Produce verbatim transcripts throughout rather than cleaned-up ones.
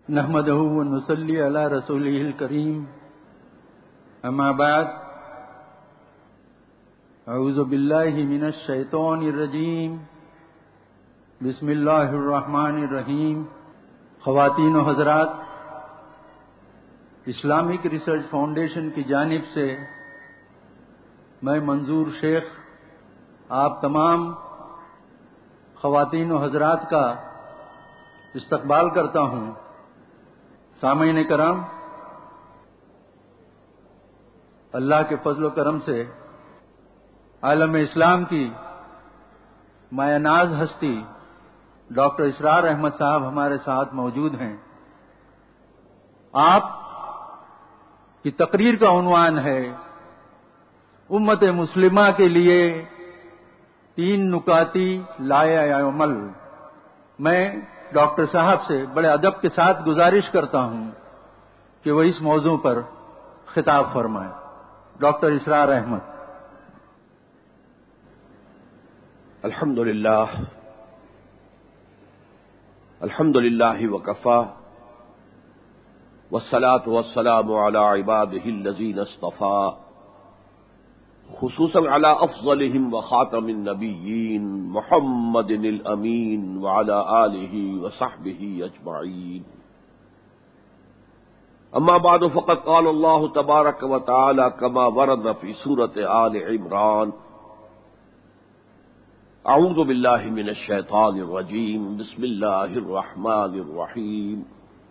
نحمده ونصلي على رسوله الكريم اما بعد اعوذ بالله من الشیطان الرجیم بسم اللہ الرحمن الرحیم. خواتین و حضرات، اسلامک ریسرچ فاؤنڈیشن کی جانب سے میں منظور شیخ آپ تمام خواتین و حضرات کا استقبال کرتا ہوں. سامعین کرام، اللہ کے فضل و کرم سے عالم اسلام کی مایہ ناز ہستی ڈاکٹر اسرار احمد صاحب ہمارے ساتھ موجود ہیں. آپ کی تقریر کا عنوان ہے امت مسلمہ کے لیے تین نکاتی لائے عمل. میں ڈاکٹر صاحب سے بڑے ادب کے ساتھ گزارش کرتا ہوں کہ وہ اس موضوع پر خطاب فرمائیں. ڈاکٹر اسرار احمد. الحمد للہ الحمد للہ وکفی والصلاة والسلام علی عبادہ الذین اصطفی خصوصاً علی افضلہم وخاتم النبیین محمد الامین وعلی آلہ وصحبہ اجمعین. اما بعد فقد قال اللہ تبارک وتعالی کما ورد فی سورۃ آل عمران. اعوذ باللہ من الشیطان الرجیم بسم اللہ الرحمن الرحیم.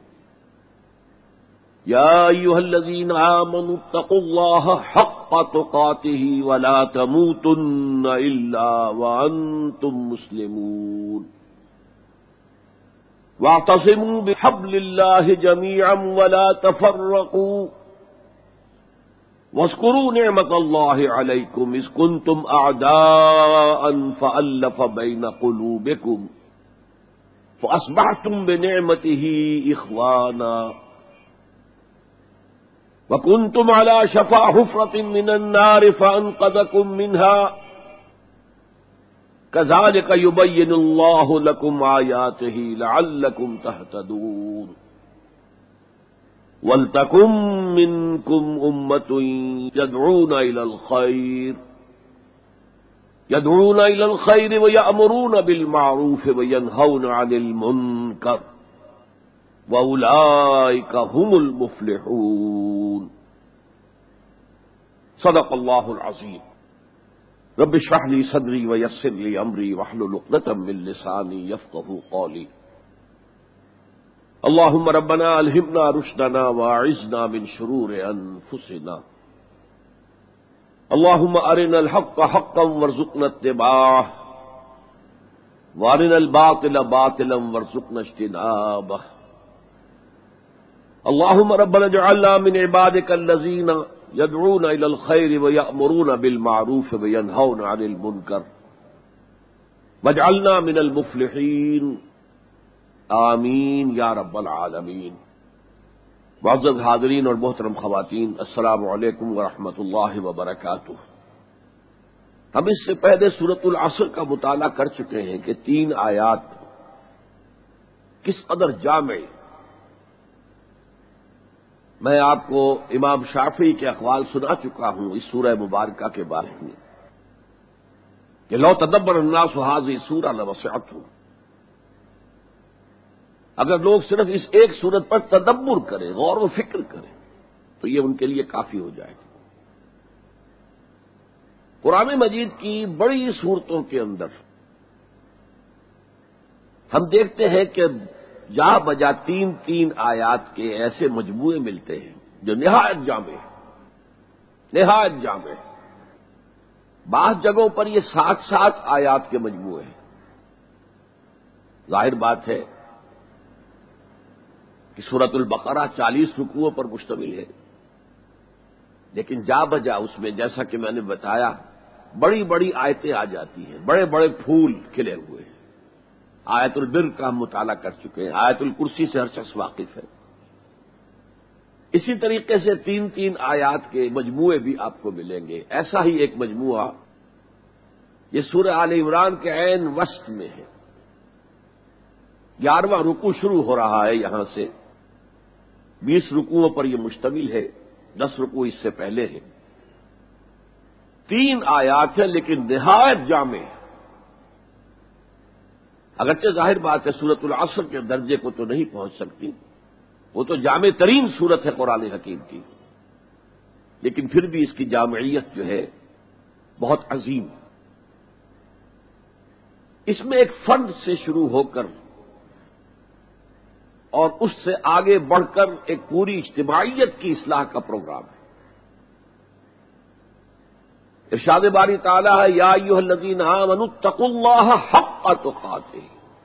یا ایھا الذین آمنوا اتقوا اللہ حق تقاتہ ولا تموتن الا وانتم مسلمون واعتصموا بحبل اللہ جميعا ولا تفرقوا واذکروا نعمت اللہ علیکم اذ کنتم اعداء فألف بین قلوبکم فاصبحتم بنعمتہ اخوانا وَكُنْتُمْ عَلَى شَفَا حُفْرَةٍ مِّنَ النَّارِ فَأَنْقَذَكُم مِّنْهَا كَذَلِكَ يُبَيِّنُ اللَّهُ لَكُمْ آيَاتِهِ لَعَلَّكُمْ تَهْتَدُونَ. وَلْتَكُن مِّنكُمْ أُمَّةٌ يَدْعُونَ إِلَى الْخَيْرِ يَدْعُونَ إِلَى الْخَيْرِ وَيَأْمُرُونَ بِالْمَعْرُوفِ وَيَنْهَوْنَ عَنِ الْمُنكَرِ وَأُولَئِكَ هُمُ الْمُفْلِحُونَ. صدق اللہ العظیم. رب اشرح لي صدری ويسر لي امری واحلل عقدۃ من لسانی یفقهوا قولی. اللهم ربنا الہمنا رشدنا واعذنا من شرور انفسنا. اللهم ارنا الحق حقا وارزقنا اتباعه وارنا الباطل باطلا وارزقنا اجتنابه. اللهم ربنا اجعلنا من عبادك الذين يدعون إلى الخير ويأمرون بالمعروف وينهون عن المنكر واجعلنا من المفلحين آمین یا رب العالمین. معزز حاضرین اور محترم خواتین، السلام علیکم ورحمۃ اللہ وبرکاتہ. ہم اس سے پہلے سورۃ العصر کا مطالعہ کر چکے ہیں کہ تین آیات کس قدر جامع. میں آپ کو امام شافعی کے اقوال سنا چکا ہوں اس سورہ مبارکہ کے بارے میں کہ لو تدبر الناس هذه السورہ لوسعتهم. اگر لوگ صرف اس ایک سورت پر تدبر کریں، غور و فکر کریں، تو یہ ان کے لیے کافی ہو جائے گا. قرآن مجید کی بڑی صورتوں کے اندر ہم دیکھتے ہیں کہ جا بجا تین تین آیات کے ایسے مجموعے ملتے ہیں جو نہایت جامع ہیں، نہایت جامع ہیں. بعض جگہوں پر یہ سات سات آیات کے مجموعے ہیں. ظاہر بات ہے کہ سورۃ البقرہ چالیس رکوعوں پر مشتمل ہے، لیکن جا بجا اس میں جیسا کہ میں نے بتایا بڑی بڑی آیتیں آ جاتی ہیں، بڑے بڑے پھول کھلے ہوئے ہیں. آیت البر کا ہم مطالعہ کر چکے ہیں، آیت الکرسی سے ہر شخص واقف ہے. اسی طریقے سے تین تین آیات کے مجموعے بھی آپ کو ملیں گے. ایسا ہی ایک مجموعہ یہ سورہ آل عمران کے عین وسط میں ہے. گیارہواں رکوع شروع ہو رہا ہے یہاں سے بیس رکوعوں پر یہ مشتمل ہے، دس رکوع اس سے پہلے ہیں، تین آیات ہیں لیکن نہایت جامع ہے۔ اگرچہ ظاہر بات ہے سورۃ العصر کے درجے کو تو نہیں پہنچ سکتی، وہ تو جامع ترین سورت ہے قرآن حکیم کی، لیکن پھر بھی اس کی جامعیت جو ہے بہت عظیم۔ اس میں ایک فرد سے شروع ہو کر اور اس سے آگے بڑھ کر ایک پوری اجتماعیت کی اصلاح کا پروگرام ہے۔ ارشاد باری تعالیٰ ہے یا ایھا الذین آمنوا اتقوا اللہ حق تقاتہ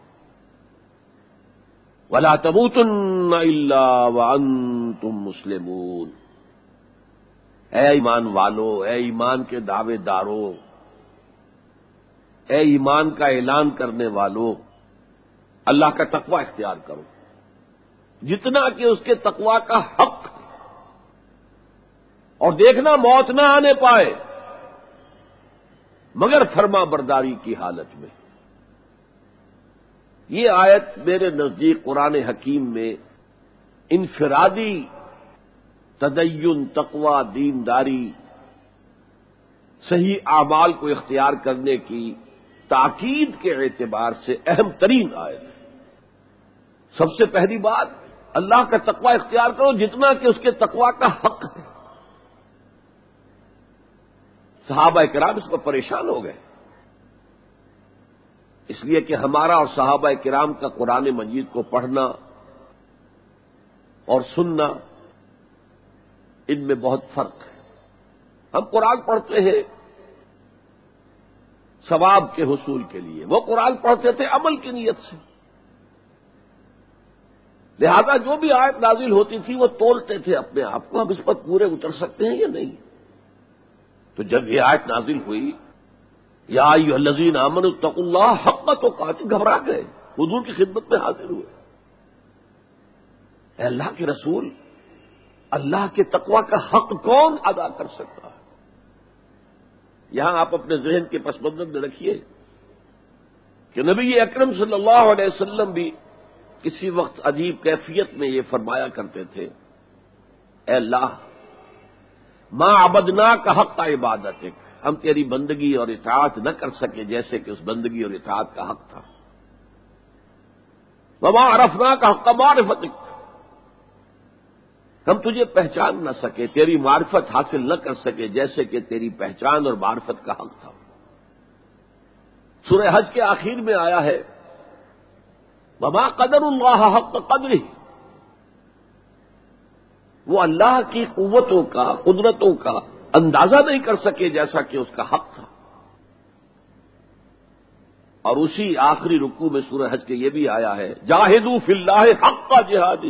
ولا تموتن الا وانتم مسلمون۔ اے ایمان والو، اے ایمان کے دعوے دارو، اے ایمان کا اعلان کرنے والو، اللہ کا تقوی اختیار کرو جتنا کہ اس کے تقوی کا حق ہے، اور دیکھنا موت نہ آنے پائے مگر فرما برداری کی حالت میں۔ یہ آیت میرے نزدیک قرآن حکیم میں انفرادی تدین، تقوی، دینداری، صحیح اعمال کو اختیار کرنے کی تاکید کے اعتبار سے اہم ترین آیت ہے۔ سب سے پہلی بات، اللہ کا تقوی اختیار کرو جتنا کہ اس کے تقوی کا حق ہے۔ صحابہ کرام اس پر پریشان ہو گئے، اس لیے کہ ہمارا اور صحابہ کرام کا قرآن مجید کو پڑھنا اور سننا ان میں بہت فرق ہے۔ ہم قرآن پڑھتے ہیں ثواب کے حصول کے لیے، وہ قرآن پڑھتے تھے عمل کی نیت سے، لہذا جو بھی آیت نازل ہوتی تھی وہ تولتے تھے اپنے آپ کو، ہم اس پر پورے اتر سکتے ہیں یا نہیں۔ تو جب یہ آیت نازل ہوئی یا ایھا الذین آمنوا اتقوا اللہ حق تقاتہ، گھبرا گئے، حضور کی خدمت میں حاضر ہوئے، اے اللہ کے رسول، اللہ کے تقوی کا حق کون ادا کر سکتا ہے؟ یہاں آپ اپنے ذہن کے پس منظر میں رکھیے کہ نبی اکرم صلی اللہ علیہ وسلم بھی کسی وقت عجیب کیفیت میں یہ فرمایا کرتے تھے، اے اللہ ما عبدناک حق عبادتک، ہم تیری بندگی اور اطاعت نہ کر سکے جیسے کہ اس بندگی اور اطاعت کا حق تھا، وما عرفناک حق معرفتک، ہم تجھے پہچان نہ سکے، تیری معرفت حاصل نہ کر سکے جیسے کہ تیری پہچان اور معرفت کا حق تھا۔ سورہ حج کے آخر میں آیا ہے وما قدر اللہ حق قدرہ، وہ اللہ کی قوتوں کا، قدرتوں کا اندازہ نہیں کر سکے جیسا کہ اس کا حق تھا۔ اور اسی آخری رکوع میں سورہ حج کے یہ بھی آیا ہے جاہدوا فی اللہ حق جہادہ،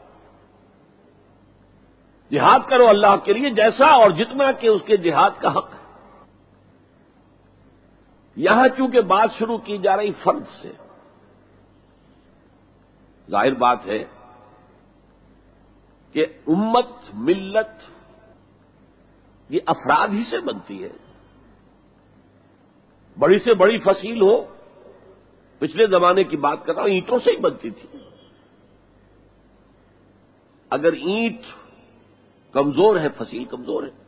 جہاد کرو اللہ کے لیے جیسا اور جتنا کہ اس کے جہاد کا حق ہے۔ یہاں چونکہ بات شروع کی جا رہی فرد سے، ظاہر بات ہے کہ امت، ملت یہ افراد ہی سے بنتی ہے۔ بڑی سے بڑی فصیل ہو، پچھلے زمانے کی بات کر رہا ہوں، اینٹوں سے ہی بنتی تھی۔ اگر اینٹ کمزور ہے، فصیل کمزور ہے،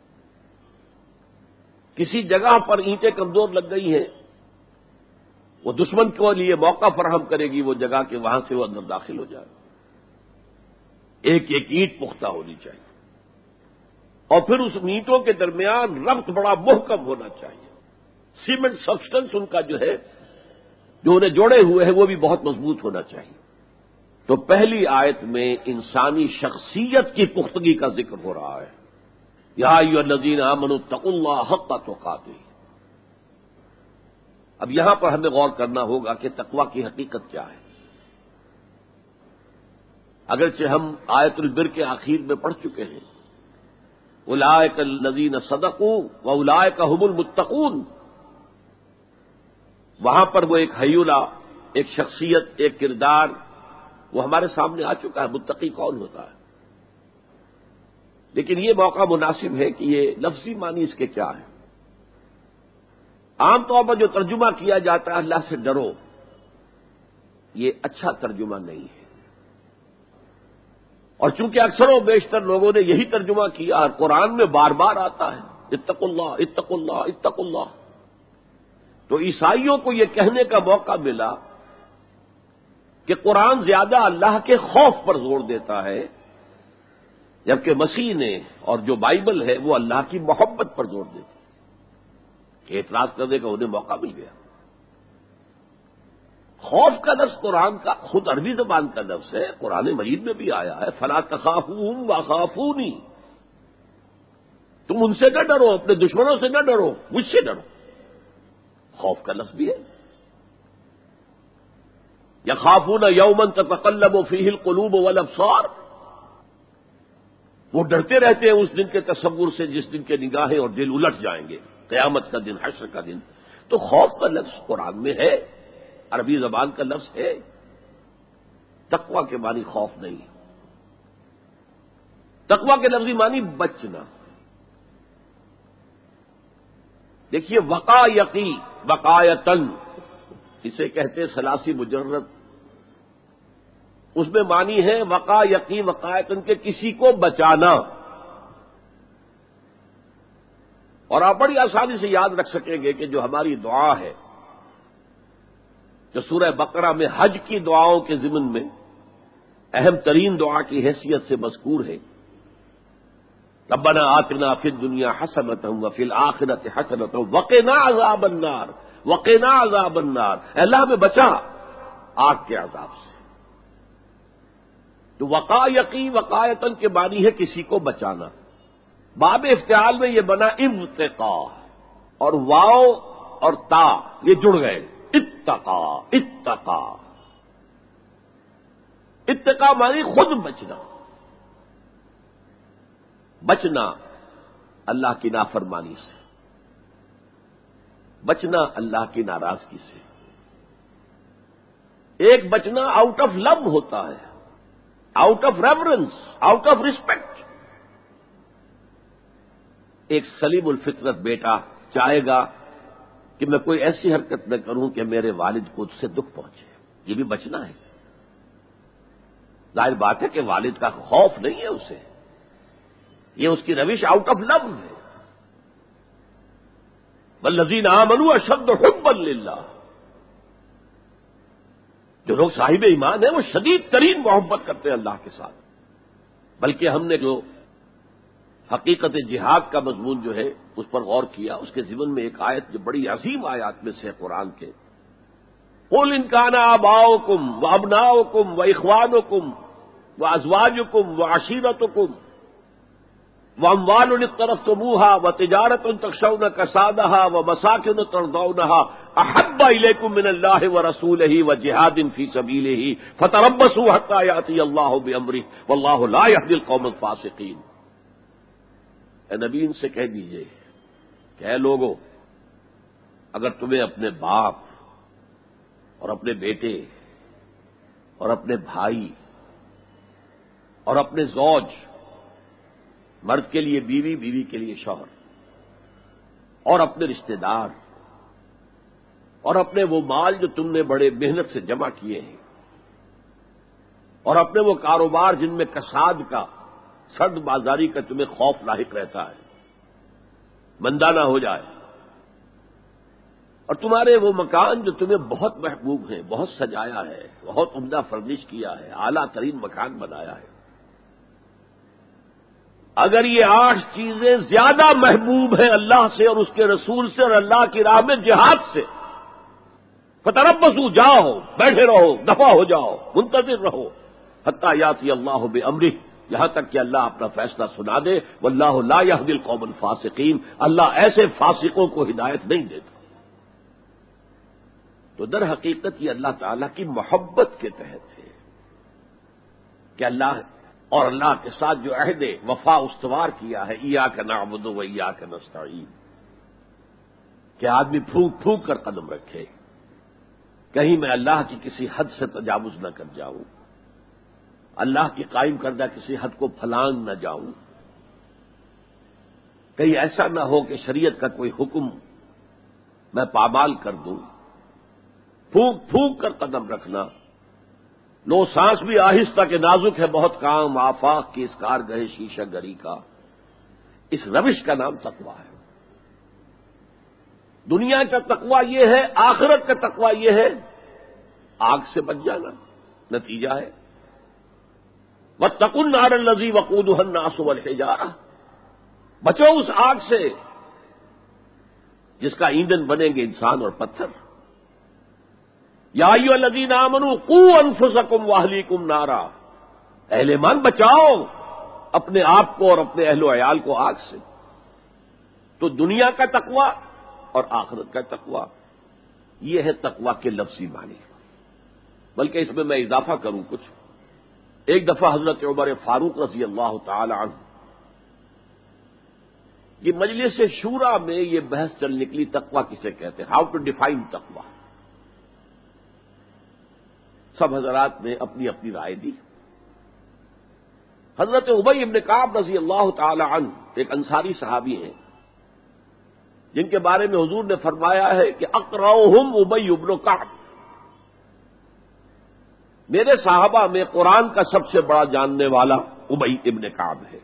کسی جگہ پر اینٹیں کمزور لگ گئی ہیں، وہ دشمن کے لیے موقع فراہم کرے گی وہ جگہ کہ وہاں سے وہ اندر داخل ہو جائے۔ ایک ایک اینٹ پختہ ہونی چاہیے، اور پھر اس اینٹوں کے درمیان ربط بڑا محکم ہونا چاہیے، سیمنٹ سبسٹنس ان کا جو ہے، جو انہیں جوڑے ہوئے ہیں وہ بھی بہت مضبوط ہونا چاہیے۔ تو پہلی آیت میں انسانی شخصیت کی پختگی کا ذکر ہو رہا ہے، یا ایھا الذین آمنوا اتقوا اللہ حق تقاتہ۔ اب یہاں پر ہمیں غور کرنا ہوگا کہ تقوی کی حقیقت کیا ہے۔ اگرچہ ہم آیت البر کے آخر میں پڑھ چکے ہیں اولئک الذین صدقوا واولئک ھم المتقون، وہاں پر وہ ایک ہیولہ، ایک شخصیت، ایک کردار وہ ہمارے سامنے آ چکا ہے، متقی کون ہوتا ہے۔ لیکن یہ موقع مناسب ہے کہ یہ لفظی معنی اس کے کیا ہے۔ عام طور پر جو ترجمہ کیا جاتا ہے اللہ سے ڈرو، یہ اچھا ترجمہ نہیں ہے، اور چونکہ اکثر و بیشتر لوگوں نے یہی ترجمہ کیا اور قرآن میں بار بار آتا ہے اتقوا اللہ اتقوا اللہ اتقوا اللہ، تو عیسائیوں کو یہ کہنے کا موقع ملا کہ قرآن زیادہ اللہ کے خوف پر زور دیتا ہے، جبکہ مسیح نے اور جو بائبل ہے وہ اللہ کی محبت پر زور دیتی ہے، کہ اعتراض کرنے کا انہیں موقع مل گیا۔ خوف کا لفظ قرآن کا خود عربی زبان کا لفظ ہے، قرآن مجید میں بھی آیا ہے فلا تخافوہم وخافونی، تم ان سے نہ ڈرو، اپنے دشمنوں سے نہ ڈرو، مجھ سے ڈرو، خوف کا لفظ بھی ہے۔ یخافون یوما تتقلب فیہ القلوب والابصار، وہ ڈرتے رہتے ہیں اس دن کے تصور سے جس دن کے نگاہیں اور دل الٹ جائیں گے، قیامت کا دن، حشر کا دن۔ تو خوف کا لفظ قرآن میں ہے، عربی زبان کا لفظ ہے، تقوی کے معنی خوف نہیں، تقوی کے لفظی معنی بچنا۔ دیکھیے وقایقی وقایتن، اسے کہتے ثلاثی مجرد، اس میں معنی ہے وقایقی وقایتن کے کسی کو بچانا، اور آپ بڑی آسانی سے یاد رکھ سکیں گے کہ جو ہماری دعا ہے، جو سورہ بقرہ میں حج کی دعاؤں کے ضمن میں اہم ترین دعا کی حیثیت سے مذکور ہے، ربنا آتنا فی الدنیا حسنۃ وفی الآخرۃ حسنۃ وقنا عذاب النار، وقنا عذاب النار، اللہ ہمیں بچا آگ کے عذاب سے۔ تو وقایقی وقایتن کے معنی ہے کسی کو بچانا۔ باب افتعال میں یہ بنا ابتقا، اور واو اور تا یہ جڑ گئے، اتقا اتقا اتقا معنی خود بچنا، بچنا اللہ کی نافرمانی سے، بچنا اللہ کی ناراضگی سے۔ ایک بچنا آؤٹ آف لو ہوتا ہے، out of reverence, out of respect. ایک سلیم الفطرت بیٹا چاہے گا کہ میں کوئی ایسی حرکت نہ کروں کہ میرے والد کو اس سے دکھ پہنچے، یہ بھی بچنا ہے۔ ظاہر بات ہے کہ والد کا خوف نہیں ہے اسے، یہ اس کی روش آؤٹ آف لو ہے۔ والذین آمنوا اشد حبا للہ، جو لوگ صاحب ایمان ہیں وہ شدید ترین محبت کرتے ہیں اللہ کے ساتھ۔ بلکہ ہم نے جو حقیقت جہاد کا مضمون جو ہے اس پر غور کیا، اس کے ضمن میں ایک آیت جو بڑی عظیم آیات میں سے ہے قرآن کے، قل ان کان آباؤکم وابناؤکم واخوانکم وازواجکم وعشیرتکم واموال اقترفتموها وتجارۃ تخشون کسادها ومساکن ترضونها احب الیکم من اللہ ورسولہ وجہاد فی سبیلہ فتربصوا حتی یأتی اللہ بامرہ واللہ لا یہدی القوم الفاسقین۔ اے نبی ان سے کہہ دیجئے کہ اے لوگو، اگر تمہیں اپنے باپ اور اپنے بیٹے اور اپنے بھائی اور اپنے زوج، مرد کے لیے بیوی، بیوی کے لیے شوہر، اور اپنے رشتہ دار اور اپنے وہ مال جو تم نے بڑے محنت سے جمع کیے ہیں، اور اپنے وہ کاروبار جن میں کساد کا، سرد بازاری کا تمہیں خوف لاحق رہتا ہے، مندہ نہ ہو جائے، اور تمہارے وہ مکان جو تمہیں بہت محبوب ہیں، بہت سجایا ہے، بہت عمدہ فرنش کیا ہے، اعلیٰ ترین مکان بنایا ہے، اگر یہ آٹھ چیزیں زیادہ محبوب ہیں اللہ سے اور اس کے رسول سے اور اللہ کی راہ میں جہاد سے، فتربصوا، جاؤ، بیٹھے رہو، دفع ہو جاؤ، منتظر رہو، حتی یاتی اللہ بامرہ، یہاں تک کہ اللہ اپنا فیصلہ سنا دے، واللہ لا یہدی القوم الفاسقین، اللہ ایسے فاسقوں کو ہدایت نہیں دیتا۔ تو در حقیقت یہ اللہ تعالیٰ کی محبت کے تحت ہے کہ اللہ اور اللہ کے ساتھ جو عہد وفا استوار کیا ہے، ایاک نعبد و ایاک نستعین، کہ آدمی پھونک پھونک کر قدم رکھے، کہیں میں اللہ کی کسی حد سے تجاوز نہ کر جاؤں، اللہ کی قائم کردہ کسی حد کو پھلانگ نہ جاؤں، کہیں ایسا نہ ہو کہ شریعت کا کوئی حکم میں پامال کر دوں، پھونک پھونک کر قدم رکھنا، لو سانس بھی آہستہ کے نازک ہے بہت کام، آفاق کی اس کارگہ شیشہ گری کا، اس روش کا نام تقویٰ ہے۔ دنیا کا تقویٰ یہ ہے، آخرت کا تقویٰ یہ ہے، آگ سے بچ جانا نتیجہ ہے۔ واتقوا النار الذی وقودها الناس والحجارہ، بچو اس آگ سے جس کا ایندھن بنیں گے انسان اور پتھر۔ یا ایھا الذین آمنوا قوا انفسکم واہلیکم نارا، اہل ایمان بچاؤ اپنے آپ کو اور اپنے اہل و عیال کو آگ سے۔ تو دنیا کا تقویٰ اور آخرت کا تقویٰ، یہ ہے تقویٰ کے لفظی معنی۔ بلکہ اس میں میں اضافہ کروں کچھ۔ ایک دفعہ حضرت عمر فاروق رضی اللہ تعالی عنہ یہ مجلس شورا میں یہ بحث چل نکلی، تقویٰ کسے کہتے ہیں، ہاؤ ٹو ڈیفائن تقویٰ۔ سب حضرات نے اپنی اپنی رائے دی۔ حضرت ابی بن کعب رضی اللہ تعالی عنہ ایک انصاری صحابی ہیں جن کے بارے میں حضور نے فرمایا ہے کہ اقرؤہم ابی بن کعب، میرے صحابہ میں قرآن کا سب سے بڑا جاننے والا ابی ابن کعب ہے۔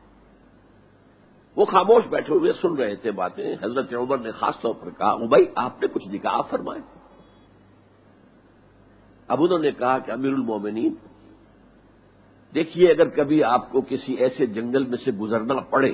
وہ خاموش بیٹھے ہوئے سن رہے تھے باتیں۔ حضرت عمر نے خاص طور پر کہا، ابی آپ نے کچھ نکاح فرمائے؟ اب انہوں نے کہا کہ امیر المومنین دیکھیے، اگر کبھی آپ کو کسی ایسے جنگل میں سے گزرنا پڑے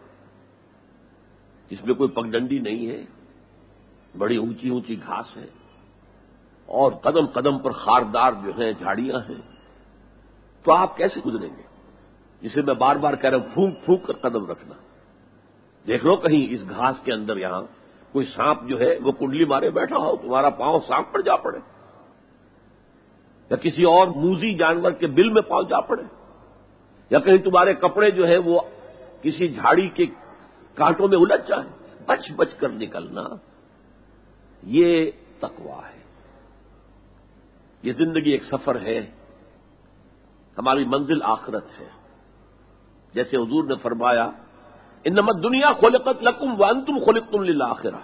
جس میں کوئی پگڈنڈی نہیں ہے، بڑی اونچی اونچی گھاس ہے اور قدم قدم پر خاردار جو ہیں جھاڑیاں ہیں، تو آپ کیسے گزریں گے؟ جسے میں بار بار کہہ رہا ہوں، پھونک پھونک کر قدم رکھنا۔ دیکھ لو کہیں اس گھاس کے اندر یہاں کوئی سانپ جو ہے وہ کنڈلی مارے بیٹھا ہو، تمہارا پاؤں سانپ پر جا پڑے، یا کسی اور موذی جانور کے بل میں پاؤں جا پڑے، یا کہیں تمہارے کپڑے جو ہے وہ کسی جھاڑی کے کانٹوں میں الجھ جائیں، بچ بچ کر نکلنا، یہ تقویٰ ہے۔ یہ زندگی ایک سفر ہے، ہماری منزل آخرت ہے۔ جیسے حضور نے فرمایا، انما الدنیا خلقت لکم وانتم خلقتم للآخرہ،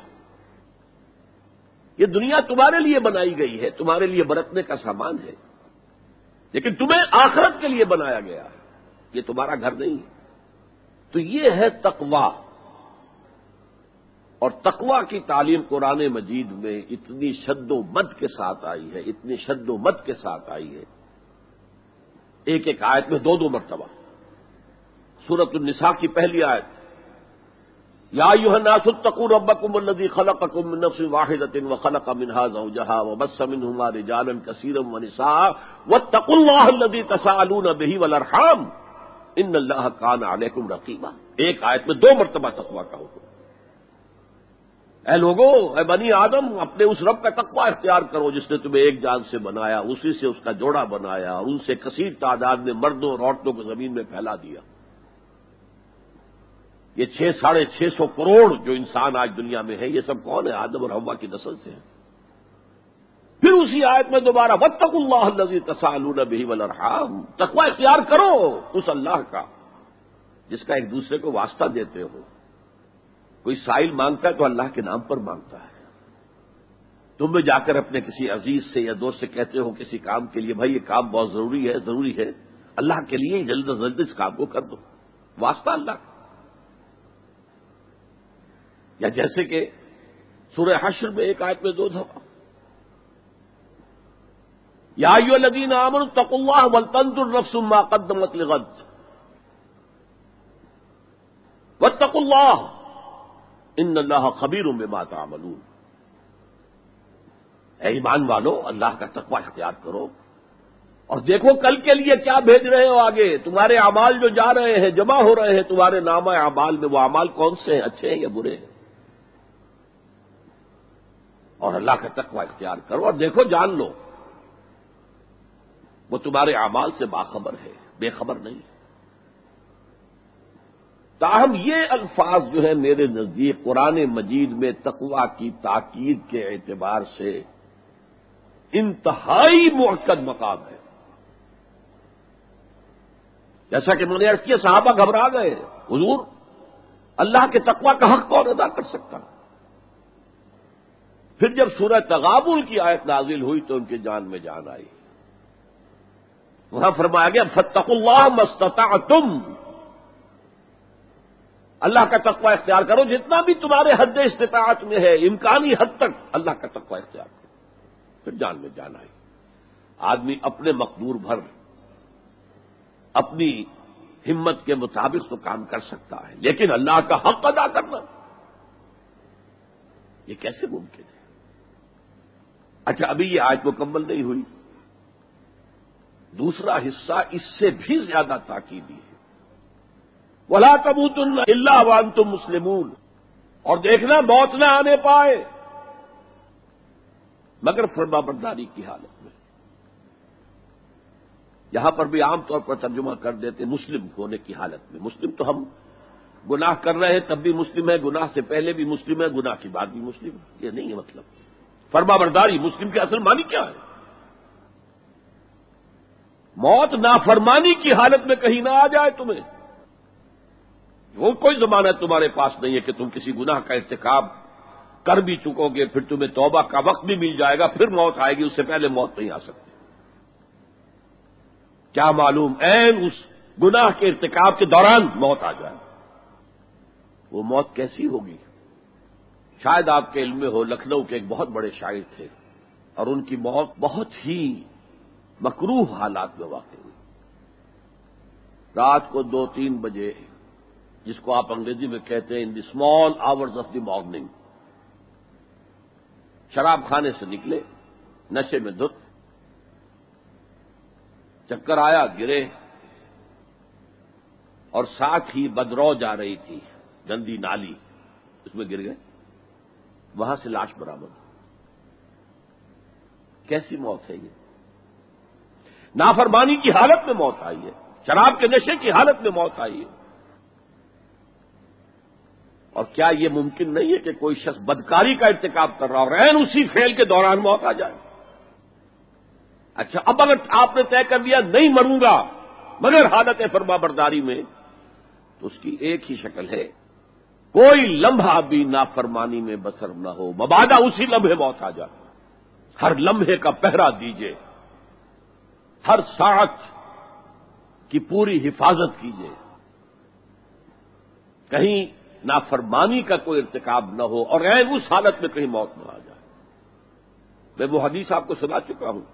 یہ دنیا تمہارے لیے بنائی گئی ہے، تمہارے لیے برتنے کا سامان ہے، لیکن تمہیں آخرت کے لیے بنایا گیا ہے، یہ تمہارا گھر نہیں ہے۔ تو یہ ہے تقویٰ، اور تقویٰ کی تعلیم قرآن مجید میں اتنی شد و مد کے ساتھ آئی ہے، اتنی شد و مد کے ساتھ آئی ہے، ایک ایک آیت میں دو دو مرتبہ۔ سورۃ النساء کی پہلی آیت، یا ایھا الناس اتقوا ربکم الذی خلقکم من نفس واحدۃ وخلق منها زوجها وبث منهما رجالا کثیرا ونساء واتقوا اللہ الذی تساءلون به والارحام ان اللہ کان علیکم رقیبا۔ ایک آیت میں دو مرتبہ تقویٰ کا حکم۔ اے لوگو، اے بنی آدم، اپنے اس رب کا تقویٰ اختیار کرو جس نے تمہیں ایک جان سے بنایا، اسی سے اس کا جوڑا بنایا اور ان سے کثیر تعداد میں مردوں اور عورتوں کو زمین میں پھیلا دیا۔ یہ چھ ساڑھے چھ سو کروڑ جو انسان آج دنیا میں ہے، یہ سب کون ہے؟ آدم اور حوا کی نسل سے ہیں۔ پھر اسی آیت میں دوبارہ واتقوا اللہ الذی تساءلون به والارحام، تقویٰ اختیار کرو اس اللہ کا جس کا ایک دوسرے کو واسطہ دیتے ہو۔ کوئی سائل مانگتا ہے تو اللہ کے نام پر مانگتا ہے۔ تم بھی جا کر اپنے کسی عزیز سے یا دوست سے کہتے ہو کسی کام کے لیے، بھائی یہ کام بہت ضروری ہے ضروری ہے اللہ کے لیے جلد از جلد اس کام کو کر دو، واسطہ اللہ کا۔ یا جیسے کہ سورہ حشر میں ایک آیت میں دو دفعہ، یا ایھا الذین آمنوا اتقوا اللہ ولتنظر نفس ما قدمت لغد واتقوا اللہ ان اللہ خبیر بما تعملون۔ اے ایمان والو، اللہ کا تقویٰ اختیار کرو اور دیکھو کل کے لیے کیا بھیج رہے ہو آگے۔ تمہارے اعمال جو جا رہے ہیں، جمع ہو رہے ہیں تمہارے نامہ اعمال میں، وہ اعمال کون سے ہیں، اچھے ہیں یا برے ہیں؟ اور اللہ کا تقویٰ اختیار کرو اور دیکھو، جان لو وہ تمہارے اعمال سے باخبر ہے، بے خبر نہیں۔ تاہم یہ الفاظ جو ہے میرے نزدیک قرآن مجید میں تقویٰ کی تاکید کے اعتبار سے انتہائی مؤکد مقام ہے۔ جیسا کہ میں نے عرض کیا، صحابہ گھبرا گئے، حضور اللہ کے تقویٰ کا حق کون ادا کر سکتا؟ پھر جب سورہ تغابن کی آیت نازل ہوئی تو ان کی جان میں جان آئی۔ وہاں فرمایا گیا فاتقوا اللہ ما استطعتم، اللہ کا تقوی اختیار کرو جتنا بھی تمہارے حد استطاعت میں ہے، امکانی حد تک اللہ کا تقوی اختیار کرو، پھر جان میں جان آئی۔ آدمی اپنے مقدور بھر اپنی ہمت کے مطابق تو کام کر سکتا ہے، لیکن اللہ کا حق ادا کرنا یہ کیسے ممکن ہے؟ اچھا، ابھی یہ آیت مکمل نہیں ہوئی، دوسرا حصہ اس سے بھی زیادہ تاکیدی ہے، وَلَا تَمُوتُنَّ إِلَّا وَأَنتُم مُّسْلِمُونَ، اور دیکھنا موت نہ آنے پائے مگر فرمانبرداری کی حالت میں۔ یہاں پر بھی عام طور پر ترجمہ کر دیتے مسلم ہونے کی حالت میں۔ مسلم تو ہم گناہ کر رہے ہیں تب بھی مسلم ہے، گناہ سے پہلے بھی مسلم ہے، گناہ کے بعد بھی مسلم ہے، یہ نہیں ہے مطلب۔ فرمانبرداری مسلم کے اصل معنی کیا ہے؟ موت نافرمانی کی حالت میں کہیں نہ آ جائے تمہیں، وہ کوئی ضمانت تمہارے پاس نہیں ہے کہ تم کسی گناہ کا ارتکاب کر بھی چکو گے، پھر تمہیں توبہ کا وقت بھی مل جائے گا، پھر موت آئے گی، اس سے پہلے موت نہیں آ سکتی۔ کیا معلوم عین اس گناہ کے ارتکاب کے دوران موت آ جائے، وہ موت کیسی ہوگی؟ شاید آپ کے علم میں ہو، لکھنؤ کے ایک بہت بڑے شاعر تھے اور ان کی موت بہت ہی مکروہ حالات میں واقع ہوئی۔ رات کو دو تین بجے، جس کو آپ انگریزی میں کہتے ہیں in the small hours of the morning, شراب خانے سے نکلے، نشے میں دھت، چکر آیا، گرے، اور ساتھ ہی بدرو جا رہی تھی گندی نالی، اس میں گر گئے، وہاں سے لاش برآمد۔ کیسی موت ہے یہ؟ نافرمانی کی حالت میں موت آئی ہے، شراب کے نشے کی حالت میں موت آئی ہے۔ اور کیا یہ ممکن نہیں ہے کہ کوئی شخص بدکاری کا ارتکاب کر رہا ہو، عین اسی فعل کے دوران موت آ جائے؟ اچھا، اب اگر آپ نے طے کر لیا نہیں مروں گا مگر حالت فرمانبرداری میں، تو اس کی ایک ہی شکل ہے، کوئی لمحہ بھی نافرمانی میں بسر نہ ہو، مبادا اسی لمحے موت آ جائے۔ ہر لمحے کا پہرا دیجیے، ہر ساعت کی پوری حفاظت کیجیے، کہیں نافرمانی کا کوئی ارتکاب نہ ہو اور عین اس حالت میں کہیں موت نہ آ جائے۔ میں وہ حدیث آپ کو سنا چکا ہوں،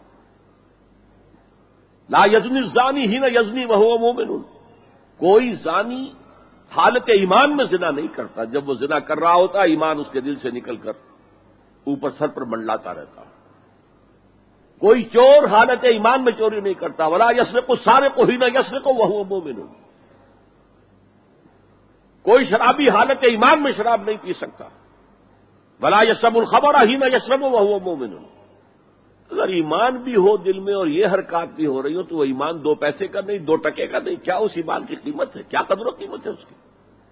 لا یزنی الزانی حین یزنی وہو مومن، کوئی زانی حالت ایمان میں زنا نہیں کرتا، جب وہ زنا کر رہا ہوتا ایمان اس کے دل سے نکل کر اوپر سر پر منڈلاتا رہتا۔ کوئی چور حالت ایمان میں چوری نہیں کرتا، ولا یسرق السارق حین یسرق وہو مومن، کوئی شرابی حالت ایمان میں شراب نہیں پی سکتا، ولا یشرب الخمر حین یشرب وہو مومن۔ اگر ایمان بھی ہو دل میں اور یہ حرکات بھی ہو رہی ہو تو وہ ایمان دو پیسے کا نہیں، دو ٹکے کا نہیں، کیا اس ایمان کی قیمت ہے؟ کیا قدر و قیمت ہے اس کی؟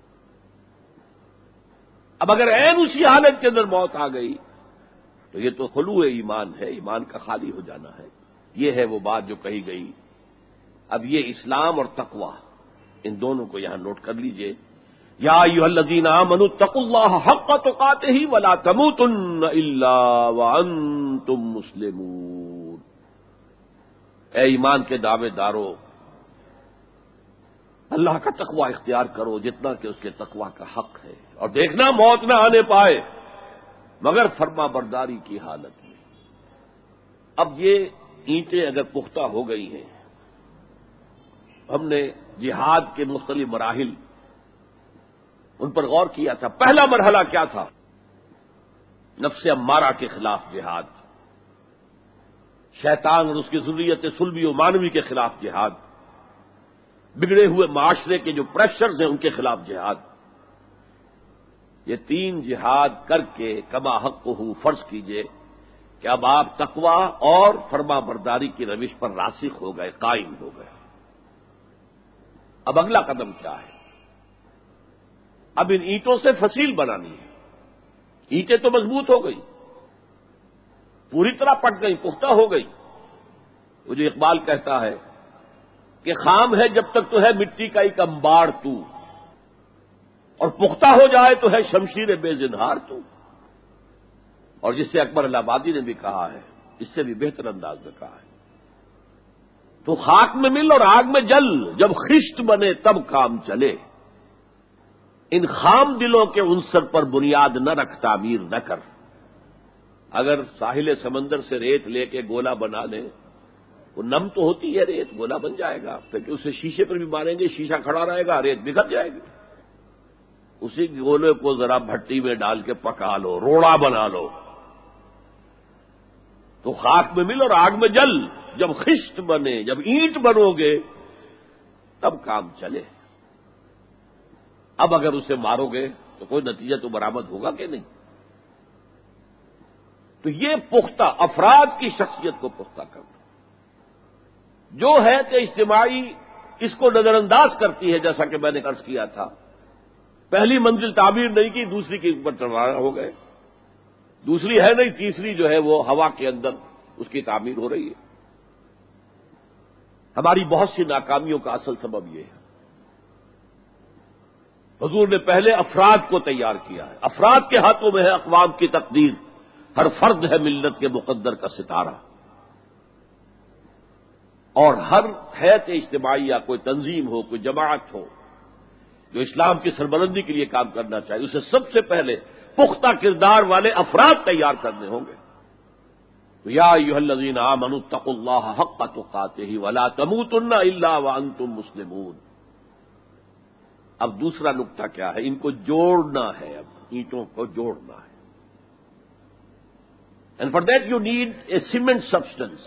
اب اگر عین اسی حالت کے اندر موت آ گئی تو یہ تو خلوع ایمان ہے، ایمان کا خالی ہو جانا ہے۔ یہ ہے وہ بات جو کہی گئی۔ اب یہ اسلام اور تقوی، ان دونوں کو یہاں نوٹ کر لیجئے۔ یا ایھا الذین آمنوا اتقوا اللہ حق تقاتہ ولا تموتن الا وانتم مسلمون، اے ایمان کے دعوے دارو، اللہ کا تقوی اختیار کرو جتنا کہ اس کے تقوی کا حق ہے، اور دیکھنا موت نہ آنے پائے مگر فرما برداری کی حالت میں۔ اب یہ اینٹیں اگر پختہ ہو گئی ہیں، ہم نے جہاد کے مختلف مراحل ان پر غور کیا تھا۔ پہلا مرحلہ کیا تھا؟ نفس امارہ کے خلاف جہاد، شیطان اور اس کی ذریت صلبی و مانوی کے خلاف جہاد، بگڑے ہوئے معاشرے کے جو پریشرز ہیں ان کے خلاف جہاد۔ یہ تین جہاد کر کے کما حق ہو فرض کیجئے کہ اب آپ تقوی اور فرما برداری کی روش پر راسخ ہو گئے، قائم ہو گئے۔ اب اگلا قدم کیا ہے؟ اب ان اینٹوں سے فصیل بنانی ہے۔ اینٹیں تو مضبوط ہو گئی، پوری طرح پٹ گئی، پختہ ہو گئی۔ وہ جو اقبال کہتا ہے کہ خام ہے جب تک تو ہے مٹی کا ایک انبار تو، اور پختہ ہو جائے تو ہے شمشیر بے زنہار تو، اور جس سے اکبر الہ آبادی نے بھی کہا ہے، اس سے بھی بہتر انداز میں کہا ہے تو خاک میں مل اور آگ میں جل، جب خشت بنے تب کام چلے، ان خام دلوں کے عنصر پر بنیاد نہ رکھ، تعمیر نہ کر۔ اگر ساحل سمندر سے ریت لے کے گولا بنا لیں، وہ نم تو ہوتی ہے ریت، گولا بن جائے گا، پھر اسے شیشے پر بھی ماریں گے، شیشہ کھڑا رہے گا، ریت بکھر جائے گی۔ اسی گولے کو ذرا بھٹی میں ڈال کے پکا لو، روڑا بنا لو، تو خاک میں مل اور آگ میں جل، جب خشت بنے، جب اینٹ بنو گے تب کام چلے۔ اب اگر اسے مارو گے تو کوئی نتیجہ تو برآمد ہوگا کہ نہیں؟ تو یہ پختہ افراد کی شخصیت کو پختہ کرنا جو ہے کہ اجتماعی اس کو نظر انداز کرتی ہے، جیسا کہ میں نے عرض کیا تھا، پہلی منزل تعمیر نہیں کی، دوسری کے اوپر چڑھانا ہو گئے، دوسری ہے نہیں، تیسری جو ہے وہ ہوا کے اندر اس کی تعمیر ہو رہی ہے۔ ہماری بہت سی ناکامیوں کا اصل سبب یہ ہے۔ حضور نے پہلے افراد کو تیار کیا ہے، افراد کے ہاتھوں میں ہے اقوام کی تقدیر، ہر فرد ہے ملت کے مقدر کا ستارہ، اور ہر حیث اجتماعی یا کوئی تنظیم ہو، کوئی جماعت ہو جو اسلام کی سربلندی کے لیے کام کرنا چاہیے، اسے سب سے پہلے پختہ کردار والے افراد تیار کرنے ہوں گے۔ تو یا ایھا الذین آمنوا اتقوا اللہ حق تقاتہ ولا تموتن الا وانتم مسلمون۔ اب دوسرا نقطہ کیا ہے؟ ان کو جوڑنا ہے، اب اینٹوں کو جوڑنا ہے۔ And for that you need a cement substance.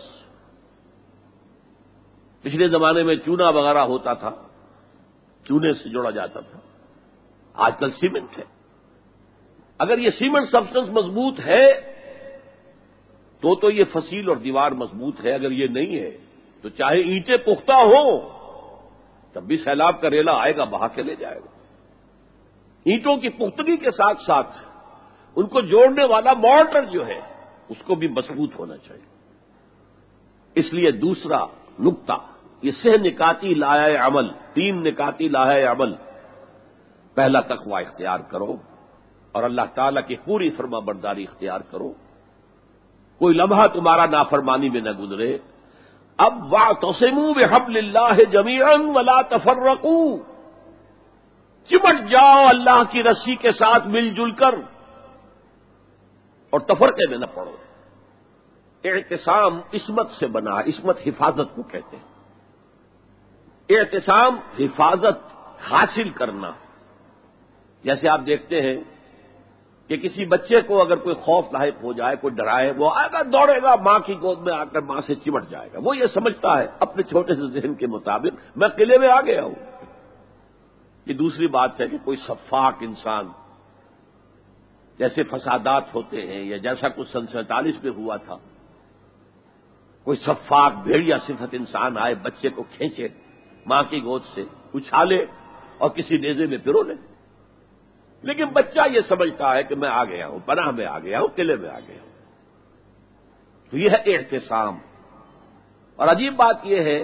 پچھلے زمانے میں چونا وغیرہ ہوتا تھا، چونے سے جوڑا جاتا تھا، آج کل سیمنٹ ہے۔ اگر یہ سیمنٹ سبسٹنس مضبوط ہے تو تو یہ فصیل اور دیوار مضبوط ہے، اگر یہ نہیں ہے تو چاہے اینٹیں پختہ ہوں تب بھی سیلاب کا ریلا آئے گا، بہا کے لے جائے گا۔ اینٹوں کی پختگی کے ساتھ ساتھ ان کو جوڑنے والا مورٹر جو ہے اس کو بھی مضبوط ہونا چاہیے۔ اس لیے دوسرا نقطہ، یہ سہ نکاتی لائحہ عمل، تین نکاتی لائحہ عمل۔ پہلا تقوی اختیار کرو اور اللہ تعالیٰ کی پوری فرما برداری اختیار کرو، کوئی لمحہ تمہارا نافرمانی میں نہ گزرے۔ اب واعتصموا بحبل اللہ جمیعا ولا تفرقوا، چمٹ جاؤ اللہ کی رسی کے ساتھ مل جل کر اور تفرقے میں نہ پڑو۔ اعتصام عصمت سے بنا ہے، عصمت حفاظت کو کہتے ہیں۔ اعتصام حفاظت حاصل کرنا، جیسے آپ دیکھتے ہیں کہ کسی بچے کو اگر کوئی خوف لاحق ہو جائے، کوئی ڈرائے، وہ آئے گا دوڑے گا ماں کی گود میں آ کر ماں سے چمٹ جائے گا۔ وہ یہ سمجھتا ہے اپنے چھوٹے سے ذہن کے مطابق میں قلعے میں آ گیا ہوں۔ یہ دوسری بات ہے کہ کوئی شفاق انسان، جیسے فسادات ہوتے ہیں یا جیسا کچھ سن سینتالیس میں ہوا تھا، کوئی شفاق بھیڑیا صفت انسان آئے، بچے کو کھینچے ماں کی گود سے، اچھالے اور کسی نیزے میں پرو لے۔ لیکن بچہ یہ سمجھتا ہے کہ میں آ گیا ہوں، پناہ میں آ گیا ہوں، قلعے میں آ گیا ہوں۔ تو یہ ہے اعتصام۔ اور عجیب بات یہ ہے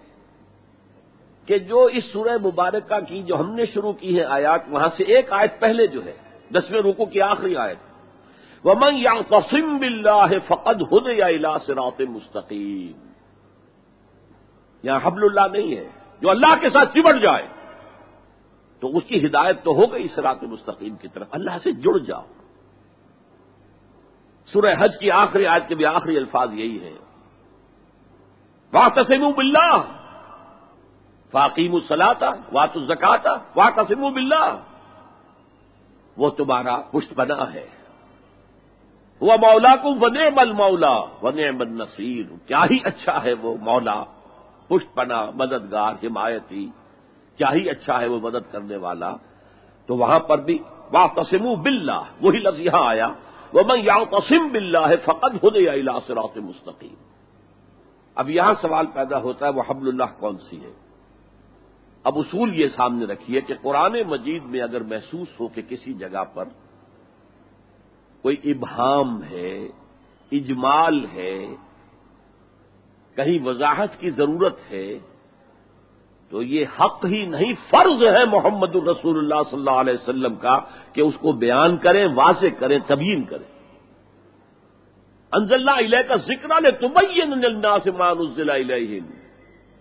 کہ جو اس سورہ مبارکہ کی جو ہم نے شروع کی ہے آیات، وہاں سے ایک آیت پہلے جو ہے دسویں رکوع کی آخری آیت، وَمَن يَعْتَصِم بِاللَّهِ فَقَدْ هُدِيَ إِلَىٰ صِرَاطٍ مُسْتَقِيمٍ۔ یہاں حبل اللہ نہیں ہے، جو اللہ کے ساتھ چمٹ جائے تو اس کی ہدایت تو ہو گئی صراط مستقیم کی طرف، اللہ سے جڑ جاؤ۔ سورہ حج کی آخری آیت کے بھی آخری الفاظ یہی ہیں، وَاعْتَصِمُوا بِاللَّهِ فَأَقِیمُوا الصَّلَاةَ وَآتُوا الزَّکَاةَ وَاعْتَصِمُوا بِاللَّهِ، وہ تمہارا پشت پناہ ہے، وہ مولاکم وَنِعْمَ الْمَوْلَىٰ وَنِعْمَ النَّصِيرُ، کیا ہی اچھا ہے وہ مولا، پشت پناہ، مددگار، حمایتی، کیا ہی اچھا ہے وہ مدد کرنے والا۔ تو وہاں پر بھی وَاعْتَصِمُوا بِاللَّهِ، وہی لفظ یہاں آیا، وَمَن يَعْتَصِم بِاللَّهِ فَقَدْ هُدِيَ إِلَىٰ صِرَاطٍ مُسْتَقِيمٍ۔ اب یہاں سوال پیدا ہوتا ہے وہ حبل اللہ کون سی ہے؟ اب اصول یہ سامنے رکھیے کہ قرآن مجید میں اگر محسوس ہو کہ کسی جگہ پر کوئی ابہام ہے، اجمال ہے، کہیں وضاحت کی ضرورت ہے، تو یہ حق ہی نہیں فرض ہے محمد الرسول اللہ صلی اللہ علیہ وسلم کا کہ اس کو بیان کریں، واضح کریں، تبیین کریں۔ انزلنا الیک الذکر لتبین للناس ما نزل الیہم،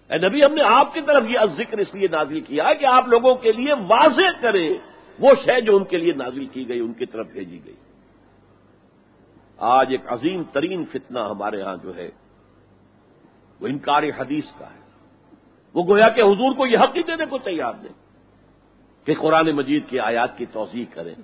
اے نبی، ہم نے آپ کی طرف یہ ذکر اس لیے نازل کیا کہ آپ لوگوں کے لیے واضح کریں وہ شے جو ان کے لیے نازل کی گئی، ان کی طرف بھیجی گئی۔ آج ایک عظیم ترین فتنہ ہمارے ہاں جو ہے وہ انکار حدیث کا ہے۔ وہ گویا کہ حضور کو یہ حق ہی دینے کو تیار نہیں کہ قرآن مجید کی آیات کی توضیح کریں،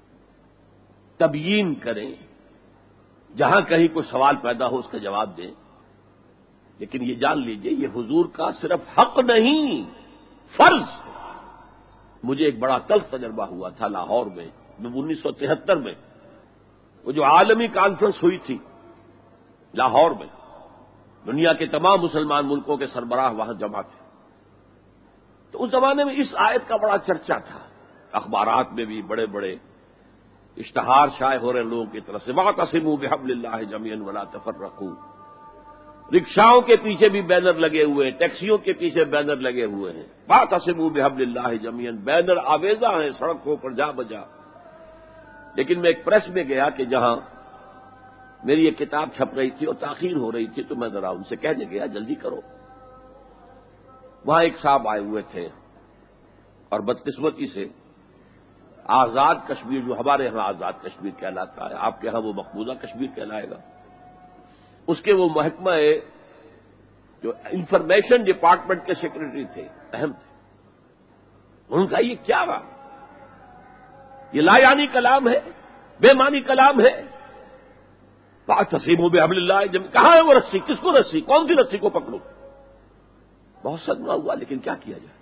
تبیین کریں، جہاں کہیں کوئی سوال پیدا ہو اس کا جواب دیں۔ لیکن یہ جان لیجئے یہ حضور کا صرف حق نہیں، فرض ہے۔ مجھے ایک بڑا تلخ تجربہ ہوا تھا لاہور میں انیس سو تہتر میں، وہ جو عالمی کانفرنس ہوئی تھی لاہور میں، دنیا کے تمام مسلمان ملکوں کے سربراہ وہاں جمع تھے۔ تو اس زمانے میں اس آیت کا بڑا چرچا تھا، اخبارات میں بھی بڑے بڑے اشتہار شائع ہو رہے لوگوں کی طرف سے، وَاعْتَصِمُوا بِحَبْلِ اللَّهِ جَمِيعًا وَلَا تَفَرَّقُوا۔ رکشاؤں کے پیچھے بھی بینر لگے ہوئے ہیں، ٹیکسیوں کے پیچھے بینر لگے ہوئے ہیں، وَاعْتَصِمُوا بِحَبْلِ اللَّهِ جَمِيعًا، بینر آویزاں ہیں سڑکوں پر جا بجا۔ لیکن میں ایک پریس میں گیا کہ جہاں میری ایک کتاب چھپ رہی تھی اور تاخیر ہو رہی تھی، تو میں ذرا ان سے کہنے گیا جلدی کرو۔ وہاں ایک صاحب آئے ہوئے تھے اور بدقسمتی سے آزاد کشمیر، جو ہمارے ہاں آزاد کشمیر کہلاتا ہے، آپ کے ہاں وہ مقبوضہ کشمیر کہلائے گا، اس کے وہ محکمہ جو انفارمیشن ڈپارٹمنٹ کے سیکرٹری تھے، اہم تھے۔ انہوں نے کہا یہ کیا رہا، یہ لا یعنی کلام ہے، بے معنی کلام ہے۔ وَاعْتَصِمُوا بِحَبْلِ اللَّهِ جَمِيعًا، کہاں ہے وہ رسی، کس کو رسی، کون سی رسی کو پکڑوں؟ بہت صدمہ ہوا، لیکن کیا کیا جائے؟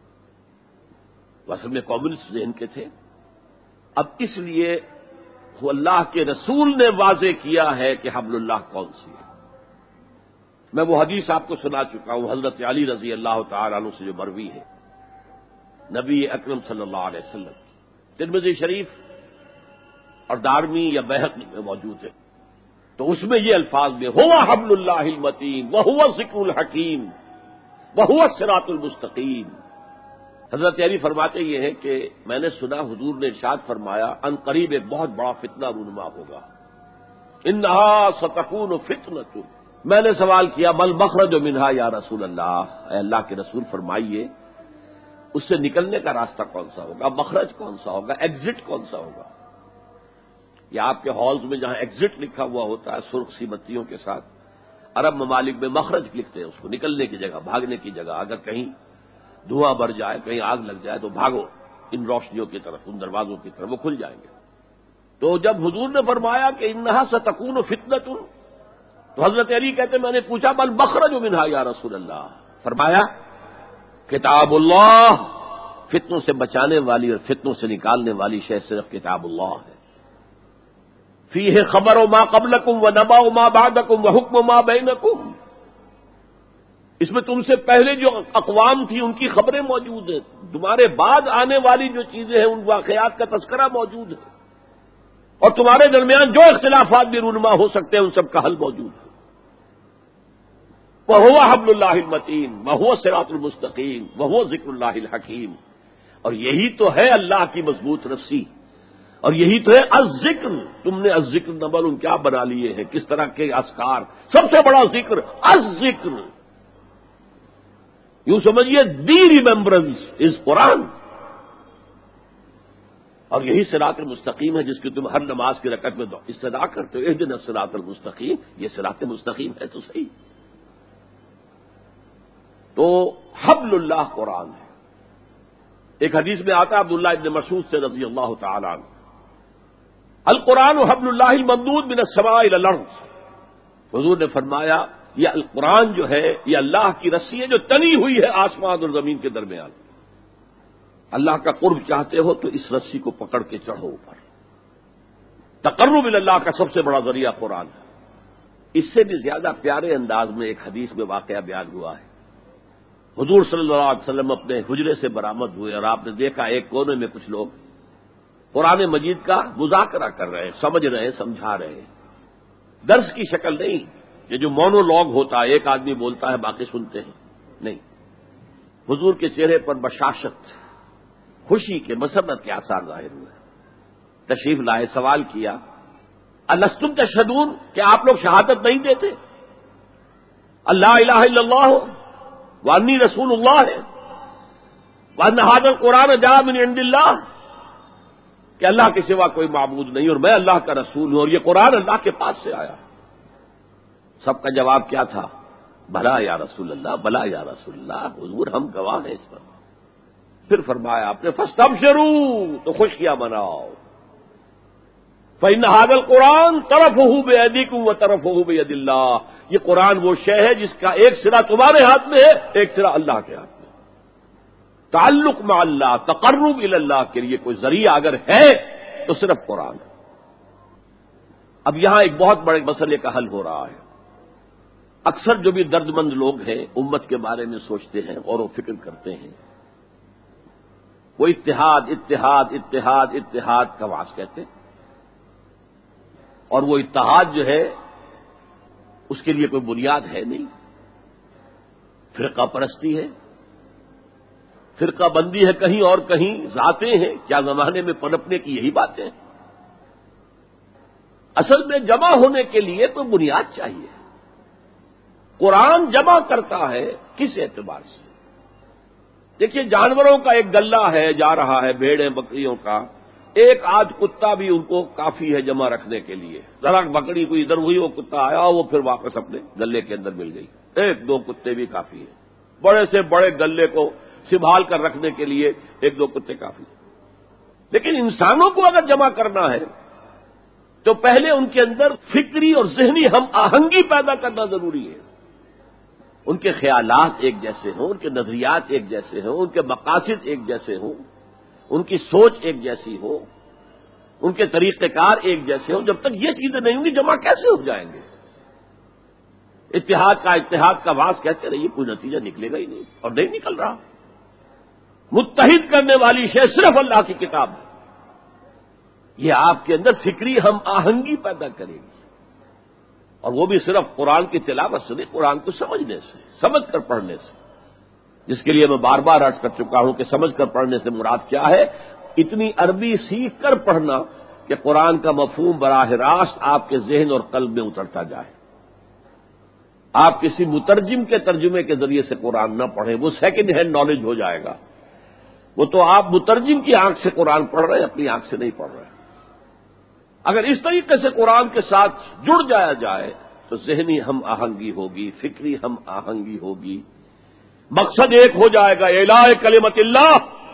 وہ اصل میں کمیونسٹ ذہن کے تھے۔ اب اس لیے وہ اللہ کے رسول نے واضح کیا ہے کہ حبل اللہ کون سی ہے۔ میں وہ حدیث آپ کو سنا چکا ہوں، حضرت علی رضی اللہ تعالی عنہ سے جو مروی ہے نبی اکرم صلی اللہ علیہ وسلم، ترمذی شریف اور دارمی یا بیہقی میں موجود ہے۔ تو اس میں یہ الفاظ میں ہوا حبل اللہ المتین وہوا ذکر الحکیم وہوا الصراط المستقیم۔ حضرت علی فرماتے یہ ہیں کہ میں نے سنا حضور نے ارشاد فرمایا ان قریب ایک بہت بڑا فتنہ رونما ہوگا، انہا ستکون فتنۃ۔ میں نے سوال کیا مل مخرج منہا یا رسول اللہ، اے اللہ کے رسول فرمائیے اس سے نکلنے کا راستہ کون سا ہوگا، مخرج کون سا ہوگا، ایگزٹ کون سا ہوگا؟ یا آپ کے ہالز میں جہاں ایگزٹ لکھا ہوا ہوتا ہے سرخ سی بتیوں کے ساتھ، عرب ممالک میں مخرج لکھتے ہیں اس کو، نکلنے کی جگہ، بھاگنے کی جگہ، اگر کہیں دھواں بھر جائے، کہیں آگ لگ جائے تو بھاگو ان روشنیوں کی طرف، ان دروازوں کی طرف، وہ کھل جائیں گے۔ تو جب حضور نے فرمایا کہ انہا ستکون فتنۃ، تو حضرت علی کہتے میں نے پوچھا بل مخرج منہا یا رسول اللہ، فرمایا کتاب اللہ، فتنوں سے بچانے والی اور فتنوں سے نکالنے والی شے صرف کتاب اللہ ہے۔ فیہ خبر ما قبلکم و نبأ ما بعدکم و حکم ما بینکم، اس میں تم سے پہلے جو اقوام تھی ان کی خبریں موجود ہیں، تمہارے بعد آنے والی جو چیزیں ہیں ان واقعات کا تذکرہ موجود ہے، اور تمہارے درمیان جو اختلافات بھی رونما ہو سکتے ہیں ان سب کا حل موجود ہے۔ وَهُوَ حَبْلُ اللَّهِ الْمَتِينُ وَهُوَ الصِّرَاطُ الْمُسْتَقِيمُ وَهُوَ ذِكْرُ اللَّهِ الْحَكِيمُ، اور یہی تو ہے اللہ کی مضبوط رسی، اور یہی تو ہے الذکر۔ تم نے الذکر نمبر کیا بنا لیے ہیں، کس طرح کے اذکار، سب سے بڑا ذکر الذکر، یوں سمجھیے دی ریممبرنس از قرآن، اور یہی صراط المستقیم ہے جس کی تم ہر نماز کی رکعت میں استدعا کرتے ہو، اہدنا الصراط المستقیم، یہ صراط مستقیم ہے تو صحیح۔ تو حبل اللہ قرآن ہے۔ ایک حدیث میں آتا ہے عبداللہ ابن مسعود سے رضی اللہ تعالی عنہ، القرآن حبل اللہ الممدود من السماء الى الارض، حضور نے فرمایا یہ القرآن جو ہے یہ اللہ کی رسی ہے جو تنی ہوئی ہے آسمان اور زمین کے درمیان۔ اللہ کا قرب چاہتے ہو تو اس رسی کو پکڑ کے چڑھو اوپر۔ تقرب اللہ کا سب سے بڑا ذریعہ قرآن ہے۔ اس سے بھی زیادہ پیارے انداز میں ایک حدیث میں واقعہ بیان ہوا ہے، حضور صلی اللہ علیہ وسلم اپنے حجرے سے برآمد ہوئے اور آپ نے دیکھا ایک کونے میں کچھ لوگ قرآن مجید کا مذاکرہ کر رہے ہیں، سمجھ رہے ہیں، سمجھا رہے ہیں، درس کی شکل نہیں، یہ جو مونولوگ ہوتا ہے ایک آدمی بولتا ہے باقی سنتے ہیں، نہیں، حضور کے چہرے پر بشاشت، خوشی کے، مسرت کے آثار ظاہر ہوئے۔ تشریف لائے، سوال کیا الستم تشہدون، کہ آپ لوگ شہادت نہیں دیتے اللہ الہ الا اللہ، وانی رسول اللہ ہے، وان ھذا القرآن جاء من عند اللہ، کہ اللہ کے سوا کوئی معبود نہیں اور میں اللہ کا رسول ہوں اور یہ قرآن اللہ کے پاس سے آیا۔ سب کا جواب کیا تھا؟ بھلا یا رسول اللہ، بھلا یا رسول اللہ، حضور ہم گواہ ہیں اس پر۔ پھر فرمایا آپ نے فاستبشروا، تو خوشیاں مناؤ، فإن هذا القرآن طرفه بأيديكم وطرفه بيد اللہ، یہ قرآن وہ شے ہے جس کا ایک سرا تمہارے ہاتھ میں ہے، ایک سرا اللہ کے ہاتھ میں۔ تعلق مع اللہ، تقرب الی اللہ کے لیے کوئی ذریعہ اگر ہے تو صرف قرآن ہے۔ اب یہاں ایک بہت بڑے مسئلے کا حل ہو رہا ہے۔ اکثر جو بھی درد مند لوگ ہیں امت کے بارے میں سوچتے ہیں، غور و فکر کرتے ہیں، وہ اتحاد اتحاد اتحاد اتحاد کا واس کہتے ہیں، اور وہ اتحاد جو ہے اس کے لیے کوئی بنیاد ہے نہیں، فرقہ پرستی ہے، فرقہ بندی ہے، کہیں اور کہیں ذاتیں ہیں، کیا زمانے میں پنپنے کی یہی باتیں ہیں۔ اصل میں جمع ہونے کے لیے تو بنیاد چاہیے۔ قرآن جمع کرتا ہے کس اعتبار سے؟ دیکھیے جانوروں کا ایک گلہ ہے جا رہا ہے، بھیڑیں بکریوں کا، ایک آدھ کتا بھی ان کو کافی ہے جمع رکھنے کے لیے، ذرا بکری کوئی ادھر ہوئی وہ کتا آیا وہ پھر واپس اپنے گلے کے اندر مل گئی، ایک دو کتے بھی کافی ہے، بڑے سے بڑے گلے کو سنبھال کر رکھنے کے لیے ایک دو کتے کافی۔ لیکن انسانوں کو اگر جمع کرنا ہے تو پہلے ان کے اندر فکری اور ذہنی ہم آہنگی پیدا کرنا ضروری ہے، ان کے خیالات ایک جیسے ہوں، ان کے نظریات ایک جیسے ہوں، ان کے مقاصد ایک جیسے ہوں، ان کی سوچ ایک جیسی ہو، ان کے طریقہ کار ایک جیسے ہوں۔ جب تک یہ چیزیں نہیں ہوں گی جمع کیسے ہو جائیں گے؟ اتحاد کا اتحاد کا واس کہتے رہیے، کوئی نتیجہ نکلے گا ہی نہیں، اور نہیں نکل رہا۔ متحد کرنے والی شے صرف اللہ کی کتاب ہے، یہ آپ کے اندر فکری ہم آہنگی پیدا کرے گی، اور وہ بھی صرف قرآن کی تلاوت سے نہیں، قرآن کو سمجھنے سے، سمجھ کر پڑھنے سے، جس کے لیے میں بار بار عرض کر چکا ہوں کہ سمجھ کر پڑھنے سے مراد کیا ہے؟ اتنی عربی سیکھ کر پڑھنا کہ قرآن کا مفہوم براہ راست آپ کے ذہن اور قلب میں اترتا جائے۔ آپ کسی مترجم کے ترجمے کے ذریعے سے قرآن نہ پڑھیں، وہ سیکنڈ ہینڈ نالج ہو جائے گا، وہ تو آپ مترجم کی آنکھ سے قرآن پڑھ رہے ہیں، اپنی آنکھ سے نہیں پڑھ رہے۔ اگر اس طریقے سے قرآن کے ساتھ جڑ جایا جائے تو ذہنی ہم آہنگی ہوگی، فکری ہم آہنگی ہوگی، مقصد ایک ہو جائے گا، اعلاء کلمت اللہ۔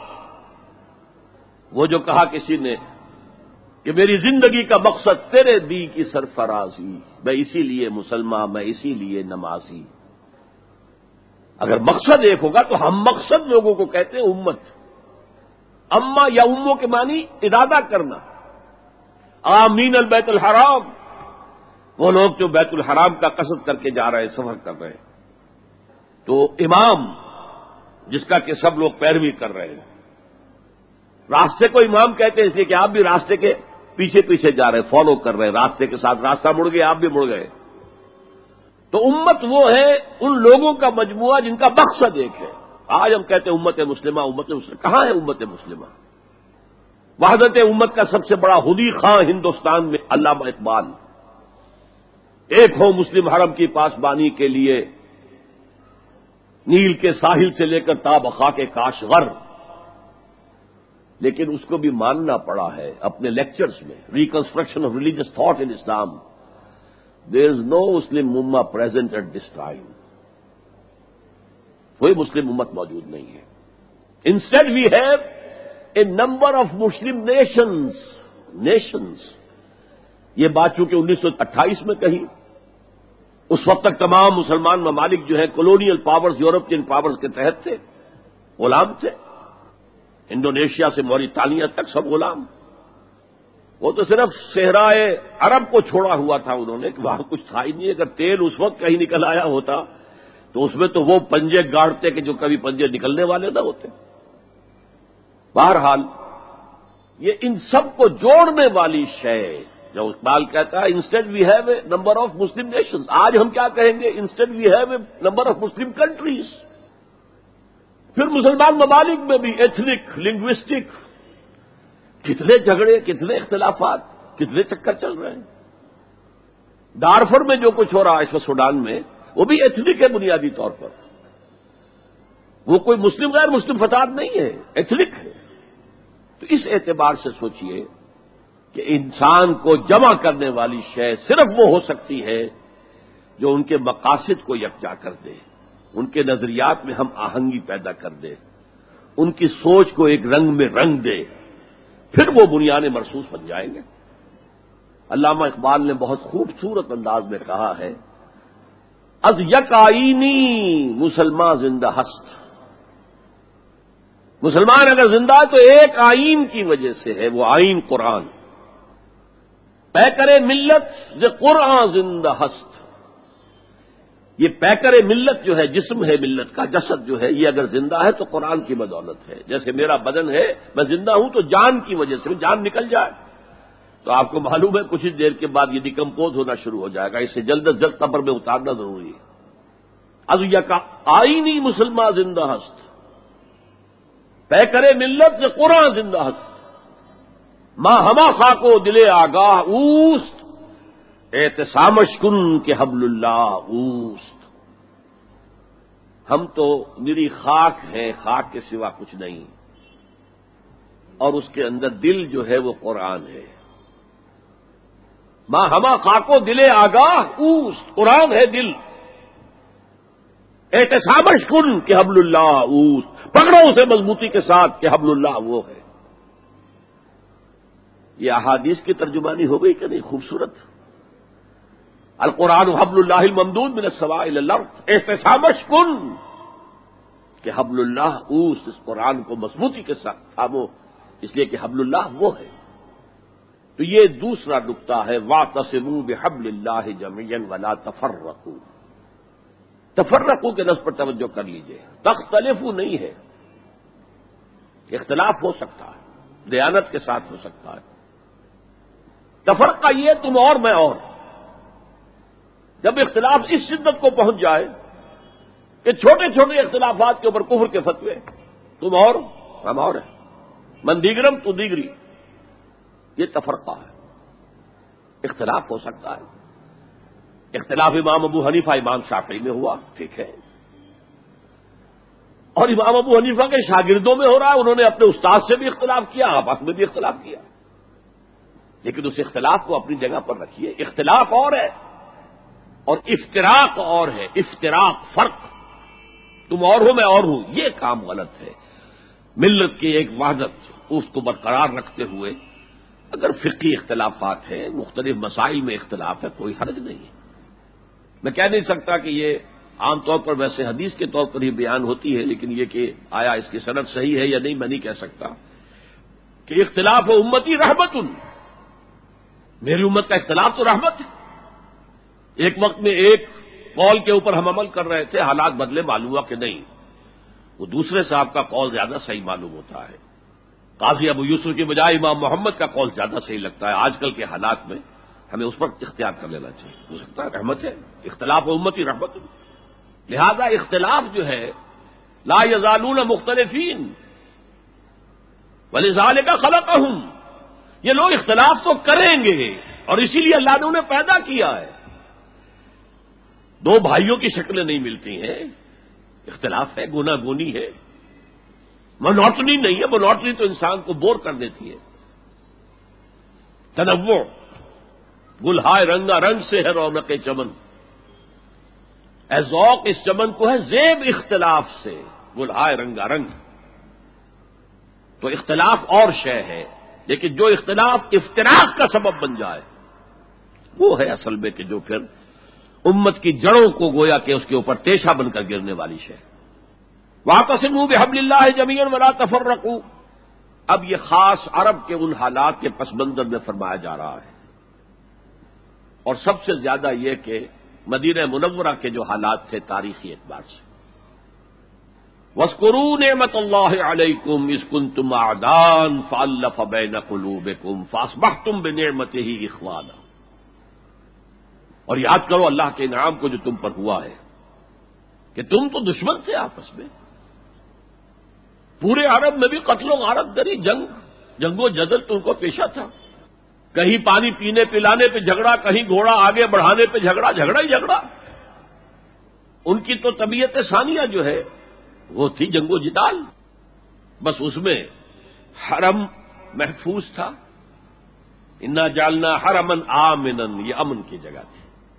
وہ جو کہا کسی نے کہ میری زندگی کا مقصد تیرے دی کی سرفرازی، میں اسی لیے مسلمان، میں اسی لیے نمازی۔ اگر مقصد ایک ہوگا تو ہم مقصد لوگوں کو کہتے ہیں امت۔ اما یا اموں کے معنی ارادہ کرنا۔ آمین البیت الحرام، وہ لوگ جو بیت الحرام کا قصد کر کے جا رہے ہیں، سفر کر رہے ہیں، تو امام جس کا کہ سب لوگ پیروی کر رہے ہیں، راستے کو امام کہتے ہیں اس لیے کہ آپ بھی راستے کے پیچھے پیچھے جا رہے ہیں، فالو کر رہے ہیں، راستے کے ساتھ راستہ مڑ گیا آپ بھی مڑ گئے۔ تو امت وہ ہے ان لوگوں کا مجموعہ جن کا مقصد ایک ہے۔ آج ہم کہتے ہیں امت مسلمہ، امت مسلمہ، کہاں ہے امت مسلمہ؟ وحدت امت کا سب سے بڑا خودی خواہ ہندوستان میں علامہ اقبال، ایک ہو مسلم حرم کی پاسبانی کے لیے، نیل کے ساحل سے لے کر تا بخاک کاشغر، لیکن اس کو بھی ماننا پڑا ہے اپنے لیکچرز میں، reconstruction of religious thought in Islam, there is no Muslim ummah present at this time, کوئی مسلم امت موجود نہیں ہے۔ Instead we have a number of Muslim nations nations یہ بات چونکہ انیس سو اٹھائیس میں کہی، اس وقت تک تمام مسلمان ممالک جو ہیں کولونیل پاورز، یورپین پاورز کے تحت تھے، غلام تھے، انڈونیشیا سے موریٹانیہ تک سب غلام۔ وہ تو صرف صحرائے عرب کو چھوڑا ہوا تھا انہوں نے، کہ وہاں کچھ تھا ہی نہیں۔ اگر تیل اس وقت کہیں نکل آیا ہوتا تو اس میں تو وہ پنجے گاڑتے کہ جو کبھی پنجے نکلنے والے نہ ہوتے۔ بہرحال یہ ان سب کو جوڑنے والی شے جو اقبال کہتا ہے، instead we have a number of Muslim nations, آج ہم کیا کہیں گے؟ Instead we have a number of Muslim countries. پھر مسلمان ممالک میں بھی ایتھنک، لنگوسٹک، کتنے جھگڑے، کتنے اختلافات، کتنے چکر چل رہے ہیں۔ دارفر میں جو کچھ ہو رہا ہے اس وقت سوڈان میں، وہ بھی ایتھنک ہے بنیادی طور پر۔ وہ کوئی مسلم غیر مسلم فساد نہیں ہے، ایتھنک ہے۔ تو اس اعتبار سے سوچئے کہ انسان کو جمع کرنے والی شے صرف وہ ہو سکتی ہے جو ان کے مقاصد کو یکجا کر دے، ان کے نظریات میں ہم آہنگی پیدا کر دے، ان کی سوچ کو ایک رنگ میں رنگ دے، پھر وہ بنیان مرصوص بن جائیں گے۔ علامہ اقبال نے بہت خوبصورت انداز میں کہا ہے، از یک آئینی مسلمان زندہ ہست، مسلمان اگر زندہ ہے تو ایک آئین کی وجہ سے ہے، وہ آئین قرآن۔ پیکر ملت ز قرآن زندہ ہست، یہ پیکر ملت جو ہے، جسم ہے ملت کا، جسد جو ہے، یہ اگر زندہ ہے تو قرآن کی بدولت ہے۔ جیسے میرا بدن ہے، میں زندہ ہوں تو جان کی وجہ سے، جان نکل جائے تو آپ کو معلوم ہے کچھ دیر کے بعد یہ ڈیکمپوز ہونا شروع ہو جائے گا، اسے جلد از جلد قبر میں اتارنا ضروری ہے۔ از یکا آئینی مسلمان زندہ ہست، پیکر ملت ز قرآن زندہ ہست، ماں ہما خاکو دل آگاہ اوست، احتسامش کن کہ حبل اللہ اوست۔ ہم تو میری خاک ہے، خاک کے سوا کچھ نہیں، اور اس کے اندر دل جو ہے وہ قرآن ہے۔ ماں ہما خاکو دل آگاہ اوست، قرآن ہے دل، احتسامش کن کہ حبل اللہ اوست، پکڑو اسے مضبوطی کے ساتھ کہ حبل اللہ وہ ہے۔ یہ احادیث کی ترجمانی ہو گئی کہ نہیں؟ خوبصورت۔ القرآن حبل اللہ الممدود من السماء الی الارض، احتسامش کن کہ حبل اللہ اوست، اس قرآن کو مضبوطی کے ساتھ تھامو، اس لیے کہ حبل اللہ وہ ہے۔ تو یہ دوسرا نقطہ ہے، واعتصموا بحبل اللہ جميعا ولا تفرقوا۔ تفرقوا کے لفظ پر توجہ کر لیجئے، تختلفوا نہیں ہے، اختلاف ہو سکتا ہے، دیانت کے ساتھ ہو سکتا ہے۔ تفرقہ یہ تم اور میں اور، جب اختلاف اس شدت کو پہنچ جائے کہ چھوٹے چھوٹے اختلافات کے اوپر کفر کے فتوے، تم اور ہم اور ہیں، من دیگرم تو دیگری، یہ تفرقہ ہے۔ اختلاف ہو سکتا ہے، اختلاف امام ابو حنیفہ امام شافعی میں ہوا، ٹھیک ہے، اور امام ابو حنیفہ کے شاگردوں میں ہو رہا ہے، انہوں نے اپنے استاد سے بھی اختلاف کیا، آپس میں بھی اختلاف کیا، لیکن اس اختلاف کو اپنی جگہ پر رکھیے۔ اختلاف اور ہے اور افتراق اور ہے، افتراق فرق، تم اور ہو میں اور ہوں، یہ کام غلط ہے۔ ملت کی ایک وحدت اس کو برقرار رکھتے ہوئے اگر فقہی اختلافات ہیں، مختلف مسائل میں اختلاف ہے، کوئی حرج نہیں ہے۔ میں کہہ نہیں سکتا کہ یہ عام طور پر ویسے حدیث کے طور پر ہی بیان ہوتی ہے، لیکن یہ کہ آیا اس کی سند صحیح ہے یا نہیں میں نہیں کہہ سکتا، کہ اختلاف امتی رحمت، میری امت کا اختلاف تو رحمت ہے۔ ایک وقت میں ایک قول کے اوپر ہم عمل کر رہے تھے، حالات بدلے، معلوم ہوا کہ نہیں، وہ دوسرے صاحب کا قول زیادہ صحیح معلوم ہوتا ہے، قاضی ابو یوسف کی بجائے امام محمد کا قول زیادہ صحیح لگتا ہے، آج کل کے حالات میں ہمیں اس پر اختیار کر لینا چاہیے، ہو سکتا ہے رحمت ہے، اختلاف امتی رحمت، لہذا اختلاف جو ہے لا یزالون مختلفین ولذالک خلقہم، یہ لوگ اختلاف تو کریں گے اور اسی لیے اللہ نے انہیں پیدا کیا ہے۔ دو بھائیوں کی شکلیں نہیں ملتی ہیں، اختلاف ہے، گنا گونی ہے، مونوٹنی نہیں ہے، مونوٹنی تو انسان کو بور کر دیتی ہے۔ تنوع، گلہائے رنگا رنگ سے ہے رونق چمن، اے ذوق اس چمن کو ہے زیب اختلاف سے، گلہائے رنگا رنگ۔ تو اختلاف اور شے ہے، لیکن جو اختلاف افتراق کا سبب بن جائے وہ ہے اصل میں کہ جو پھر امت کی جڑوں کو گویا کہ اس کے اوپر تیشہ بن کر گرنے والی شے۔ واعتصموا بحبل اللہ جميعا ولا تفرقوا، اب یہ خاص عرب کے ان حالات کے پس منظر میں فرمایا جا رہا ہے، اور سب سے زیادہ یہ کہ مدینہ منورہ کے جو حالات تھے تاریخی اعتبار سے۔ وَاذْكُرُوا نِعْمَةَ اللَّهِ عَلَيْكُمْ إِذْ كُنتُمْ أَعْدَاءً فَأَلَّفَ بَيْنَ قُلُوبِكُمْ فَأَصْبَحْتُمْ بِنِعْمَتِهِ إِخْوَانًا، اور یاد کرو اللہ کے انعام کو جو تم پر ہوا ہے کہ تم تو دشمن تھے آپس میں، پورے عرب میں بھی قتل و غارت گری، جنگ جنگ و جدل تم کو پیشہ تھا، کہیں پانی پینے پلانے پہ جھگڑا، کہیں گھوڑا آگے بڑھانے پہ جھگڑا، جھگڑا ہی جھگڑا۔ ان کی تو طبیعت ثانیہ جو ہے وہ تھی جنگ و جدال، بس اس میں حرم محفوظ تھا. انا جعلنا حرما آمنا، یہ امن کی جگہ تھی.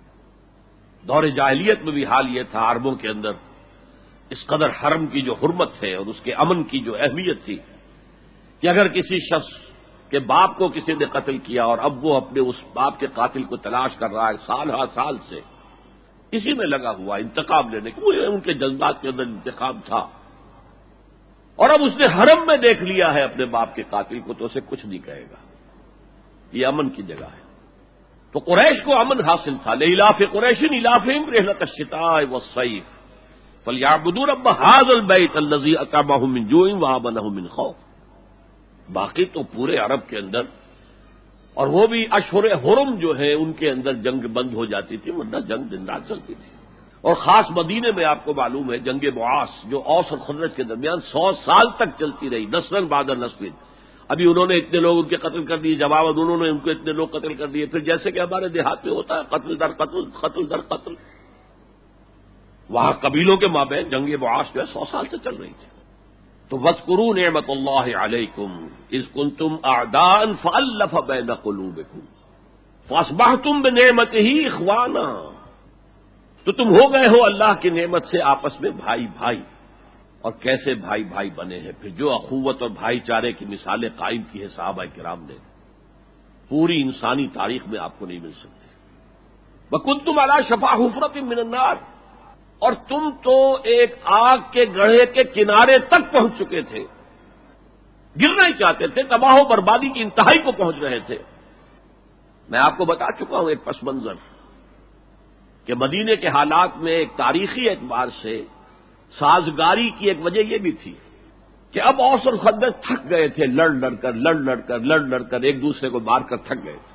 دور جاہلیت میں بھی حال یہ تھا عربوں کے اندر اس قدر حرم کی جو حرمت ہے اور اس کے امن کی جو اہمیت تھی کہ اگر کسی شخص کے باپ کو کسی نے قتل کیا اور اب وہ اپنے اس باپ کے قاتل کو تلاش کر رہا ہے سال ہا سال سے، اسی میں لگا ہوا انتقام لینے کو، ان کے جذبات کے اندر انتقام تھا، اور اب اس نے حرم میں دیکھ لیا ہے اپنے باپ کے قاتل کو تو اسے کچھ نہیں کہے گا. یہ امن کی جگہ ہے. تو قریش کو امن حاصل تھا. لإلاف قریش إِلَافِهِمْ رِحْلَةَ الشِّتَاءِ وَالصَّيْفِ فَلْيَعْبُدُوا رَبَّ هَٰذَا الْبَيْتِ الَّذِي أَطْعَمَهُم مِّن جُوعٍ وَآمَنَهُم مِّن خوف. باقی تو پورے عرب کے اندر، اور وہ بھی اشہر حرم جو ہے ان کے اندر جنگ بند ہو جاتی تھی، ورنہ جنگ دن رات چلتی تھی. اور خاص مدینے میں آپ کو معلوم ہے جنگ بعاث جو اوس اور خزرج کے درمیان سو سال تک چلتی رہی، نسلاً بعد نسل. ابھی انہوں نے اتنے لوگ ان کے قتل کر دیے، جواب انہوں نے ان کو اتنے لوگ قتل کر دیے. پھر جیسے کہ ہمارے دیہات میں ہوتا ہے قتل در قتل، قتل در قتل، وہاں قبیلوں کے مابین جنگ بعاث جو ہے سو سال سے چل رہی تھی. تو وَاذْكُرُوا نِعْمَتَ اللَّهِ عَلَيْكُمْ إِذْ كُنتُمْ أَعْدَاءً فَأَلَّفَ بَيْنَ قُلُوبِكُمْ فَأَصْبَحْتُمْ بِنِعْمَتِهِ إِخْوَانًا. تو تم ہو گئے ہو اللہ کی نعمت سے آپس میں بھائی بھائی. اور کیسے بھائی بھائی بنے ہیں پھر جو اخوت اور بھائی چارے کی مثالیں قائم کی ہے صحابہ کرام نے، پوری انسانی تاریخ میں آپ کو نہیں مل سکتی. وَكُنتُمْ عَلَىٰ شَفَا حُفْرَةٍ مِّنَ النَّارِ، اور تم تو ایک آگ کے گڑھے کے کنارے تک پہنچ چکے تھے، گرنا ہی چاہتے تھے، تباہ و بربادی کی انتہائی کو پہنچ رہے تھے. میں آپ کو بتا چکا ہوں ایک پس منظر کہ مدینے کے حالات میں ایک تاریخی اعتبار سے سازگاری کی ایک وجہ یہ بھی تھی کہ اب اوس اور خزرج تھک گئے تھے، لڑ لڑ کر لڑ لڑ کر لڑ لڑ کر ایک دوسرے کو مار کر تھک گئے تھے،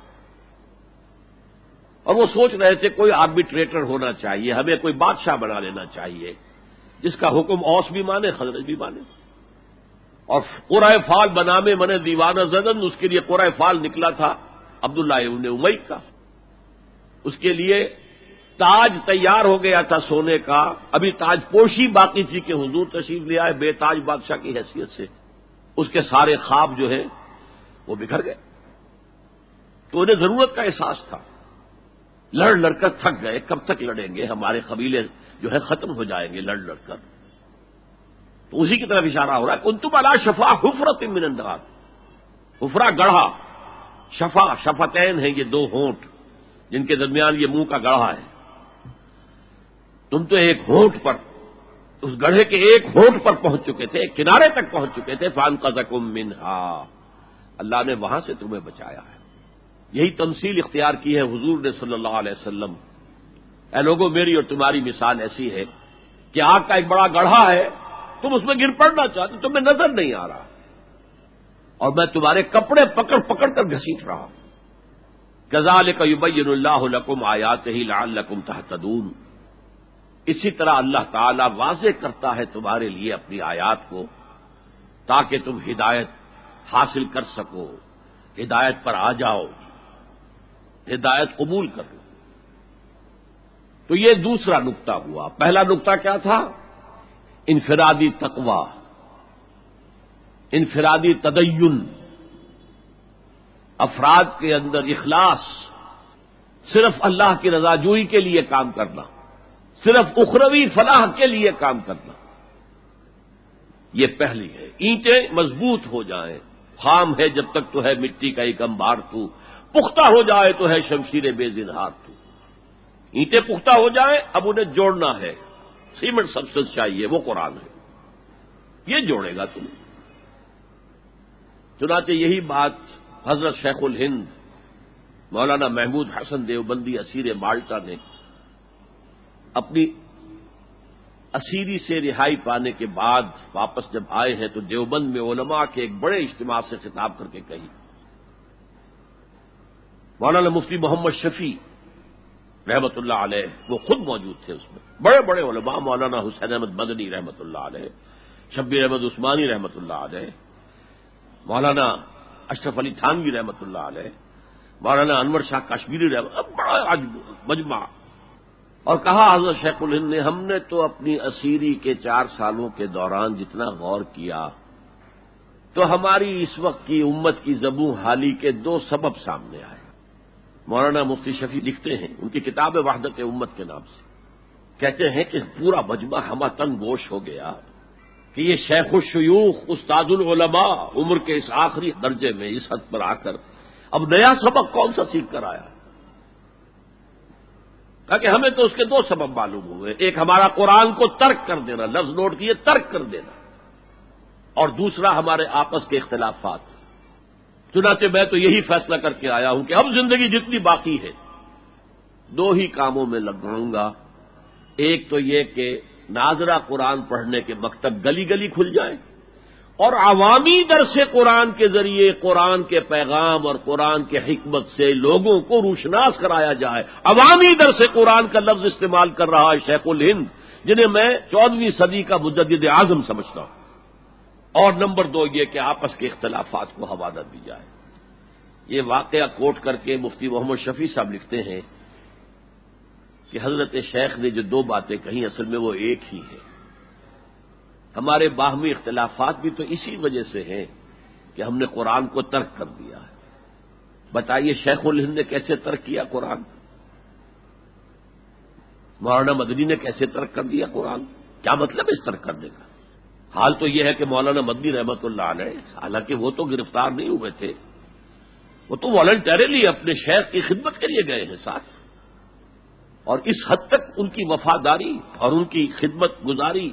اور وہ سوچ رہے تھے کوئی آربیٹریٹر ہونا چاہیے، ہمیں کوئی بادشاہ بنا لینا چاہیے جس کا حکم اوس بھی مانے خزرج بھی مانے. اور قرۂ فال بنامے من دیوانہ زدن، اس کے لیے قرۂ فال نکلا تھا عبداللہ ابن امیہ کا. اس کے لیے تاج تیار ہو گیا تھا سونے کا، ابھی تاج پوشی باقی تھی کہ حضور تشریف لے آئے بے تاج بادشاہ کی حیثیت سے. اس کے سارے خواب جو ہیں وہ بکھر گئے. تو انہیں ضرورت کا احساس تھا، لڑ لڑ کر تھک گئے، کب تک لڑیں گے، ہمارے قبیلے جو ہے ختم ہو جائیں گے لڑ لڑ کر. تو اسی کی طرف اشارہ ہو رہا ہے کنتم علی شفا حفرۃ من النار. حفرہ گڑھا، شفا شفتین ہیں یہ دو ہونٹ جن کے درمیان یہ منہ کا گڑھا ہے. تم تو ایک ہونٹ پر، اس گڑھے کے ایک ہونٹ پر پہنچ چکے تھے، ایک کنارے تک پہنچ چکے تھے. فانقذکم منہا، اللہ نے وہاں سے تمہیں بچایا ہے. یہی تمثیل اختیار کی ہے حضور نے صلی اللہ علیہ وسلم. اے لوگوں میری اور تمہاری مثال ایسی ہے کہ آگ کا ایک بڑا گڑھا ہے، تم اس میں گر پڑنا چاہتے، تمہیں نظر نہیں آ رہا، اور میں تمہارے کپڑے پکڑ پکڑ کر گھسیٹ رہا ہوں. کذالک یبین اللہ لکم آیاتہ لعلکم تہتدون. اسی طرح اللہ تعالی واضح کرتا ہے تمہارے لیے اپنی آیات کو تاکہ تم ہدایت حاصل کر سکو، ہدایت پر آ جاؤ، ہدایت قبول کر لو. تو یہ دوسرا نقطہ ہوا. پہلا نقطہ کیا تھا؟ انفرادی تقوی، انفرادی تدین، افراد کے اندر اخلاص، صرف اللہ کی رضا جوئی کے لیے کام کرنا، صرف اخروی فلاح کے لیے کام کرنا. یہ پہلی ہے. اینٹیں مضبوط ہو جائیں، خام ہے جب تک تو ہے مٹی کا ایک انبار تو، پختہ ہو جائے تو ہے شمشیر بے زنہار تو. اینٹیں پختہ ہو جائیں، اب انہیں جوڑنا ہے، سیمنٹ سبسٹنس چاہیے، وہ قرآن ہے، یہ جوڑے گا تم. چنانچہ یہی بات حضرت شیخ الہند مولانا محمود حسن دیوبندی اسیر مالٹا نے اپنی اسیری سے رہائی پانے کے بعد واپس جب آئے ہیں تو دیوبند میں علماء کے ایک بڑے اجتماع سے خطاب کر کے کہی. مولانا مفتی محمد شفیع رحمت اللہ علیہ وہ خود موجود تھے اس میں، بڑے بڑے علماء، مولانا حسین احمد مدنی رحمت اللہ علیہ، شبیر احمد عثمانی رحمت اللہ علیہ، مولانا اشرف علی تھانوی رحمت اللہ علیہ، مولانا انور شاہ کشمیری رحمت، بڑا آج مجمع. اور کہا حضرت شیخ الہند نے ہم نے تو اپنی اسیری کے چار سالوں کے دوران جتنا غور کیا تو ہماری اس وقت کی امت کی زبوں حالی کے دو سبب سامنے آئے۔ مولانا مفتی شفیع لکھتے ہیں ان کی کتاب وحدت امت کے نام سے، کہتے ہیں کہ پورا مجمع ہمہ تن گوش ہو گیا کہ یہ شیخ الشیوخ استاد العلماء عمر کے اس آخری درجے میں اس حد پر آ کر اب نیا سبق کون سا سیکھ کر آیا؟ تاکہ ہمیں تو اس کے دو سبب معلوم ہوئے، ایک ہمارا قرآن کو ترک کر دینا، لفظ نوٹ کیے ترک کر دینا، اور دوسرا ہمارے آپس کے اختلافات۔ چنانچہ میں تو یہی فیصلہ کر کے آیا ہوں کہ اب زندگی جتنی باقی ہے دو ہی کاموں میں لگاؤں گا، ایک تو یہ کہ ناظرہ قرآن پڑھنے کے مکتب گلی گلی کھل جائیں اور عوامی درس قرآن کے ذریعے قرآن کے پیغام اور قرآن کے حکمت سے لوگوں کو روشناس کرایا جائے۔ عوامی درس قرآن کا لفظ استعمال کر رہا ہے شیخ الہند، جنہیں میں چودہویں صدی کا مجدد اعظم سمجھتا ہوں۔ اور نمبر دو یہ کہ آپس کے اختلافات کو حوالت دی جائے۔ یہ واقعہ کوٹ کر کے مفتی محمد شفیع صاحب لکھتے ہیں کہ حضرت شیخ نے جو دو باتیں کہیں اصل میں وہ ایک ہی ہے۔ ہمارے باہمی اختلافات بھی تو اسی وجہ سے ہیں کہ ہم نے قرآن کو ترک کر دیا ہے۔ بتائیے شیخ الہند نے کیسے ترک کیا قرآن؟ مولانا مدنی نے کیسے ترک کر دیا قرآن؟ کیا مطلب ہے اس ترک کرنے کا؟ حال تو یہ ہے کہ مولانا مدنی رحمت اللہ علیہ، حالانکہ وہ تو گرفتار نہیں ہوئے تھے، وہ تو والنٹریلی اپنے شیخ کی خدمت کے لیے گئے ہیں ساتھ، اور اس حد تک ان کی وفاداری اور ان کی خدمت گزاری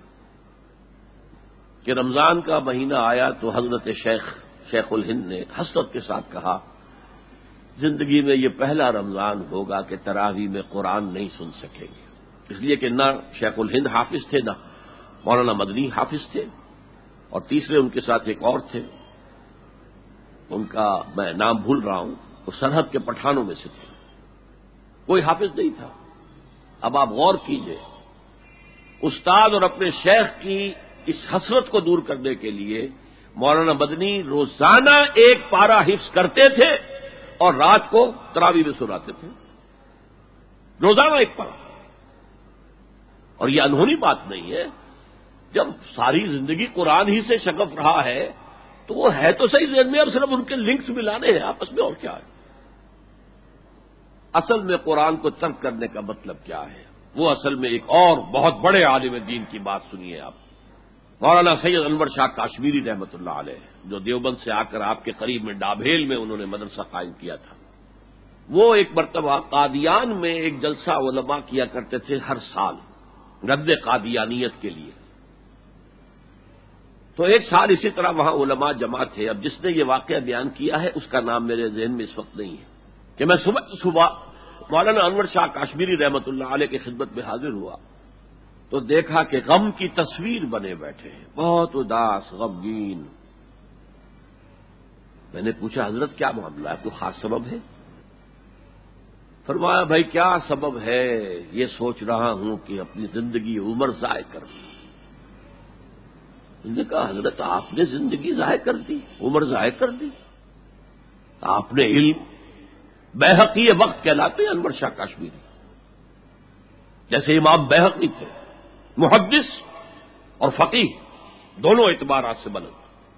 کہ رمضان کا مہینہ آیا تو حضرت شیخ شیخ الہند نے حسرت کے ساتھ کہا زندگی میں یہ پہلا رمضان ہوگا کہ تراویح میں قرآن نہیں سن سکیں گے، اس لیے کہ نہ شیخ الہند حافظ تھے نہ مولانا مدنی حافظ تھے، اور تیسرے ان کے ساتھ ایک اور تھے، ان کا میں نام بھول رہا ہوں، وہ سرحد کے پٹھانوں میں سے تھے، کوئی حافظ نہیں تھا۔ اب آپ غور کیجئے، استاد اور اپنے شیخ کی اس حسرت کو دور کرنے کے لیے مولانا مدنی روزانہ ایک پارہ حفظ کرتے تھے اور رات کو تراویح میں سناتے تھے، روزانہ ایک پارہ۔ اور یہ انہونی بات نہیں ہے، جب ساری زندگی قرآن ہی سے شغف رہا ہے تو وہ ہے تو صحیح ذہن میں، اب صرف ان کے لنکس ملانے ہیں آپس میں، اور کیا ہے؟ اصل میں قرآن کو ترک کرنے کا مطلب کیا ہے؟ وہ اصل میں ایک اور بہت بڑے عالم دین کی بات سنیے آپ، مولانا سید انور شاہ کاشمیری رحمت اللہ علیہ، جو دیوبند سے آ کر آپ کے قریب میں ڈابھیل میں انہوں نے مدرسہ قائم کیا تھا۔ وہ ایک مرتبہ قادیان میں ایک جلسہ علماء کیا کرتے تھے ہر سال رد قادیانیت کے لیے، تو ایک سال اسی طرح وہاں علماء جمع تھے۔ اب جس نے یہ واقعہ بیان کیا ہے اس کا نام میرے ذہن میں اس وقت نہیں ہے، کہ میں صبح صبح مولانا انور شاہ کاشمیری رحمت اللہ علیہ کی خدمت میں حاضر ہوا تو دیکھا کہ غم کی تصویر بنے بیٹھے ہیں، بہت اداس غمگین۔ میں نے پوچھا حضرت کیا معاملہ ہے، کوئی خاص سبب ہے؟ فرمایا بھائی کیا سبب ہے، یہ سوچ رہا ہوں کہ اپنی زندگی عمر ضائع کر دی۔ میں نے کہا حضرت آپ نے زندگی ضائع کر دی، عمر ضائع کر دی؟ آپ نے علم بیہقی وقت کہلاتے ہیں انور شاہ کاشمیری، جیسے امام بیہقی تھے، محدث اور فقیہ دونوں اعتبارات سے بلند،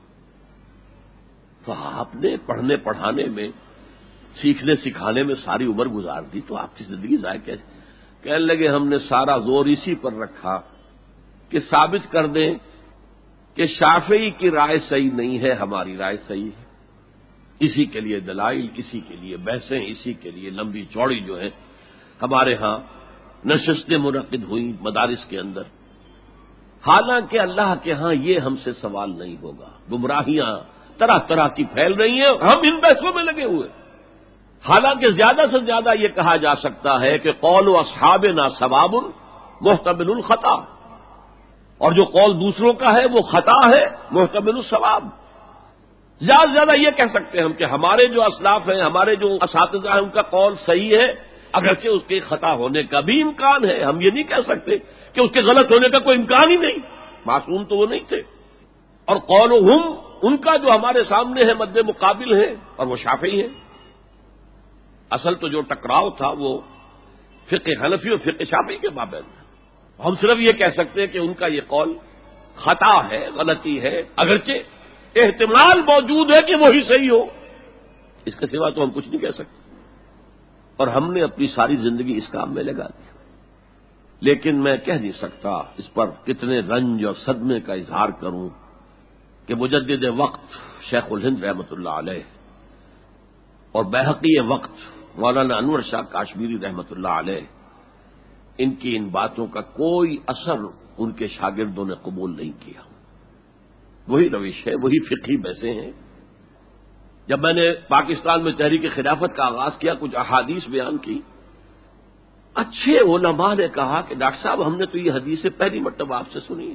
تو آپ نے پڑھنے پڑھانے میں سیکھنے سکھانے میں ساری عمر گزار دی، تو آپ کی زندگی ضائع کیسے؟ کہنے لگے ہم نے سارا زور اسی پر رکھا کہ ثابت کر دیں کہ شافعی کی رائے صحیح نہیں ہے، ہماری رائے صحیح ہے۔ اسی کے لیے دلائل، اسی کے لیے بحثیں، اسی کے لیے لمبی چوڑی جو ہے ہمارے ہاں نشستیں منعقد ہوئیں مدارس کے اندر، حالانکہ اللہ کے ہاں یہ ہم سے سوال نہیں ہوگا۔ گمراہیاں طرح طرح کی پھیل رہی ہیں، ہم ان بحثوں میں لگے ہوئے، حالانکہ زیادہ سے زیادہ یہ کہا جا سکتا ہے کہ قول و اصحابنا ثواب محتمل الخطا، اور جو قول دوسروں کا ہے وہ خطا ہے محتمل الثواب۔ زیادہ سے زیادہ یہ کہہ سکتے ہیں ہم کہ ہمارے جو اسلاف ہیں، ہمارے جو اساتذہ ہیں، ان کا قول صحیح ہے، اگرچہ اس کے خطا ہونے کا بھی امکان ہے۔ ہم یہ نہیں کہہ سکتے کہ اس کے غلط ہونے کا کوئی امکان ہی نہیں، معصوم تو وہ نہیں تھے۔ اور قولہم ان کا جو ہمارے سامنے ہے مد مقابل ہے، اور وہ شافعی ہے۔ اصل تو جو ٹکراؤ تھا وہ فقہ حنفی اور فقہ شافعی کے مابین. ہم صرف یہ کہہ سکتے ہیں کہ ان کا یہ قول خطا ہے، غلطی ہے، اگرچہ احتمال موجود ہے کہ وہی صحیح ہو، اس کے سوا تو ہم کچھ نہیں کہہ سکتے. اور ہم نے اپنی ساری زندگی اس کام میں لگا دی. لیکن میں کہہ نہیں سکتا اس پر کتنے رنج اور صدمے کا اظہار کروں کہ مجدد وقت شیخ الہند رحمۃ اللہ علیہ اور بیہقی وقت مولانا انور شاہ کاشمیری رحمۃ اللہ علیہ، ان کی ان باتوں کا کوئی اثر ان کے شاگردوں نے قبول نہیں کیا. وہی روش ہے، وہی فقہی بحثیں ہیں. جب میں نے پاکستان میں تحریک خلافت کا آغاز کیا، کچھ احادیث بیان کی، اچھے علماء نے کہا کہ ڈاکٹر صاحب ہم نے تو یہ حدیثیں پہلی مرتبہ آپ سے سنی.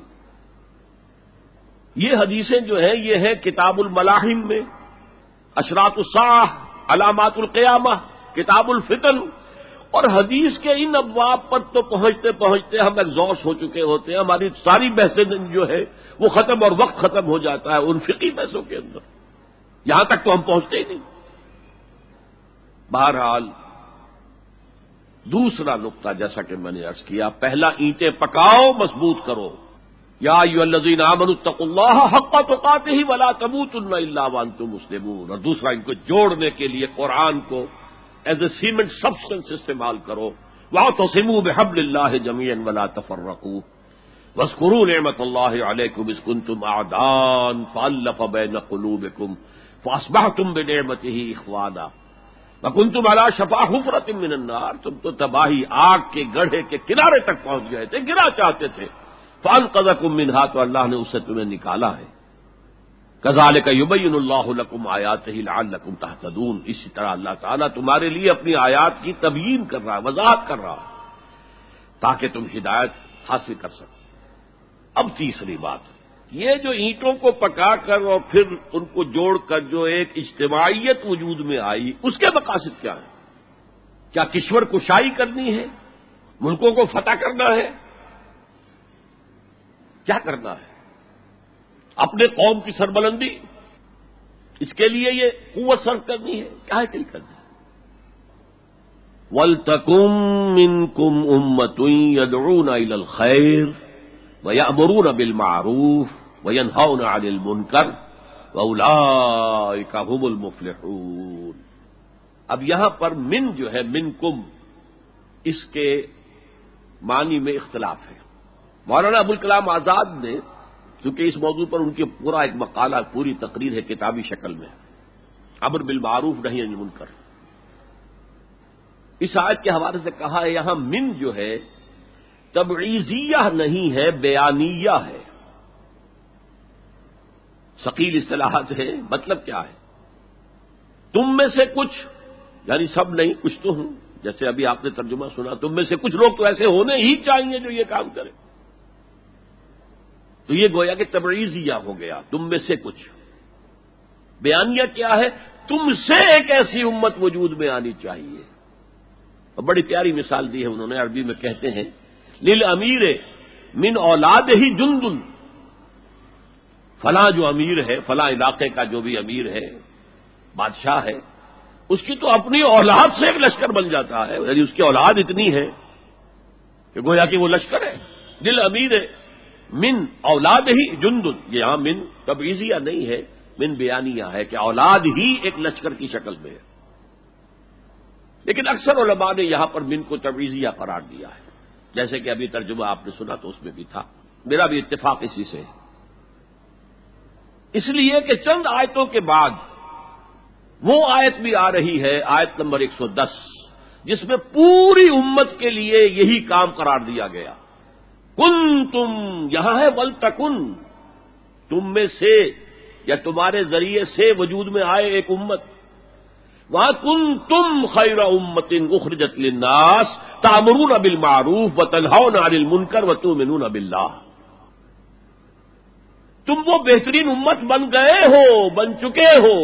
یہ حدیثیں جو ہیں یہ ہیں کتاب الملاحم میں، اشراط الساعہ، علامات القیامہ، کتاب الفتن، اور حدیث کے ان ابواب پر تو پہنچتے پہنچتے ہم ایگزاسٹ ہو چکے ہوتے ہیں. ہماری ساری بحثیں جو ہے وہ ختم اور وقت ختم ہو جاتا ہے ان فقہی بحثوں کے اندر. یہاں تک تو ہم پہنچتے ہی نہیں. بہرحال دوسرا نقطہ جیسا کہ میں نے عرض کیا، پہلا اینٹیں پکاؤ، مضبوط کرو. یا ایھا الذین آمنوا اتقوا اللہ حق تقاتہ ولا تموتن الا وانتم مسلمون. اور دوسرا ان کو جوڑنے کے لیے قرآن کو ایز اے سیمنٹ سبسٹنس استعمال کرو. واعتصموا بحبل اللہ جميعا ولا تفرقوا واذکروا نعمت اللہ علیکم اذ کنتم اعداء فالف بین قلوبکم فاصبحتم بنعمتہ اخوانا وکنتم علی شفا حفرۃ من النار. تم تو تباہی آگ کے گڑھے کے کنارے تک پہنچ گئے تھے، گرا چاہتے تھے. فانقذکم منہا، تو اللہ نے اس سے تمہیں نکالا ہے. کذالک یبین اللہ لکم آیاتہ لعلکم تہتدون. اسی طرح اللہ تعالیٰ تمہارے لیے اپنی آیات کی تبیین کر رہا ہے، وضاحت کر رہا ہے تاکہ تم ہدایت حاصل کر سکو. اب تیسری بات، یہ جو اینٹوں کو پکا کر اور پھر ان کو جوڑ کر جو ایک اجتماعیت وجود میں آئی، اس کے مقاصد کیا ہیں؟ کیا کشور کشائی کرنی ہے؟ ملکوں کو فتح کرنا ہے؟ کیا کرنا ہے؟ اپنے قوم کی سربلندی؟ اس کے لیے یہ قوت صرف کرنی ہے؟ کیا ہے کہ کرنا ہے؟ وَلْتَكُن مِّنكُمْ أُمَّةٌ يَدْعُونَ إِلَى الْخَيْرِ وَيَأْمُرُونَ بِالْمَعْرُوفِ وَيَنْهَوْنَ عَنِ الْمُنكَرِ وَأُولَٰئِكَ هُمُ الْمُفْلِحُونَ. اب یہاں پر من جو ہے منکم، اس کے معنی میں اختلاف ہے. مولانا ابوالکلام آزاد نے، کیونکہ اس موضوع پر ان کے پورا ایک مقالہ، پوری تقریر ہے کتابی شکل میں، امر بالمعروف نہی عن المنکر، اس آیت کے حوالے سے کہا ہے یہاں من جو ہے تبعیضیہ نہیں ہے، بیانیہ ہے. ثقیل اصطلاحات ہے. مطلب کیا ہے؟ تم میں سے کچھ، یعنی سب نہیں، کچھ تو ہوں. جیسے ابھی آپ نے ترجمہ سنا، تم میں سے کچھ لوگ تو ایسے ہونے ہی چاہیے جو یہ کام کریں. تو یہ گویا کہ تبعیضیہ ہو گیا، تم میں سے کچھ. بیانیہ کیا ہے؟ تم سے ایک ایسی امت وجود میں آنی چاہیے. اور بڑی پیاری مثال دی ہے انہوں نے، عربی میں کہتے ہیں للامیر من اولاد ہی جندن. فلاں جو امیر ہے، فلاں علاقے کا جو بھی امیر ہے، بادشاہ ہے، اس کی تو اپنی اولاد سے ایک لشکر بن جاتا ہے. یعنی اس کی اولاد اتنی ہے کہ گویا کہ وہ لشکر ہے. للامیر من اولاد ہی جندن، یہ یہاں من تبعیضیہ نہیں ہے، من بیانیہ ہے کہ اولاد ہی ایک لشکر کی شکل میں ہے. لیکن اکثر علماء نے یہاں پر من کو تبعیضیہ قرار دیا ہے، جیسے کہ ابھی ترجمہ آپ نے سنا تو اس میں بھی تھا. میرا بھی اتفاق اسی سے ہے، اس لیے کہ چند آیتوں کے بعد وہ آیت بھی آ رہی ہے، آیت نمبر ایک سو دس، جس میں پوری امت کے لیے یہی کام قرار دیا گیا. کن تم، یہاں ہے ولتکن، تم میں سے یا تمہارے ذریعے سے وجود میں آئے ایک امت. وہاں کن تم خیر امت اخرجت للناس تأمرون بالمعروف وتنہون عن المنکر وتؤمنون باللہ. تم وہ بہترین امت بن گئے ہو، بن چکے ہو،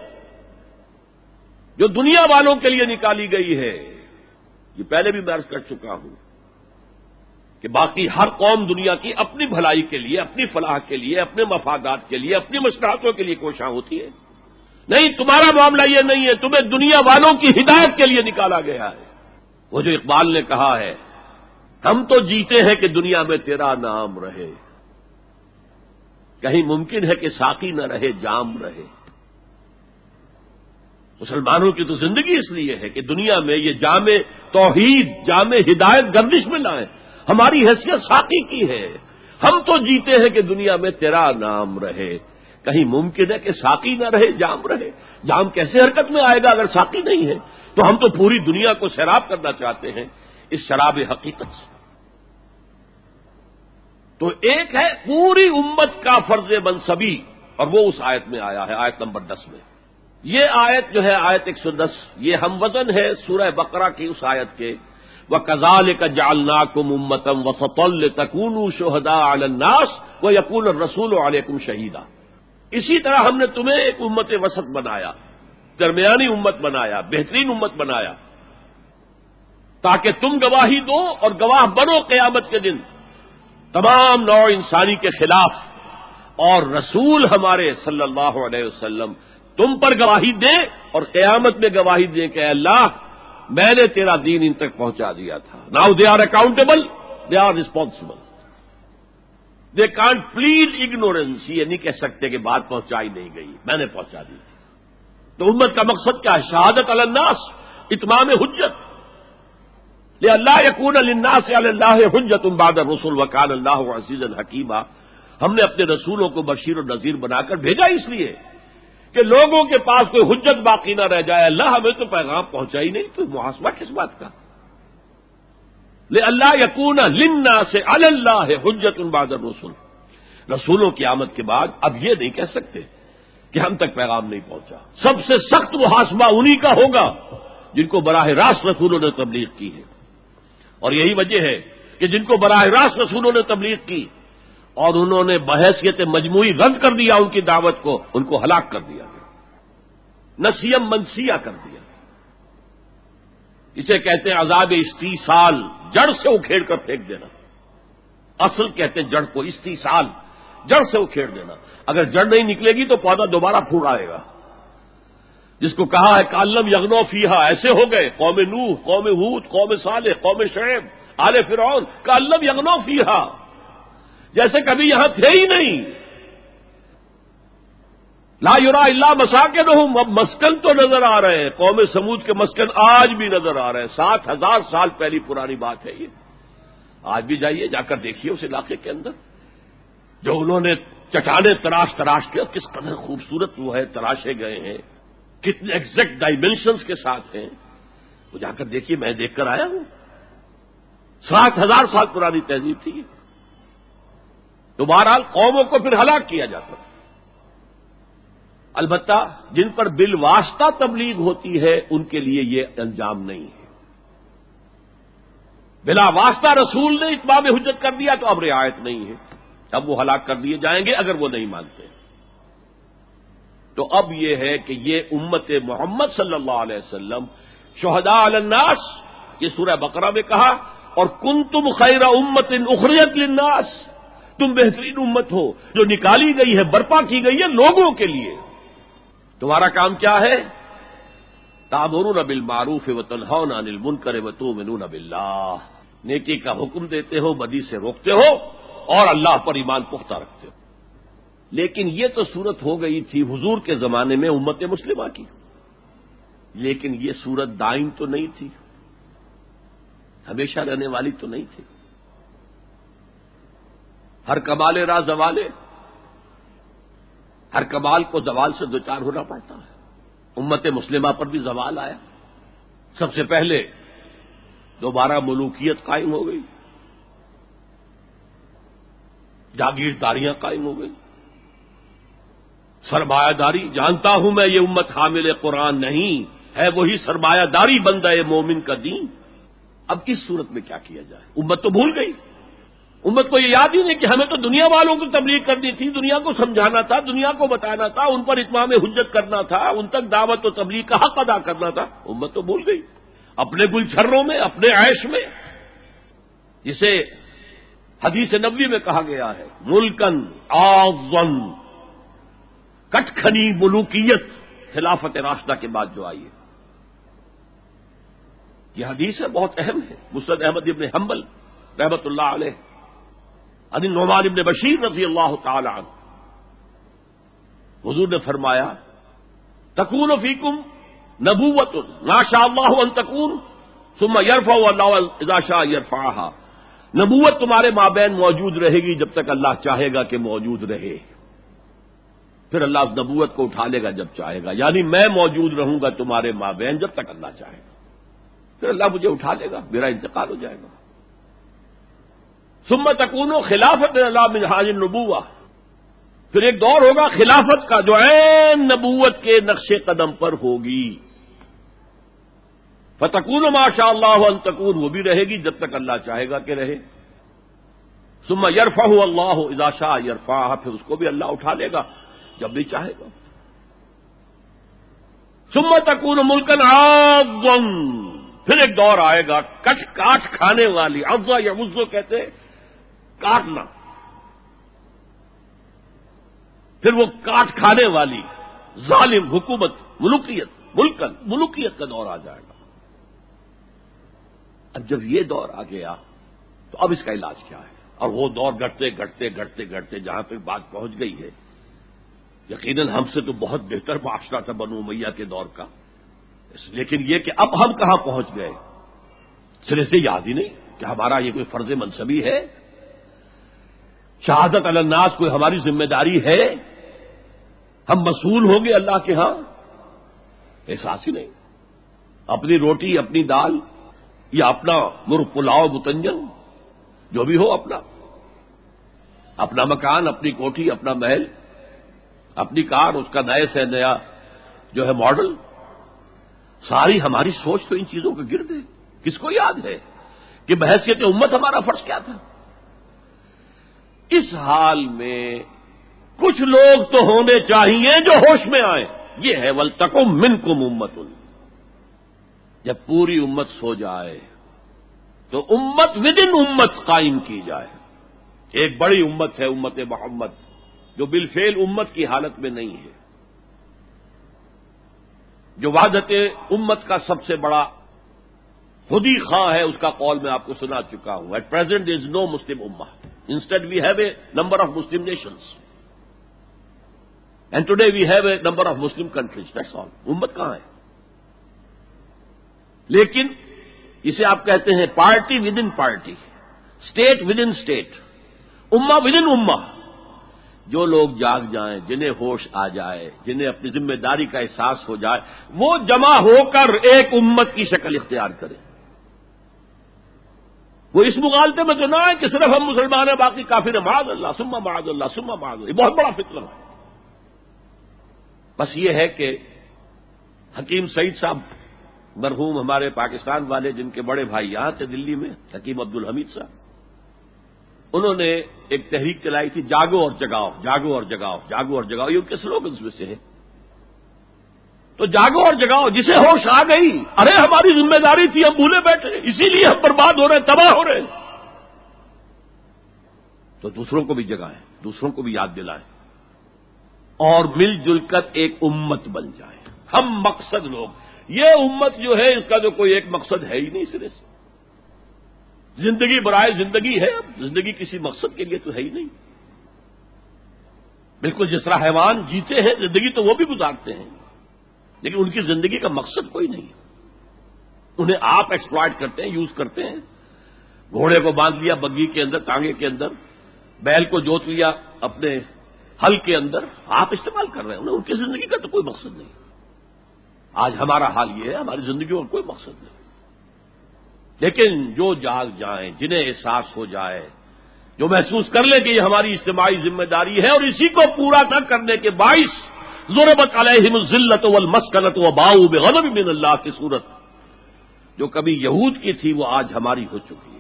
جو دنیا والوں کے لیے نکالی گئی ہے. یہ پہلے بھی میں عرض کر چکا ہوں کہ باقی ہر قوم دنیا کی اپنی بھلائی کے لیے، اپنی فلاح کے لیے، اپنے مفادات کے لیے، اپنی مصلحتوں کے لیے کوشاں ہوتی ہے. نہیں، تمہارا معاملہ یہ نہیں ہے، تمہیں دنیا والوں کی ہدایت کے لیے نکالا گیا ہے. وہ جو اقبال نے کہا ہے، ہم تو جیتے ہیں کہ دنیا میں تیرا نام رہے، کہیں ممکن ہے کہ ساقی نہ رہے جام رہے۔ مسلمانوں کی تو زندگی اس لیے ہے کہ دنیا میں یہ جام توحید، جام ہدایت گردش میں لائیں۔ ہماری حیثیت ساقی کی ہے، ہم تو جیتے ہیں کہ دنیا میں تیرا نام رہے، کہیں ممکن ہے کہ ساقی نہ رہے جام رہے۔ جام کیسے حرکت میں آئے گا اگر ساقی نہیں ہے؟ تو ہم تو پوری دنیا کو سیراب کرنا چاہتے ہیں اس شراب حقیقت سے۔ تو ایک ہے پوری امت کا فرض منصبی، اور وہ اس آیت میں آیا ہے، آیت نمبر دس میں۔ یہ آیت جو ہے آیت ایک سو دس، یہ ہم وزن ہے سورہ بقرہ کی اس آیت کے، وَكَذَلِكَ جَعَلْنَاكُمْ أُمَّةً وَسَطًا لِتَكُونُوا شُهَدَاءَ عَلَى النَّاسِ وَيَكُونَ الرَّسُولُ عَلَيْكُمْ شَهِيدًا۔ اسی طرح ہم نے تمہیں ایک امت وسط بنایا، درمیانی امت بنایا، بہترین امت بنایا، تاکہ تم گواہی دو اور گواہ بنو قیامت کے دن تمام نوع انسانی کے خلاف، اور رسول ہمارے صلی اللہ علیہ وسلم تم پر گواہی دیں اور قیامت میں گواہی دیں کہ اے اللہ میں نے تیرا دین ان تک پہنچا دیا تھا۔ Now they are accountable, they are responsible, they can't plead ignorance, یہ نہیں کہہ سکتے کہ بات پہنچائی نہیں گئی، میں نے پہنچا دی تھی۔ تو امت کا مقصد کیا ہے؟ شہادت علی الناس، اتمام حجت، لئلا یکون للناس علی اللہ حجت بعد الرسل وکان اللہ عزیزا حکیما۔ ہم نے اپنے رسولوں کو بشیر و نذیر بنا کر بھیجا اس لیے کہ لوگوں کے پاس کوئی حجت باقی نہ رہ جائے، اللہ ہمیں تو پیغام پہنچا ہی نہیں، تو محاسبہ کس بات کا؟ لئلا یکون للناس علی اللہ حجت بعد الرسل، رسولوں کی آمد کے بعد اب یہ نہیں کہہ سکتے کہ ہم تک پیغام نہیں پہنچا۔ سب سے سخت محاسبہ انہی کا ہوگا جن کو براہ راست رسولوں نے تبلیغ کی ہے، اور یہی وجہ ہے کہ جن کو براہ راست رسولوں نے تبلیغ کی اور انہوں نے بحیثیت مجموعی رد کر دیا ان کی دعوت کو، ان کو ہلاک کر دیا گیا، نسیم منسیہ کر دیا۔ اسے کہتے ہیں عذاب استیصال، جڑ سے اکھیڑ کر پھینک دینا۔ اصل کہتے ہیں جڑ کو، استیصال جڑ سے اکھیڑ دینا۔ اگر جڑ نہیں نکلے گی تو پودا دوبارہ پھوٹ آئے گا۔ جس کو کہا ہے کالم یغنو فیہا، ایسے ہو گئے قوم نوح، قوم ہود، قوم صالح، قوم شعیب، آل فرعون، کالم یغنو فیہا، جیسے کبھی یہاں تھے ہی نہیں۔ لا یرا الا مساکنہم، اب مسکن تو نظر آ رہے ہیں، قوم سمود کے مسکن آج بھی نظر آ رہے ہیں۔ سات ہزار سال پہلی پرانی بات ہے یہ، آج بھی جائیے جا کر دیکھیے اس علاقے کے اندر جو انہوں نے چٹانیں تراش تراش کے، کس قدر خوبصورت وہ ہے، تراشے گئے ہیں، کتنے ایگزیکٹ ڈائمینشنز کے ساتھ ہیں، وہ جا کر دیکھیے، میں دیکھ کر آیا ہوں۔ سات ہزار سال پرانی تہذیب تھی۔ تو بہرحال قوموں کو پھر ہلاک کیا جاتا تھا۔ البتہ جن پر بالواسطہ تبلیغ ہوتی ہے ان کے لیے یہ انجام نہیں ہے۔ بلا واسطہ رسول نے اتمام حجت کر دیا تو اب رعایت نہیں ہے، اب وہ ہلاک کر دیے جائیں گے اگر وہ نہیں مانتے۔ تو اب یہ ہے کہ یہ امت محمد صلی اللہ علیہ وسلم شہداء علی الناس، یہ سورہ بقرہ میں کہا، اور کنتم خیر امت اخرجت للناس، تم بہترین امت ہو جو نکالی گئی ہے، برپا کی گئی ہے لوگوں کے لیے۔ تمہارا کام کیا ہے؟ تأمرون بالمعروف وتنہون عن المنکر وتؤمنون باللہ، نیکی کا حکم دیتے ہو، بدی سے روکتے ہو، اور اللہ پر ایمان پختہ رکھتے ہو۔ لیکن یہ تو صورت ہو گئی تھی حضور کے زمانے میں امت مسلمہ کی، لیکن یہ صورت دائم تو نہیں تھی، ہمیشہ رہنے والی تو نہیں تھی۔ ہر کمال را زوالے، ہر کمال کو زوال سے دوچار ہونا پڑتا ہے۔ امت مسلمہ پر بھی زوال آیا، سب سے پہلے دوبارہ ملوکیت قائم ہو گئی، جاگیرداریاں قائم ہو گئی، سرمایہ داری۔ جانتا ہوں میں یہ امت حامل قرآن نہیں ہے، وہی سرمایہ داری بندہ مومن کا دین۔ اب اس صورت میں کیا کیا جائے؟ امت تو بھول گئی، امت کو یہ یاد ہی نہیں کہ ہمیں تو دنیا والوں کو تبلیغ کرنی تھی، دنیا کو سمجھانا تھا، دنیا کو بتانا تھا، ان پر اتمام حجت کرنا تھا، ان تک دعوت و تبلیغ کا حق ادا کرنا تھا۔ امت تو بھول گئی اپنے گلچھروں میں، اپنے عیش میں، جسے حدیث نبوی میں کہا گیا ہے ملکن اعظم، کٹکھنی ملوکیت خلافت راشدہ کے بعد جو آئی ہے۔ یہ حدیث ہے، بہت اہم ہے، مسند احمد ابن حنبل رحمۃ اللہ علیہ عن النعمان ابن بشیر رضی اللہ تعالی عنہ، حضور نے فرمایا تکون فیکم نبوۃ ما شاء اللہ ان تکون ثم یرفع اللہ اذا شاء یرفعها، نبوت تمہارے مابین موجود رہے گی جب تک اللہ چاہے گا کہ موجود رہے، پھر اللہ اس نبوت کو اٹھا لے گا جب چاہے گا، یعنی میں موجود رہوں گا تمہارے مابین جب تک اللہ چاہے گا، پھر اللہ مجھے اٹھا لے گا، میرا انتقال ہو جائے گا۔ ثم تکون خلافت اللہ من حاج النبوہ، پھر ایک دور ہوگا خلافت کا جو عین نبوت کے نقش قدم پر ہوگی، فتکون ما شاء اللہ ان تکون، وہ بھی رہے گی جب تک اللہ چاہے گا کہ رہے، ثم یرفع اللہ اذا شاء یرفعها، پھر اس کو بھی اللہ اٹھا لے گا جب بھی چاہے گا۔ ثم تکون ملکا عاضا، پھر ایک دور آئے گا کٹ کاٹ کھانے والی، عضا یا عضو کہتے ہیں کاٹنا، پھر وہ کاٹ کھانے والی ظالم حکومت، ملوکیت، ملکن ملوکیت کا دور آ جائے گا۔ اب جب یہ دور آ گیا تو اب اس کا علاج کیا ہے؟ اور وہ دور گھٹتے گھٹتے گھٹتے گھٹتے جہاں تک بات پہنچ گئی ہے، یقیناً ہم سے تو بہت بہتر معاشرہ تھا بنو امیہ کے دور کا، لیکن یہ کہ اب ہم کہاں پہنچ گئے، سرے سے یاد ہی نہیں کہ ہمارا یہ کوئی فرض منصبی ہے، شہادت علی الناس کوئی ہماری ذمہ داری ہے، ہم مسئول ہوں گے اللہ کے ہاں، احساس ہی نہیں۔ اپنی روٹی، اپنی دال یا اپنا مرغ پلاؤ متنجن جو بھی ہو، اپنا اپنا مکان، اپنی کوٹھی، اپنا محل، اپنی کار، اس کا نئے سے نیا جو ہے ماڈل، ساری ہماری سوچ تو ان چیزوں کے گرد ہے۔ کس کو یاد ہے کہ بحیثیت امت ہمارا فرض کیا تھا؟ اس حال میں کچھ لوگ تو ہونے چاہیے جو ہوش میں آئیں، یہ ہے وَلْتَكُن مِّنكُمْ أُمَّةٌ، جب پوری امت سو جائے تو امت ودن امت قائم کی جائے۔ ایک بڑی امت ہے امت محمد جو بالفعل امت کی حالت میں نہیں ہے، جو وحدت امت کا سب سے بڑا خودی خواہ ہے، اس کا قول میں آپ کو سنا چکا ہوں، at present is no Muslim ummah, instead we have a number of Muslim nations and today we have a number of Muslim countries, that's all. امت کہاں ہے؟ لیکن اسے آپ کہتے ہیں party within party, state within state, ummah within ummah. جو لوگ جاگ جائیں، جنہیں ہوش آ جائے، جنہیں اپنی ذمہ داری کا احساس ہو جائے، وہ جمع ہو کر ایک امت کی شکل اختیار کریں۔ وہ اس مغالطے میں تو نہ ہے کہ صرف ہم مسلمان ہیں باقی کافر ہیں، معاذ اللہ ثم معاذ اللہ ثم معاذ اللہ، یہ بہت بڑا فتنہ ہے۔ بس یہ ہے کہ حکیم سعید صاحب مرحوم ہمارے پاکستان والے، جن کے بڑے بھائی یہاں تھے دلی میں، حکیم عبد الحمید صاحب، انہوں نے ایک تحریک چلائی تھی، جاگو اور جگاؤ، جاگو اور جگاؤ، جاگو اور جگاؤ، یہ ان کے سلوگنز میں سے ہے۔ تو جاگو اور جگاؤ، جسے ہوش آ گئی، ارے ہماری ذمہ داری تھی، ہم بھولے بیٹھے، اسی لیے ہم برباد ہو رہے ہیں، تباہ ہو رہے ہیں، تو دوسروں کو بھی جگائیں، دوسروں کو بھی یاد دلائیں، اور مل جل کر ایک امت بن جائیں۔ ہم مقصد لوگ، یہ امت جو ہے اس کا جو کوئی ایک مقصد ہے ہی نہیں سرے سے، زندگی برائے زندگی ہے، اب زندگی کسی مقصد کے لیے تو ہے ہی نہیں۔ بالکل جس طرح حیوان جیتے ہیں زندگی تو وہ بھی گزارتے ہیں، لیکن ان کی زندگی کا مقصد کوئی نہیں، انہیں آپ ایکسپلائٹ کرتے ہیں، یوز کرتے ہیں۔ گھوڑے کو باندھ لیا بگی کے اندر، ٹانگے کے اندر، بیل کو جوت لیا اپنے ہل کے اندر، آپ استعمال کر رہے ہیں انہیں، ان کی زندگی کا تو کوئی مقصد نہیں۔ آج ہمارا حال یہ ہے، ہماری زندگیوں کا کوئی مقصد نہیں، لیکن جو جاگ جائیں، جنہیں احساس ہو جائے، جو محسوس کر لیں کہ یہ ہماری اجتماعی ذمہ داری ہے، اور اسی کو پورا نہ کرنے کے باعث ضربت علیہم الذلۃ والمسکنۃ وباؤوا بغضب من اللہ کی صورت جو کبھی یہود کی تھی وہ آج ہماری ہو چکی ہے۔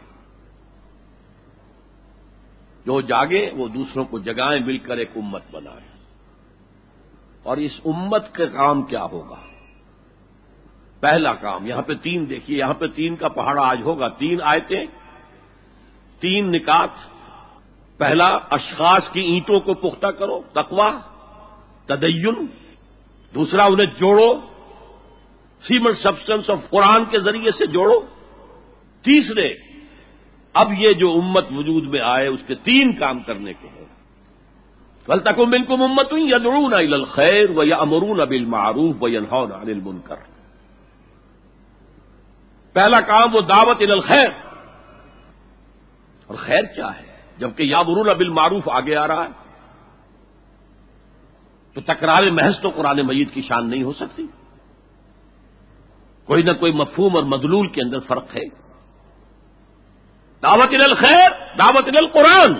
جو جاگے وہ دوسروں کو جگائیں، مل کر ایک امت بنائیں۔ اور اس امت کا کام کیا ہوگا؟ پہلا کام، یہاں پہ تین دیکھیے، یہاں پہ تین کا پہاڑا آج ہوگا، تین آیتیں، تین نکات۔ پہلا، اشخاص کی اینٹوں کو پختہ کرو، تقویٰ، تدین۔ دوسرا، انہیں جوڑو، سیمنٹ سبسٹنس آف قرآن کے ذریعے سے جوڑو. تیسرے، اب یہ جو امت وجود میں آئے اس کے تین کام کرنے کے ہیں. وَلْتَكُن مِّنكُمْ أُمَّةٌ يَدْعُونَ إِلَى الْخَيْرِ وَيَأْمُرُونَ بِالْمَعْرُوفِ وَيَنْهَوْنَ عَنِ الْمُنكَرِ. پہلا کام وہ دعوت الی الخیر. اور خیر کیا ہے جبکہ یامرون بالمعروف آگے آ رہا ہے؟ تو تکرار محض تو قرآن مجید کی شان نہیں ہو سکتی. کوئی نہ کوئی مفہوم اور مدلول کے اندر فرق ہے. دعوت الی الخیر، دعوت الی القرآن.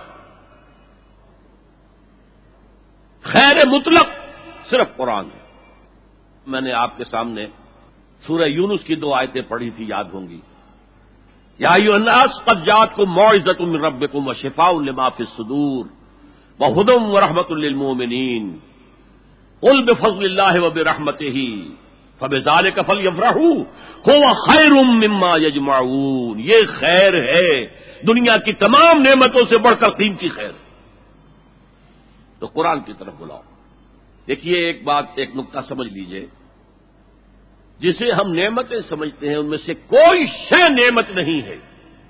خیر مطلق صرف قرآن ہے. میں نے آپ کے سامنے سورہ یونس کی دو آیتیں پڑھی تھی، یاد ہوں گی. یا ایھا الناس قد جاءتکم موعظۃ من ربکم وشفاء لما فی الصدور وہدی ورحمۃ للمؤمنین قل بفضل اللہ وبرحمتہ فبذلک فلیفرحوا ھو خیر مما یجمعون. یہ خیر ہے، دنیا کی تمام نعمتوں سے بڑھ کر قیمتی خیر. تو قرآن کی طرف بلاؤ. دیکھیے ایک بات، ایک نقطہ سمجھ لیجئے. جسے ہم نعمتیں سمجھتے ہیں ان میں سے کوئی شے نعمت نہیں ہے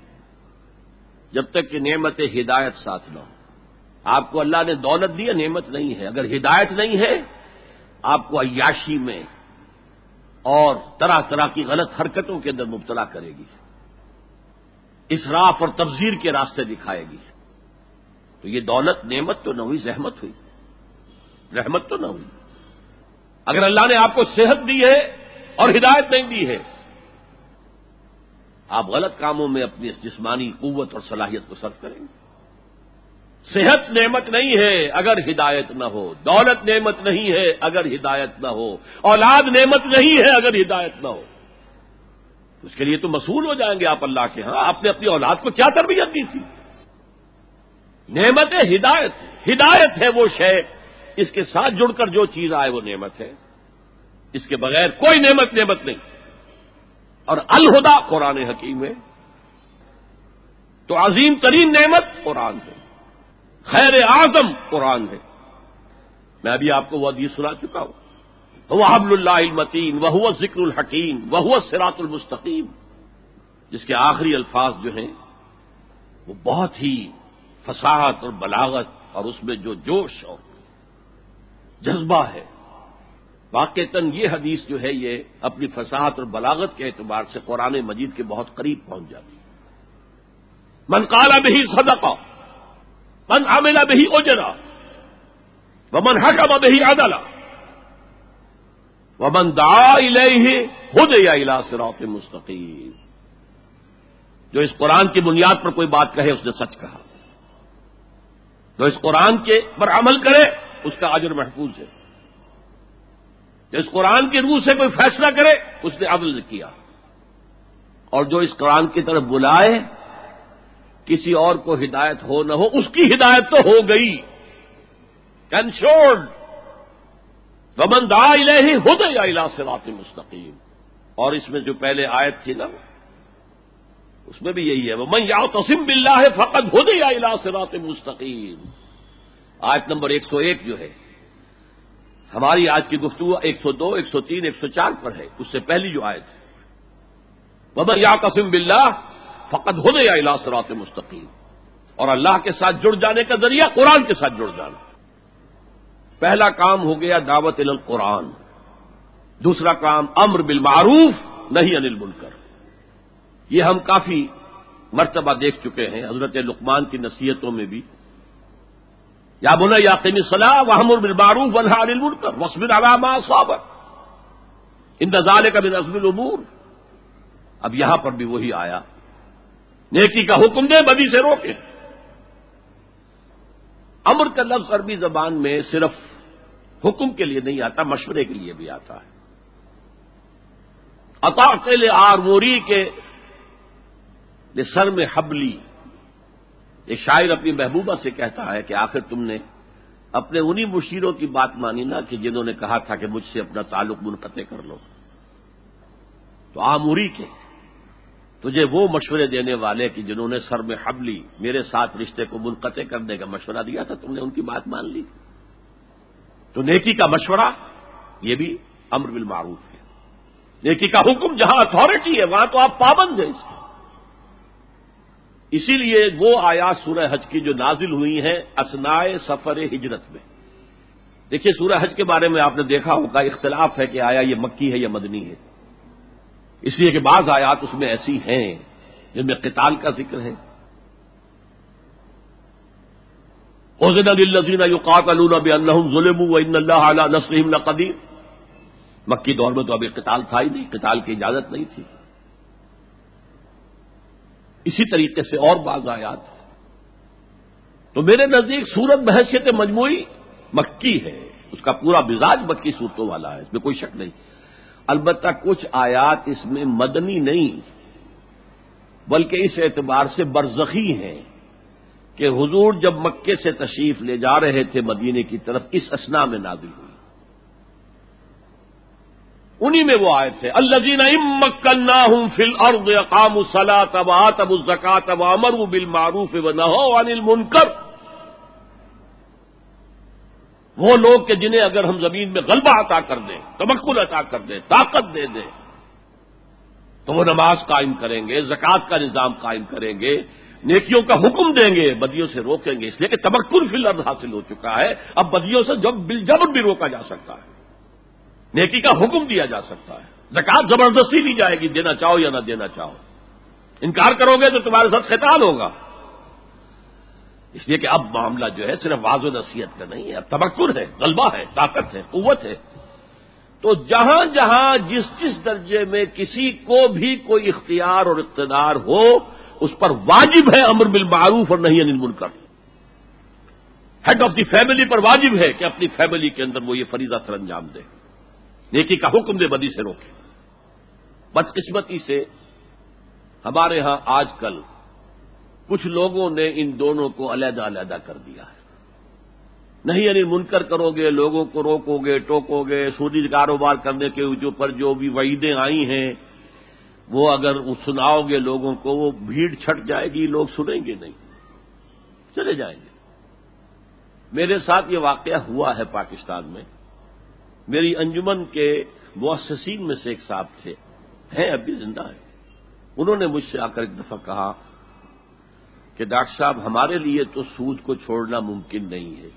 جب تک کہ نعمت ہدایت ساتھ نہ ہو. آپ کو اللہ نے دولت دی، نعمت نہیں ہے. اگر ہدایت نہیں ہے آپ کو عیاشی میں اور طرح طرح کی غلط حرکتوں کے اندر مبتلا کرے گی، اسراف اور تبذیر کے راستے دکھائے گی. تو یہ دولت نعمت تو نہ ہوئی، زحمت ہوئی، رحمت تو نہ ہوئی. اگر اللہ نے آپ کو صحت دی ہے اور ہدایت نہیں دی ہے، آپ غلط کاموں میں اپنی اس جسمانی قوت اور صلاحیت کو صرف کریں گے. صحت نعمت نہیں ہے اگر ہدایت نہ ہو، دولت نعمت نہیں ہے اگر ہدایت نہ ہو، اولاد نعمت نہیں ہے اگر ہدایت نہ ہو. اس کے لیے تو مسئول ہو جائیں گے آپ اللہ کے ہاں. آپ نے اپنی اولاد کو کیا تربیت دی تھی؟ نعمت ہدایت. ہدایت ہے وہ شے، اس کے ساتھ جڑ کر جو چیز آئے وہ نعمت ہے. اس کے بغیر کوئی نعمت نعمت نہیں. اور الہدا قرآن حکیم ہے. تو عظیم ترین نعمت قرآن ہے، خیر اعظم قرآن ہے. میں ابھی آپ کو وہ حدیث سنا چکا ہوں. وہ حبل اللہ المتین وہو الذکر الحکیم وہو الصراط المستقیم، جس کے آخری الفاظ جو ہیں وہ بہت ہی فصاحت اور بلاغت اور اس میں جو جوش اور جذبہ ہے. واقعتاً یہ حدیث جو ہے یہ اپنی فصاحت اور بلاغت کے اعتبار سے قرآن مجید کے بہت قریب پہنچ جاتی ہے. من قال به صدقہ، من عمل به اجر، ومن حکم به عدل، ومن دعا الیہ ہدی الی صراط مستقیم. جو اس قرآن کی بنیاد پر کوئی بات کہے اس نے سچ کہا. جو اس قرآن کے پر عمل کرے اس کا اجر محفوظ ہے. جو اس قرآن کی روح سے کوئی فیصلہ کرے اس نے عدل کیا. اور جو اس قرآن کی طرف بلائے، کسی اور کو ہدایت ہو نہ ہو، اس کی ہدایت تو ہو گئی، انشورڈ. ومن دعا الیہ ہدی الی صراط مستقیم. اور اس میں جو پہلے آیت تھی نا اس میں بھی یہی ہے، ومن یعتصم باللہ فقد ہدی الی صراط مستقیم. آیت نمبر ایک سو ایک جو ہے ہماری آج کی گفتگو ایک سو دو، ایک سو تین، ایک سو چار پر ہے. اس سے پہلی جو آیت ہے ومن یعتصم باللہ فقد ہدی الی صراط مستقیم. اور اللہ کے ساتھ جڑ جانے کا ذریعہ قرآن کے ساتھ جڑ جانا. پہلا کام ہو گیا دعوت الی القرآن. دوسرا کام امر بالمعروف نہی عن المنکر. یہ ہم کافی مرتبہ دیکھ چکے ہیں حضرت لقمان کی نصیحتوں میں بھی. یا بنی اقم الصلاۃ وامر بالمعروف وانھِ عن المنکر واصبر علی ما اصابک ان ذلک من عزم الامور. اب یہاں پر بھی وہی آیا، نیکی کا حکم دے، بدی سے روکے. امر کا لفظ عربی زبان میں صرف حکم کے لیے نہیں آتا، مشورے کے لیے بھی آتا ہے. اطاعت لآموری کے سر میں حبلی. ایک شاعر اپنی محبوبہ سے کہتا ہے کہ آخر تم نے اپنے انہی مشیروں کی بات مانی نا کہ جنہوں نے کہا تھا کہ مجھ سے اپنا تعلق منقطع کر لو. تو آموری کے تجھے وہ مشورے دینے والے کہ جنہوں نے سر میں حبلی میرے ساتھ رشتے کو منقطع کرنے کا مشورہ دیا تھا، تم نے ان کی بات مان لی. تو نیکی کا مشورہ یہ بھی امر بالمعروف ہے. نیکی کا حکم جہاں اتھارٹی ہے وہاں تو آپ پابند ہیں اس کے. اسی لیے وہ آیات سورہ حج کی جو نازل ہوئی ہیں اثناء سفر ہجرت میں. دیکھیے سورہ حج کے بارے میں آپ نے دیکھا ہوگا اختلاف ہے کہ آیا یہ مکی ہے یا مدنی ہے، اس لیے کہ بعض آیات اس میں ایسی ہیں جن میں قتال کا ذکر ہے. اذن للذین یقاتلون بانہم ظلموا وان اللہ علی نصرہم لقدیر. مکی دور میں تو ابھی قتال تھا ہی نہیں، قتال کی اجازت نہیں تھی. اسی طریقے سے اور بعض آیات. تو میرے نزدیک سورت بحیثیت مجموعی مکی ہے، اس کا پورا مزاج مکی صورتوں والا ہے، اس میں کوئی شک نہیں. البتہ کچھ آیات اس میں مدنی نہیں بلکہ اس اعتبار سے برزخی ہیں کہ حضور جب مکے سے تشریف لے جا رہے تھے مدینے کی طرف اس اثناء میں نازل ہوئی. انہی میں وہ آیت ہے الذین ان مکناہم فی الارض اقاموا الصلاۃ وآتوا الزکاۃ وامروا بالمعروف ونہوا عن المنکر. وہ لوگ کہ جنہیں اگر ہم زمین میں غلبہ عطا کر دیں، تمکن عطا کر دیں، طاقت دے دیں، تو وہ نماز قائم کریں گے، زکوٰۃ کا نظام قائم کریں گے، نیکیوں کا حکم دیں گے، بدیوں سے روکیں گے. اس لیے کہ تمکن فی الارض حاصل ہو چکا ہے، اب بدیوں سے جب بالجبر بھی روکا جا سکتا ہے، نیکی کا حکم دیا جا سکتا ہے. زکوٰۃ زبردستی دی جائے گی، دینا چاہو یا نہ دینا چاہو. انکار کرو گے تو تمہارے ساتھ قتال ہوگا. اس لیے کہ اب معاملہ جو ہے صرف واضح و نصیحت کا نہیں ہے، اب تمکن ہے، غلبہ ہے، طاقت ہے، قوت ہے. تو جہاں جہاں جس جس درجے میں کسی کو بھی کوئی اختیار اور اقتدار ہو اس پر واجب ہے امر بالمعروف اور نہی عن المنکر. ہیڈ آف دی فیملی پر واجب ہے کہ اپنی فیملی کے اندر وہ یہ فریضہ سر انجام دے، نیکی کا حکم دے، بدی سے روکے. بدقسمتی سے ہمارے ہاں آج کل کچھ لوگوں نے ان دونوں کو علیحدہ علیحدہ کر دیا ہے. نہیں یعنی منکر کرو گے، لوگوں کو روکو گے، ٹوکو گے، سودی کاروبار کرنے کے اوپر جو بھی وعیدیں آئی ہیں وہ اگر سناؤ گے لوگوں کو، وہ بھیڑ چھٹ جائے گی، لوگ سنیں گے نہیں، چلے جائیں گے. میرے ساتھ یہ واقعہ ہوا ہے پاکستان میں. میری انجمن کے مؤسسین میں سے ایک صاحب تھے، ہیں ابھی زندہ ہیں. انہوں نے مجھ سے آ کر ایک دفعہ کہا کہ ڈاکٹر صاحب ہمارے لیے تو سود کو چھوڑنا ممکن نہیں ہے،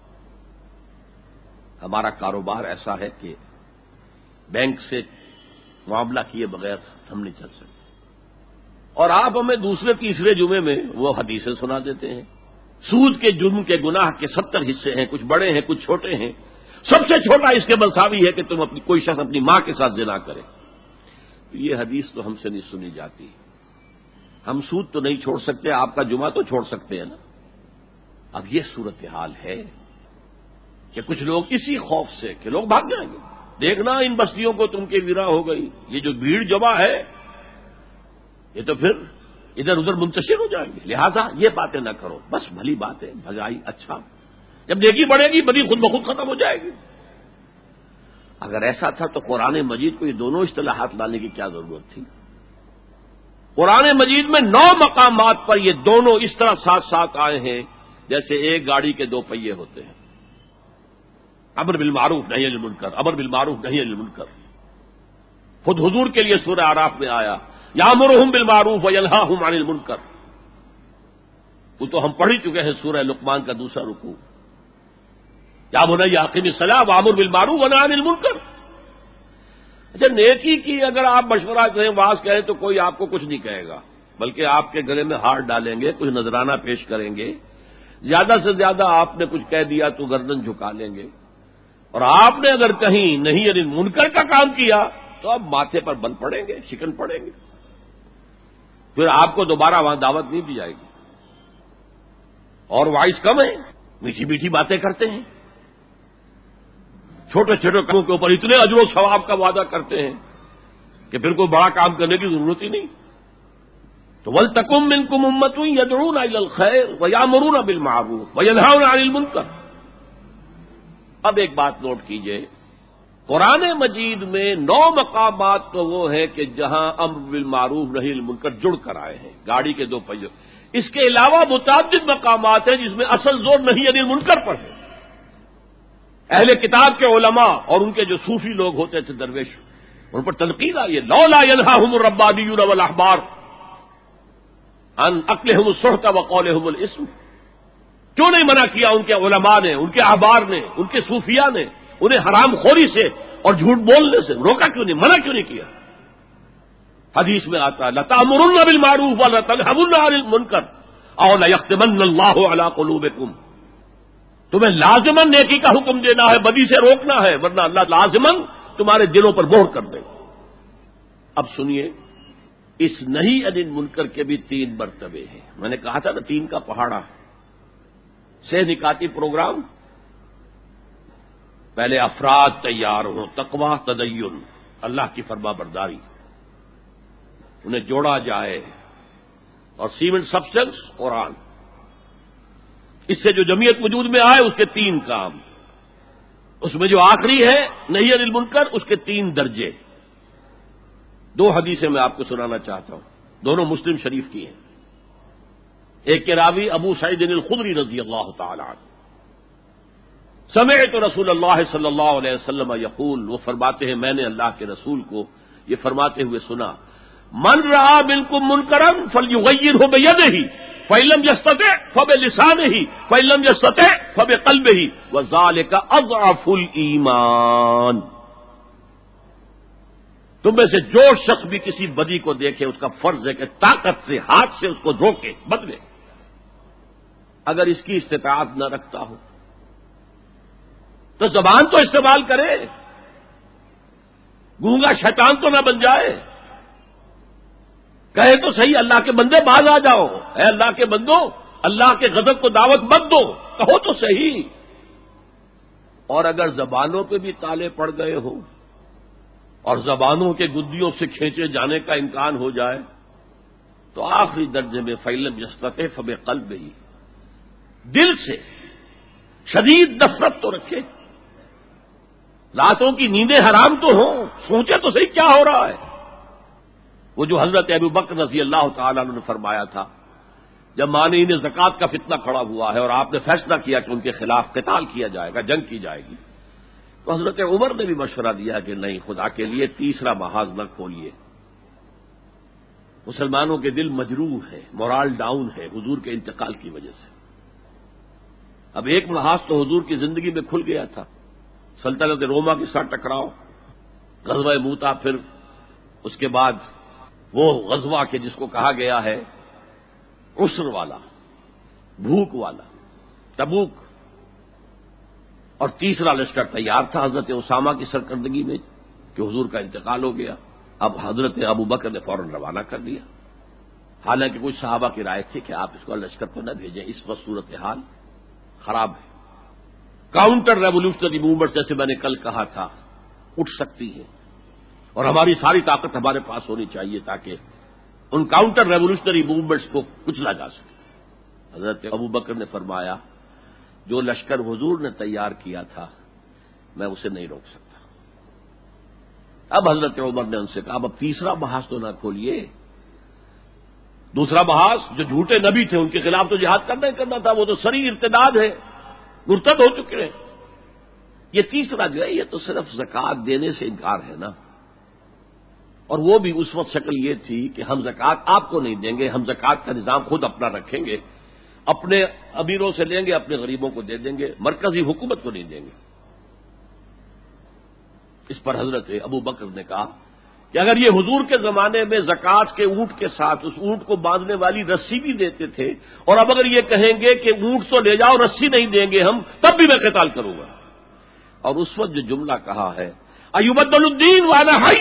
ہمارا کاروبار ایسا ہے کہ بینک سے معاملہ کیے بغیر ہم نہیں چل سکتے. اور آپ ہمیں دوسرے تیسرے جمعے میں وہ حدیثیں سنا دیتے ہیں. سود کے جرم کے گناہ کے ستر حصے ہیں، کچھ بڑے ہیں کچھ چھوٹے ہیں. سب سے چھوٹا اس کے مساوی ہے کہ تم اپنی کوئی شخص اپنی ماں کے ساتھ زنا کرے. یہ حدیث تو ہم سے نہیں سنی جاتی. ہم سود تو نہیں چھوڑ سکتے، آپ کا جمعہ تو چھوڑ سکتے ہیں نا. اب یہ صورتحال ہے کہ کچھ لوگ اسی خوف سے کہ لوگ بھاگ جائیں گے، دیکھنا ان بستیوں کو تم کے ویرا ہو گئی، یہ جو بھیڑ جمع ہے یہ تو پھر ادھر ادھر منتشر ہو جائیں گے، لہذا یہ باتیں نہ کرو. بس بھلی بات ہے، بھلائی اچھا، جب نیکی بڑھے گی بدی خود بخود ختم ہو جائے گی. اگر ایسا تھا تو قرآن مجید کو یہ دونوں اصطلاحات لانے کی کیا ضرورت تھی؟ قرآن مجید میں نو مقامات پر یہ دونوں اس طرح ساتھ ساتھ آئے ہیں جیسے ایک گاڑی کے دو پہیے ہوتے ہیں. امر بالمعروف نہی عن المنکر، امر بالمعروف نہی عن المنکر. خود حضور کے لیے سورہ اعراف میں آیا یامرہم بالمعروف وینہاہم عن المنکر. وہ تو ہم پڑھ ہی چکے ہیں سورہ لقمان کا دوسرا رکوع. یا بنی اقم الصلاۃ وامر بالمعروف ونہی عن المنکر. اچھا نیکی کی اگر آپ مشورہ کریں، واز کہیں تو کوئی آپ کو کچھ نہیں کہے گا، بلکہ آپ کے گلے میں ہار ڈالیں گے، کچھ نذرانہ پیش کریں گے. زیادہ سے زیادہ آپ نے کچھ کہہ دیا تو گردن جھکا لیں گے. اور آپ نے اگر کہیں نہیں یعنی منکر کا کام کیا تو اب ماتھے پر بل پڑیں گے، شکن پڑیں گے، پھر آپ کو دوبارہ وہاں دعوت نہیں دی جائے گی. اور وائس کم ہے، میٹھی میٹھی باتیں کرتے ہیں، چھوٹے چھوٹے کاموں کے اوپر اتنے اجر و ثواب کا وعدہ کرتے ہیں کہ پھر کوئی بڑا کام کرنے کی ضرورت ہی نہیں. تو وَلْتَكُن مِّنكُمْ أُمَّةٌ يَدْعُونَ إِلَى الْخَيْرِ وَيَأْمُرُونَ بِالْمَعْرُوفِ وَيَنْهَوْنَ عَنِ الْمُنكَرِ. اب ایک بات نوٹ کیجئے، قرآن مجید میں نو مقامات تو وہ ہیں کہ جہاں امر بالمعروف نہی عن المنکر جڑ کر آئے ہیں، گاڑی کے دو پہیوں. اس کے علاوہ متعدد مقامات ہیں جس میں اصل زور نہی عن المنکر پر ہے. اہل کتاب کے علماء اور ان کے جو صوفی لوگ ہوتے تھے درویش، ان پر تنقید آئی ہے، لولا ینہاہم الربانیون والاحبار عن اکلہم السحت وقولہم الاسم، کیوں نہیں منع کیا ان کے علماء نے، ان کے احبار نے، ان کے صوفیاء نے انہیں حرام خوری سے اور جھوٹ بولنے سے روکا کیوں نہیں، منع کیوں نہیں کیا؟ حدیث میں آتا ہے لَتَأْمُرُنَّ بِالْمَعْرُوفِ وَلَتَنْهَوْنَ عَنِ الْمُنكَرِ أَوْ لَيَخْتِمَنَّ اللَّهُ عَلَىٰ قُلُوبِكُمْ، تمہیں لازماً نیکی کا حکم دینا ہے، بدی سے روکنا ہے، ورنہ اللہ لازماً تمہارے دلوں پر مہر کر دے گا۔ اب سنیے، اس نہیں عن المنکر کے بھی تین مرتبے ہیں، میں نے کہا تھا نا تین کا پہاڑا، سے نکاتی پروگرام، پہلے افراد تیار ہوں، تقویٰ، تدین، اللہ کی فرما برداری، انہیں جوڑا جائے، اور سیمنٹ سبسٹنس قرآن، اس سے جو جمعیت وجود میں آئے اس کے تین کام، اس میں جو آخری ہے نہیں عن المنکر، اس کے تین درجے۔ دو حدیثیں میں آپ کو سنانا چاہتا ہوں، دونوں مسلم شریف کی ہیں۔ ایک کے راوی ابو سعید الخدری رضی اللہ تعالی عنہ، سمعت رسول اللہ صلی اللہ علیہ وسلم یقول، وہ فرماتے ہیں میں نے اللہ کے رسول کو یہ فرماتے ہوئے سنا، من رأى منکم منکرا فلیغیرہ بیدہ فإن لم یستطع فبلسانہ فإن لم یستطع فبقلبہ وذلک اضعف الایمان۔ تم میں سے جو شخص بھی کسی بدی کو دیکھے اس کا فرض ہے کہ طاقت سے، ہاتھ سے اس کو روکے، بدلے، اگر اس کی استطاعت نہ رکھتا ہو تو زبان تو استعمال کرے، گونگا شیطان تو نہ بن جائے، کہے تو صحیح اللہ کے بندے باز آ جاؤ، اے اللہ کے بندو اللہ کے غضب کو دعوت مت دو، کہو تو صحیح۔ اور اگر زبانوں پہ بھی تالے پڑ گئے ہوں اور زبانوں کے گدیوں سے کھینچے جانے کا امکان ہو جائے تو آخری درجے میں فإن لم یستطع فبقلبہ، دل سے شدید نفرت تو رکھے، راتوں کی نیندیں حرام تو ہوں، سوچے تو صحیح کیا ہو رہا ہے۔ وہ جو حضرت ابو بکر رضی اللہ تعالیٰ عنہ نے فرمایا تھا جب مانعین زکوٰۃ کا فتنہ کھڑا ہوا ہے اور آپ نے فیصلہ کیا کہ ان کے خلاف قتال کیا جائے گا، جنگ کی جائے گی، تو حضرت عمر نے بھی مشورہ دیا کہ نہیں، خدا کے لیے تیسرا محاذ نہ کھولیے، مسلمانوں کے دل مجروح ہے، مورال ڈاؤن ہے حضور کے انتقال کی وجہ سے۔ اب ایک محاذ تو حضور کی زندگی میں کھل گیا تھا، سلطنت روما کے ساتھ ٹکراؤ، غزوہ موتا، پھر اس کے بعد وہ غزوہ کے جس کو کہا گیا ہے عسر والا، بھوک والا، تبوک، اور تیسرا لشکر تیار تھا حضرت اسامہ کی سرکردگی میں کہ حضور کا انتقال ہو گیا۔ اب حضرت ابو بکر نے فوراً روانہ کر دیا، حالانکہ کچھ صحابہ کی رائے تھی کہ آپ اس کو لشکر پر نہ بھیجیں، اس وقت صورتحال خراب ہے، کاؤنٹر ریولوشنری موومنٹ جیسے میں نے کل کہا تھا اٹھ سکتی ہے، اور ہماری ساری طاقت ہمارے پاس ہونی چاہیے تاکہ ان کاؤنٹر ریولوشنری موومنٹس کو کچلا جا سکے۔ حضرت ابو بکر نے فرمایا جو لشکر حضور نے تیار کیا تھا میں اسے نہیں روک سکتا۔ اب حضرت عمر نے ان سے کہا اب تیسرا محاذ تو نہ کھولیے، دوسرا محاذ جو جھوٹے نبی تھے ان کے خلاف تو جہاد کرنا ہی کرنا تھا، وہ تو سری ارتداد ہے، مرتد ہو چکے ہیں، یہ تیسرا جو ہے یہ تو صرف زکوٰۃ دینے سے انکار ہے نا، اور وہ بھی اس وقت شکل یہ تھی کہ ہم زکوٰۃ آپ کو نہیں دیں گے، ہم زکوٰۃ کا نظام خود اپنا رکھیں گے، اپنے امیروں سے لیں گے، اپنے غریبوں کو دے دیں گے، مرکزی حکومت کو نہیں دیں گے۔ اس پر حضرت ابو بکر نے کہا کہ اگر یہ حضور کے زمانے میں زکوٰۃ کے اونٹ کے ساتھ اس اونٹ کو باندھنے والی رسی بھی دیتے تھے، اور اب اگر یہ کہیں گے کہ اونٹ تو لے جاؤ رسی نہیں دیں گے ہم، تب بھی میں قتال کروں گا۔ اور اس وقت جو جملہ کہا ہے ایبدل الدین وانا حی،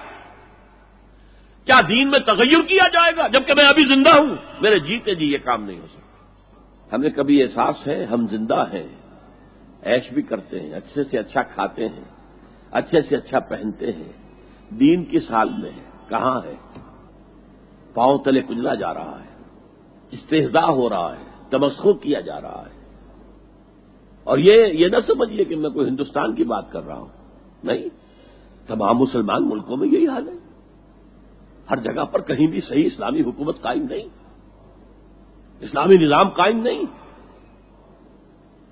کیا دین میں تغیر کیا جائے گا جبکہ میں ابھی زندہ ہوں؟ میرے جیتے جی یہ کام نہیں ہو سکتا۔ ہمیں کبھی احساس ہے ہم زندہ ہیں، عیش بھی کرتے ہیں، اچھے سے اچھا کھاتے ہیں، اچھے سے اچھا پہنتے ہیں، دین کس حال میں ہے، کہاں ہے؟ پاؤں تلے کچلا جا رہا ہے، استہزاء ہو رہا ہے، تمسخر کیا جا رہا ہے۔ اور یہ یہ نہ سمجھیے کہ میں کوئی ہندوستان کی بات کر رہا ہوں، نہیں، تمام مسلمان ملکوں میں یہی حال ہے، ہر جگہ پر کہیں بھی صحیح اسلامی حکومت قائم نہیں، اسلامی نظام قائم نہیں،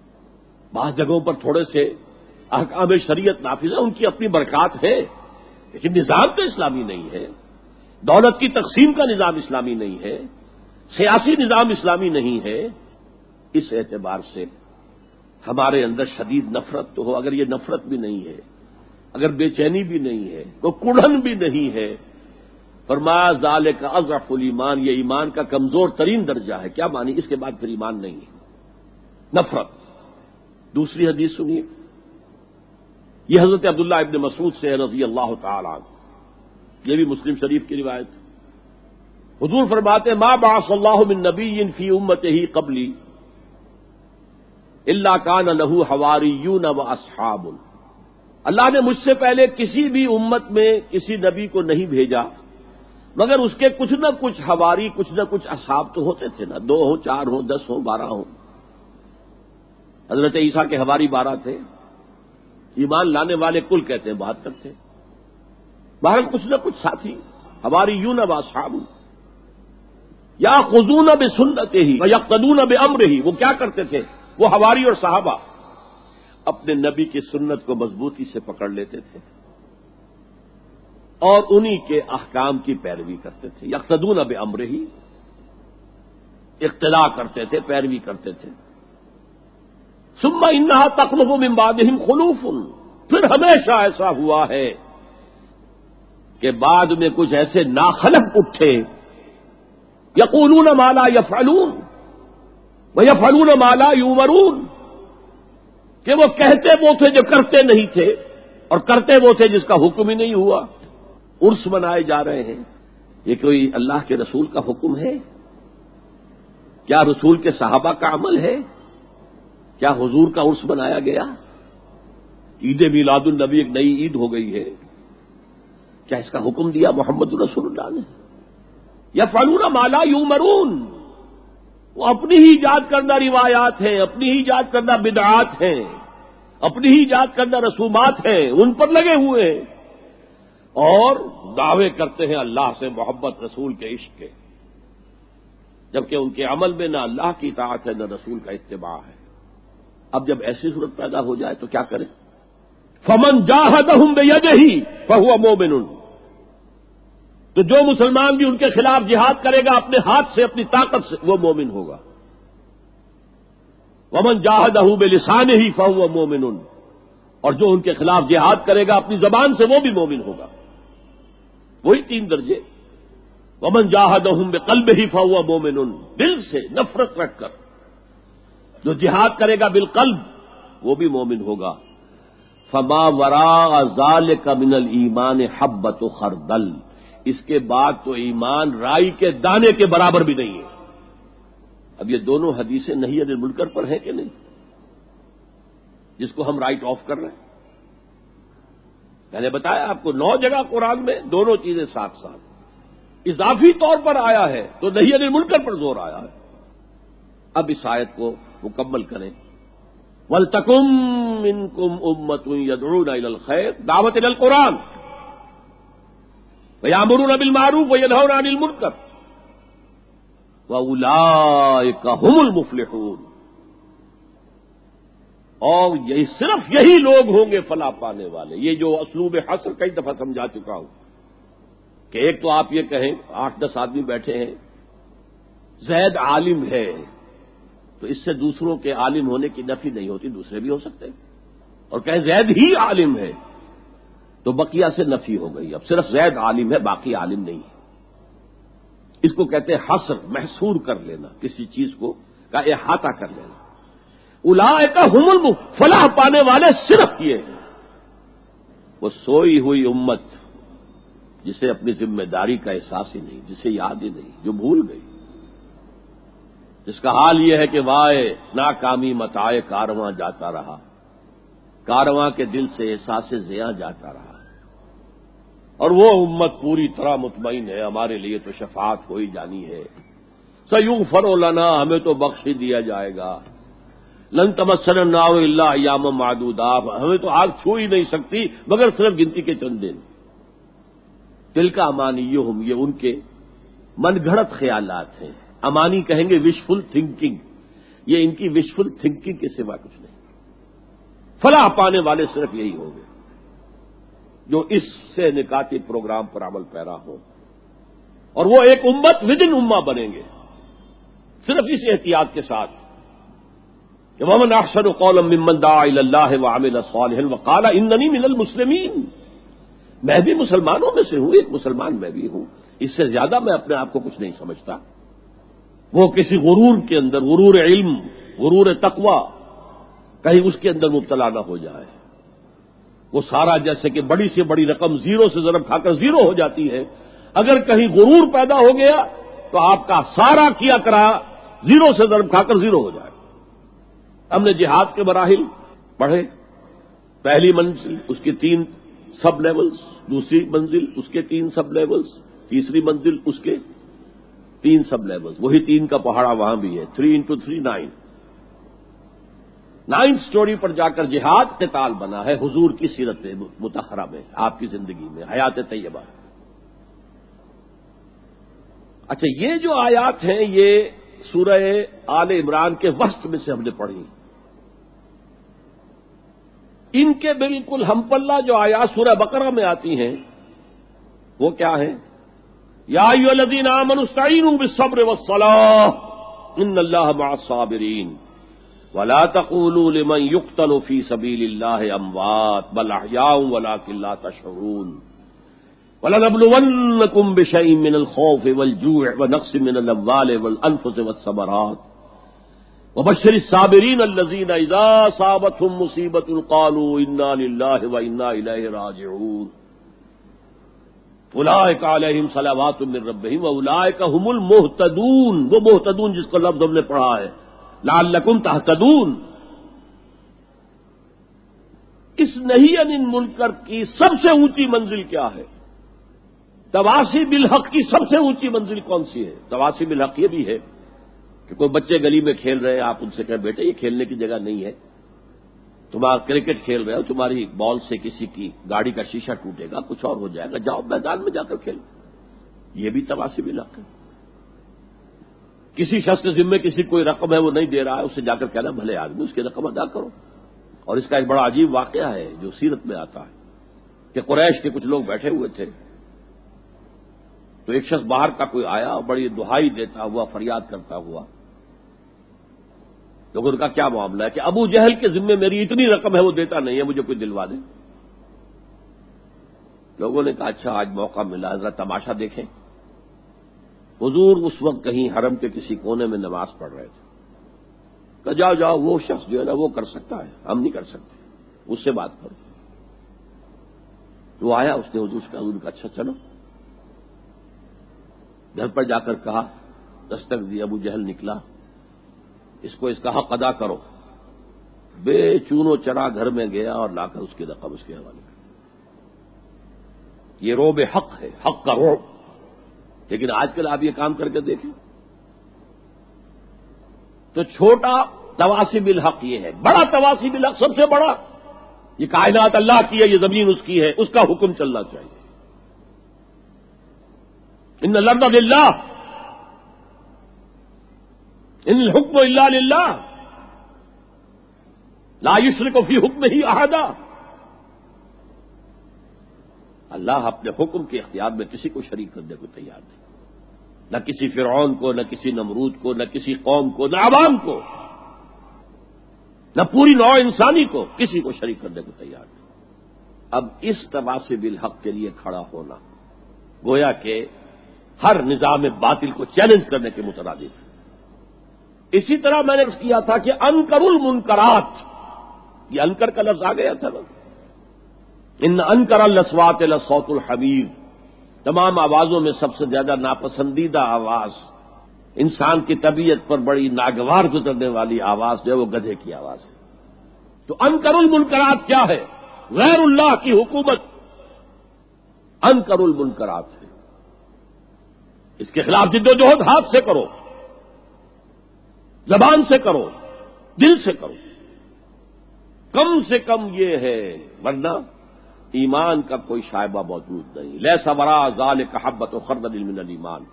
بعض جگہوں پر تھوڑے سے احکام شریعت نافذ ہیں، ان کی اپنی برکات ہے، لیکن نظام تو اسلامی نہیں ہے، دولت کی تقسیم کا نظام اسلامی نہیں ہے، سیاسی نظام اسلامی نہیں ہے۔ اس اعتبار سے ہمارے اندر شدید نفرت تو ہو، اگر یہ نفرت بھی نہیں ہے، اگر بے چینی بھی نہیں ہے، تو کڑھن بھی نہیں ہے، فرمایا ذالک اضعف الایمان، یہ ایمان کا کمزور ترین درجہ ہے۔ کیا مانی؟ اس کے بعد پھر ایمان نہیں ہے، نفرت۔ دوسری حدیث سنیے، یہ حضرت عبداللہ ابن مسعود سے رضی اللہ تعالی عنہ، یہ بھی مسلم شریف کی روایت۔ حضور فرماتے ما بعث اللہ من نبی فی امتہ قبلی الا کان لہ حواریون واصحاب، اللہ نے مجھ سے پہلے کسی بھی امت میں کسی نبی کو نہیں بھیجا مگر اس کے کچھ نہ کچھ حواری، کچھ نہ کچھ اصحاب تو ہوتے تھے نا، دو ہوں، چار ہوں، دس ہوں، بارہ ہوں۔ حضرت عیسیٰ کے حواری بارہ تھے، ایمان لانے والے کل کہتے ہیں بہتر تھے، بہرحال کچھ نہ کچھ ساتھی حواریون و اصحاب یاخذون بسنتہ ویقتدون بامرہ، وہ کیا کرتے تھے؟ وہ حواری اور صحابہ اپنے نبی کی سنت کو مضبوطی سے پکڑ لیتے تھے اور انہی کے احکام کی پیروی کرتے تھے۔ یقتدون بامرہ، اقتداء کرتے تھے، پیروی کرتے تھے۔ ثم انہا تخلف من بعدہم خلوف، پھر ہمیشہ ایسا ہوا ہے کہ بعد میں کچھ ایسے ناخلف اٹھے، یقولون ما لا یفعلون ویفعلون ما لا یؤمرون، کہ وہ کہتے وہ تھے جو کرتے نہیں تھے اور کرتے وہ تھے جس کا حکم ہی نہیں ہوا۔ عرس منائے جا رہے ہیں، یہ کوئی اللہ کے رسول کا حکم ہے؟ کیا رسول کے صحابہ کا عمل ہے؟ کیا حضور کا عرس منایا گیا؟ عید میلاد النبی ایک نئی عید ہو گئی ہے، کیا اس کا حکم دیا محمد رسول اللہ نے؟ یفعلون ما لا یؤمرون، وہ اپنی ہی ایجاد کردہ روایات ہیں، اپنی ہی ایجاد کردہ بدعات ہیں، اپنی ہی ایجاد کردہ رسومات ہیں، ان پر لگے ہوئے ہیں اور دعوے کرتے ہیں اللہ سے محبت، رسول کے عشق کے، جبکہ ان کے عمل میں نہ اللہ کی اطاعت ہے نہ رسول کا اتباع ہے۔ اب جب ایسی صورت پیدا ہو جائے تو کیا کریں؟ فمن جاہدہم بیدہ فہو مومن، تو جو مسلمان بھی ان کے خلاف جہاد کرے گا اپنے ہاتھ سے، اپنی طاقت سے، وہ مومن ہوگا۔ ومن جاہدہ بلسانہ فہو مومن، اور جو ان کے خلاف جہاد کرے گا اپنی زبان سے، وہ بھی مومن ہوگا۔ وہی تین درجے۔ ومن جاہدہم بقلبہ فہو مومن، دل سے نفرت رکھ کر جو جہاد کرے گا بالقلب وہ بھی مومن ہوگا۔ فما وراء ذلک من الایمان حبۃ خردل، اس کے بعد تو ایمان رائی کے دانے کے برابر بھی نہیں ہے۔ اب یہ دونوں حدیثیں نہی عن المنکر پر ہیں کہ نہیں، جس کو ہم رائٹ آف کر رہے ہیں؟ میں نے بتایا آپ کو نو جگہ قرآن میں دونوں چیزیں ساتھ ساتھ اضافی طور پر آیا ہے تو نہی عن المنکر پر زور آیا ہے۔ اب اس آیت کو مکمل کریں۔ وَلْتَكُن مِّنكُمْ أُمَّةٌ يَدْعُونَ إِلَى الْخَيْرِ، دعوت إِلَى القرآن، وَيَأْمُرُونَ بِالْمَعْرُوفِ وَيَنْهَوْنَ عَنِ الْمُنكَرِ وَأُولَٰئِكَ هُمُ الْمُفْلِحُونَ، اور یہی صرف یہی لوگ ہوں گے فلاح پانے والے۔ یہ جو اسلوب حصر کئی دفعہ سمجھا چکا ہوں کہ ایک تو آپ یہ کہیں آٹھ دس آدمی بیٹھے ہیں، زید عالم ہے، تو اس سے دوسروں کے عالم ہونے کی نفی نہیں ہوتی، دوسرے بھی ہو سکتے ہیں، اور کہیں زید ہی عالم ہے تو بقیہ سے نفی ہو گئی، اب صرف زید عالم ہے باقی عالم نہیں ہے۔ اس کو کہتے ہیں حصر، محصور کر لینا، کسی چیز کو کا احاطہ کر لینا۔ اولئک ھم الم، فلاح پانے والے صرف یہ ہیں۔ وہ سوئی ہوئی امت جسے اپنی ذمہ داری کا احساس ہی نہیں، جسے یاد ہی نہیں، جو بھول گئی، جس کا حال یہ ہے کہ وائے ناکامی متائے کارواں جاتا رہا، کارواں کے دل سے احساس زیاں جاتا رہا، اور وہ امت پوری طرح مطمئن ہے ہمارے لیے تو شفاعت ہو ہی جانی ہے، سیغفر لنا، ہمیں تو بخش ہی دیا جائے گا، لن تمسنا النار الا ایاما معدودات، ہمیں تو آگ چھو ہی نہیں سکتی مگر صرف گنتی کے چند دن۔ تلک امانیہم، یہ ان کے من گھڑت خیالات ہیں، امانی کہیں گے وشفل تھنکنگ، یہ ان کی وشفل تھنکنگ کے سوا کچھ نہیں۔ فلاح پانے والے صرف یہی ہوں گے۔ جو اس سے نکاتی پروگرام پر عمل پیرا ہو، اور وہ ایک امت ود ان امہ بنیں گے صرف اس احتیاط کے ساتھ کہ ومن احسن قولا ممن دعا الی اللہ وعمل صالحا وقال اننی من المسلمین، میں بھی مسلمانوں میں سے ہوں، ایک مسلمان میں بھی ہوں، اس سے زیادہ میں اپنے آپ کو کچھ نہیں سمجھتا۔ وہ کسی غرور کے اندر، غرور علم، غرور تقوی، کہیں اس کے اندر مبتلا نہ ہو جائے۔ وہ سارا جیسے کہ بڑی سے بڑی رقم زیرو سے ضرب کھا کر زیرو ہو جاتی ہے، اگر کہیں غرور پیدا ہو گیا تو آپ کا سارا کیا کرا زیرو سے ضرب کھا کر زیرو ہو جائے۔ ہم نے جہاد کے مراحل پڑھے، پہلی منزل اس کی تین سب لیولز، دوسری منزل اس کے تین سب لیولز، تیسری منزل اس کے تین سب لیولز، وہی تین کا پہاڑا وہاں بھی ہے، three into three nine nine story پر جا کر جہاد قتال بنا ہے حضور کی سیرت مطہرہ میں، آپ کی زندگی میں، حیات طیبہ۔ اچھا، یہ جو آیات ہیں یہ سورہ آل عمران کے وسط میں سے ہم نے پڑھی، ان کے بالکل ہم پلہ جو آیات سورہ بقرہ میں آتی ہیں وہ کیا ہے؟ یا ایھا الذین آمنوا استعینوا بالصبر والصلاۃ ان اللہ مع الصابرین ولا تقولوا لمن يقتل في سبيل الله اموات بل احياء ولكن لا تشعرون وَلَنَبْلُوَنَّكُمْ بِشَيْءٍ مِّنَ الْخَوْفِ وَالْجُوعِ وَنَقْصٍ مِّنَ الْأَمْوَالِ وَالْأَنفُسِ وَالثَّمَرَاتِ وَبَشِّرِ الصَّابِرِينَ الَّذِينَ إِذَا أَصَابَتْهُم مُّصِيبَةٌ قَالُوا إِنَّا لِلَّهِ وَإِنَّا إِلَيْهِ رَاجِعُونَ أُولَٰئِكَ عَلَيْهِمْ صَلَوَاتٌ مِّن رَّبِّهِمْ وَأُولَٰئِكَ هُمُ الْمُهْتَدُونَ، وہ مہتدون جس کو لفظ ہم نے پڑھا ہے لَعَلَّكُمْ تَهْتَدُونَ۔ اس نہی عن المنکر کی سب سے اونچی منزل کیا ہے؟ تواصی بالحق کی سب سے اونچی منزل کون سی ہے؟ تواصی بالحق یہ بھی ہے کہ کوئی بچے گلی میں کھیل رہے ہیں، آپ ان سے کہیں بیٹے یہ کھیلنے کی جگہ نہیں ہے، تمہارا کرکٹ کھیل رہے ہو، تمہاری بال سے کسی کی گاڑی کا شیشہ ٹوٹے گا، کچھ اور ہو جائے گا، جاؤ میدان میں جا کر کھیلو، یہ بھی تواصی بالحق ہے۔ کسی شخص کے ذمے کسی کوئی رقم ہے وہ نہیں دے رہا ہے، اس سے جا کر کہنا بھلے آدمی اس کی رقم ادا کرو۔ اور اس کا ایک بڑا عجیب واقعہ ہے جو سیرت میں آتا ہے کہ قریش کے کچھ لوگ بیٹھے ہوئے تھے، تو ایک شخص باہر کا کوئی آیا اور بڑی دہائی دیتا ہوا، فریاد کرتا ہوا، لوگوں کا کیا معاملہ ہے کہ ابو جہل کے ذمے میری اتنی رقم ہے وہ دیتا نہیں ہے، مجھے کوئی دلوا دے۔ لوگوں نے کہا اچھا آج موقع ملا، ذرا تماشا دیکھیں۔ حضور اس وقت کہیں حرم کے کسی کونے میں نماز پڑھ رہے تھے، کہ جاؤ جاؤ وہ شخص جو ہے نا وہ کر سکتا ہے، ہم نہیں کر سکتے، اس سے بات کرو۔ وہ آیا، اس نے حضور سے کہا، حضور کا اچھا چلو، گھر پر جا کر کہا، دستک دی، ابو جہل نکلا، اس کو اس کا حق ادا کرو۔ بے چونو چرا گھر میں گیا اور لا کر اس کی رقم اس کے حوالے کر۔ یہ روب حق ہے، حق کا روب۔ لیکن آج کل آپ یہ کام کر کے دیکھیں تو چھوٹا تواصی بالحق یہ ہے، بڑا تواصی بالحق سب سے بڑا، یہ کائنات اللہ کی ہے، یہ زمین اس کی ہے، اس کا حکم چلنا چاہیے۔ ان الارض للہ ان الحکم الا للہ لا یشرک فی حکمہ احدا۔ اللہ اپنے حکم کے اختیار میں کسی کو شریک کرنے کو تیار نہیں، نہ کسی فرعون کو، نہ کسی نمرود کو، نہ کسی قوم کو، نہ عوام کو، نہ پوری نوع انسانی کو، کسی کو شریک کرنے کو تیار نہیں۔ اب اس تواصی بالحق کے لیے کھڑا ہونا گویا کہ ہر نظام باطل کو چیلنج کرنے کے مترادف ہے۔ اسی طرح میں نے کیا تھا کہ انکر المنکرات، یہ انکر کا لفظ آ گیا تھا نا، ان انکر الاصوات لصوت الحمیر، تمام آوازوں میں سب سے زیادہ ناپسندیدہ آواز، انسان کی طبیعت پر بڑی ناگوار گزرنے والی آواز جو ہے وہ گدھے کی آواز ہے۔ تو انکر المنکرات کیا ہے؟ غیر اللہ کی حکومت انکر المنکرات ہے، اس کے خلاف جد و جہد ہاتھ سے کرو، زبان سے کرو، دل سے کرو، کم سے کم یہ ہے، ورنہ ایمان کا کوئی شائبہ موجود نہیں۔ لیس وراء ذالک حبۃ خردل من الایمان۔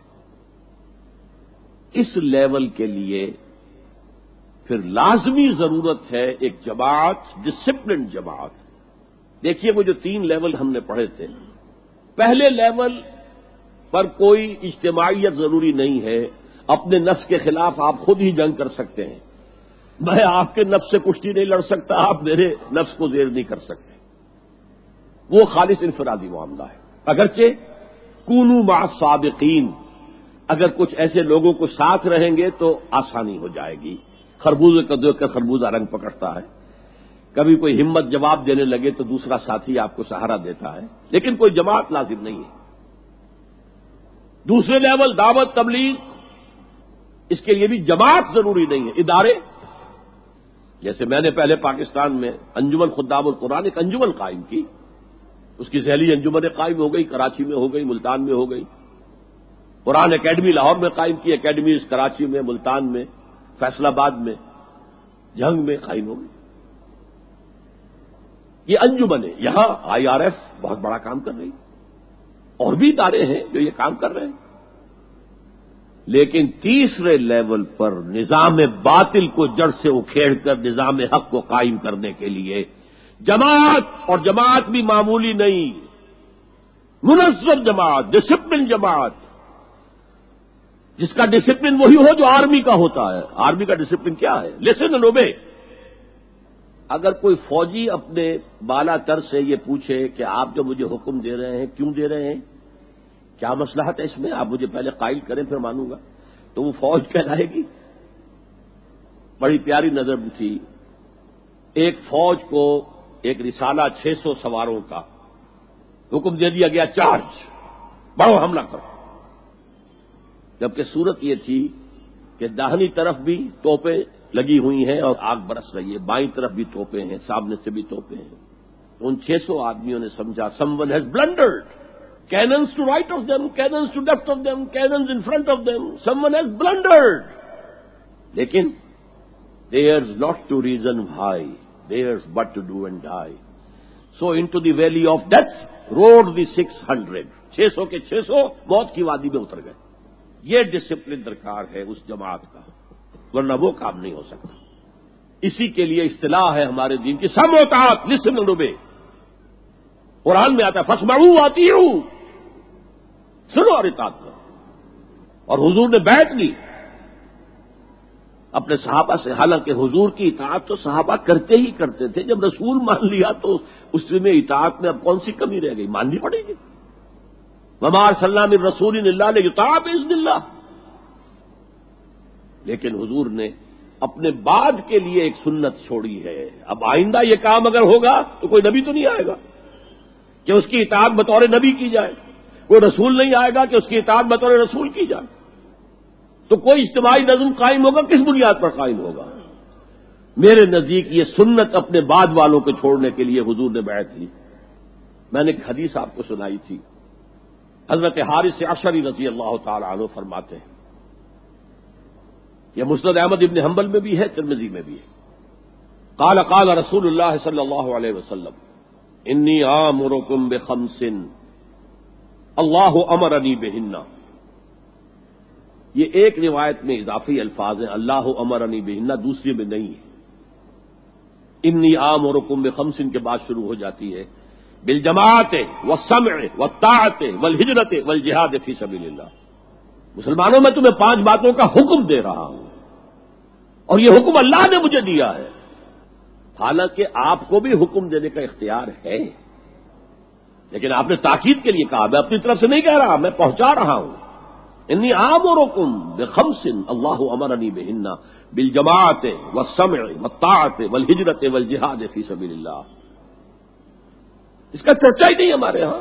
اس لیول کے لیے پھر لازمی ضرورت ہے ایک جماعت، ڈسپلن جماعت، دیکھیے وہ جو تین لیول ہم نے پڑھے تھے، پہلے لیول پر کوئی اجتماعیت ضروری نہیں ہے، اپنے نفس کے خلاف آپ خود ہی جنگ کر سکتے ہیں، میں آپ کے نفس سے کشتی نہیں لڑ سکتا، آپ میرے نفس کو زیر نہیں کر سکتے، وہ خالص انفرادی معاملہ ہے۔ اگرچہ کونوا مع الصادقین، اگر کچھ ایسے لوگوں کو ساتھ رہیں گے تو آسانی ہو جائے گی۔ خربوزے کو دیکھ کر خربوزہ رنگ پکڑتا ہے، کبھی کوئی ہمت جواب دینے لگے تو دوسرا ساتھی آپ کو سہارا دیتا ہے، لیکن کوئی جماعت لازم نہیں ہے۔ دوسرے لیول دعوت تبلیغ، اس کے لیے بھی جماعت ضروری نہیں ہے، ادارے، جیسے میں نے پہلے پاکستان میں انجمن خدام القرآن ایک انجمن قائم کی، اس کی ذیلی انجمنیں قائم ہو گئی، کراچی میں ہو گئی، ملتان میں ہو گئی، قرآن اکیڈمی لاہور میں قائم کی، اکیڈمیز کراچی میں، ملتان میں، فیصل آباد میں، جھنگ میں قائم ہو گئی۔ یہ انجمنیں، یہاں آئی آر ایف بہت بڑا کام کر رہی، اور بھی ادارے ہیں جو یہ کام کر رہے ہیں، لیکن تیسرے لیول پر نظام باطل کو جڑ سے اکھیڑ کر نظام حق کو قائم کرنے کے لیے جماعت، اور جماعت بھی معمولی نہیں، منظم جماعت، ڈسپلن جماعت، جس کا ڈسپلن وہی ہو جو آرمی کا ہوتا ہے۔ آرمی کا ڈسپلن کیا ہے؟ Listen and obey. اگر کوئی فوجی اپنے بالا تر سے یہ پوچھے کہ آپ جو مجھے حکم دے رہے ہیں کیوں دے رہے ہیں، کیا مصلحت ہے اس میں، آپ مجھے پہلے قائل کریں پھر مانوں گا، تو وہ فوج کہلائے گی۔ بڑی پیاری نظر تھی، ایک فوج کو ایک رسالہ چھ سو سواروں کا حکم دے دیا گیا، چارج، بڑھو حملہ کرو، جبکہ صورت یہ تھی کہ داہنی طرف بھی توپیں لگی ہوئی ہیں اور آگ برس رہی ہے، بائیں طرف بھی توپیں ہیں، سامنے سے بھی توپیں ہیں۔ تو ان چھ سو آدمیوں نے سمجھا someone has blundered, cannons to right of them, cannons to left of them, cannons in front of them, someone has blundered. لیکن there's not to reason why, there's but to do and die. So into the valley of death rode the six hundred. چھ سو کے چھ سو موت کی وادی میں اتر گئے۔ یہ ڈسپلن درکار ہے اس جماعت کا، ورنہ وہ کام نہیں ہو سکتا۔ اسی کے لیے اصطلاح ہے ہمارے دین کی، سمع و طاعت، لسن اینڈ اوبے۔ قرآن میں آتا ہے فاسمعوا واطیعوا، سنو اور اطاعت کرو، اور حضور نے بیعت لی اپنے صحابہ سے، حالانکہ حضور کی اطاعت تو صحابہ کرتے ہی کرتے تھے، جب رسول مان لیا تو اس میں اطاعت میں اب کون سی کمی رہ گئی، ماننی پڑے گی۔ وما ارسلنا من رسول الا لیطاع باذن اللہ۔ لیکن حضور نے اپنے بعد کے لیے ایک سنت چھوڑی ہے، اب آئندہ یہ کام اگر ہوگا تو کوئی نبی تو نہیں آئے گا کہ اس کی اطاعت بطور نبی کی جائے، کوئی رسول نہیں آئے گا کہ اس کی اطاعت بطور رسول کی جائے، تو کوئی اجتماعی نظم قائم ہوگا، کس بنیاد پر قائم ہوگا؟ میرے نزدیک یہ سنت اپنے بعد والوں کو چھوڑنے کے لیے حضور نے بیعت لی۔ میں نے ایک حدیث آپ کو سنائی تھی، حضرت حارث عشری رضی اللہ تعالی عنہ فرماتے ہیں، یہ مسند احمد ابن حنبل میں بھی ہے، ترمذی میں بھی ہے، قال قال رسول اللہ صلی اللہ علیہ وسلم انی آمرکم بخمس اللہ امرنی بہن۔ یہ ایک روایت میں اضافی الفاظ ہیں، اللہ امرنی بہن، دوسری میں نہیں ہے۔ انی آمرکم بخمس کے بعد شروع ہو جاتی ہے بالجماعت والسمع والطاعت والہجرت والجہاد فی سبیل اللہ۔ مسلمانوں میں تمہیں پانچ باتوں کا حکم دے رہا ہوں، اور یہ حکم اللہ نے مجھے دیا ہے، حالانکہ آپ کو بھی حکم دینے کا اختیار ہے، لیکن آپ نے تاکید کے لیے کہا، میں اپنی طرف سے نہیں کہہ رہا، میں پہنچا رہا ہوں۔ انی آمرکم بخمس اللہ امرنی بہن بالجماعت والسمع والطاعت والہجرت والجہاد فی سبیل اللہ۔ اس کا چرچا ہی نہیں ہمارے ہاں،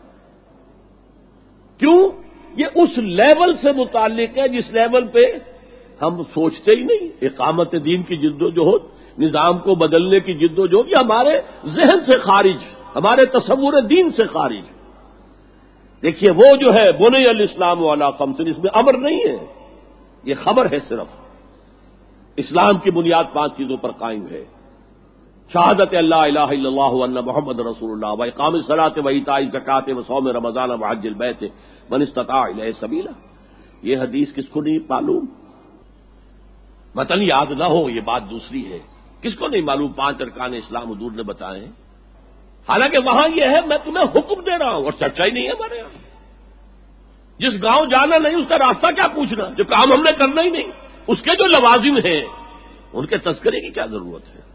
کیوں؟ یہ اس لیول سے متعلق ہے جس لیول پہ ہم سوچتے ہی نہیں۔ اقامت دین کی جد و جہد، نظام کو بدلنے کی جد و جہد، یہ ہمارے ذہن سے خارج، ہمارے تصور دین سے خارج۔ دیکھیے وہ جو ہے بنی الاسلام علی خمس، اس میں امر نہیں ہے، یہ خبر ہے صرف۔ اسلام کی بنیاد پانچ چیزوں پر قائم ہے، شہادت اللہ الہ الا اللہ وان محمد رسول اللہ، واقام الصلاۃ وایتاء الزکوٰۃ وصوم رمضان وحج البیت من استطاع الیہ سبیلا۔ یہ حدیث کس کو نہیں معلوم؟ متن یاد نہ ہو یہ بات دوسری ہے، کس کو نہیں معلوم پانچ ارکان اسلام حضور نے بتائے ہیں؟ حالانکہ وہاں یہ ہے میں تمہیں حکم دے رہا ہوں، اور چرچا ہی نہیں ہے ہمارے یہاں۔ جس گاؤں جانا نہیں اس کا راستہ کیا پوچھنا، جو کام ہم نے کرنا ہی نہیں، اس کے جو لوازم ہیں ان کے تذکرے کی کیا ضرورت ہے؟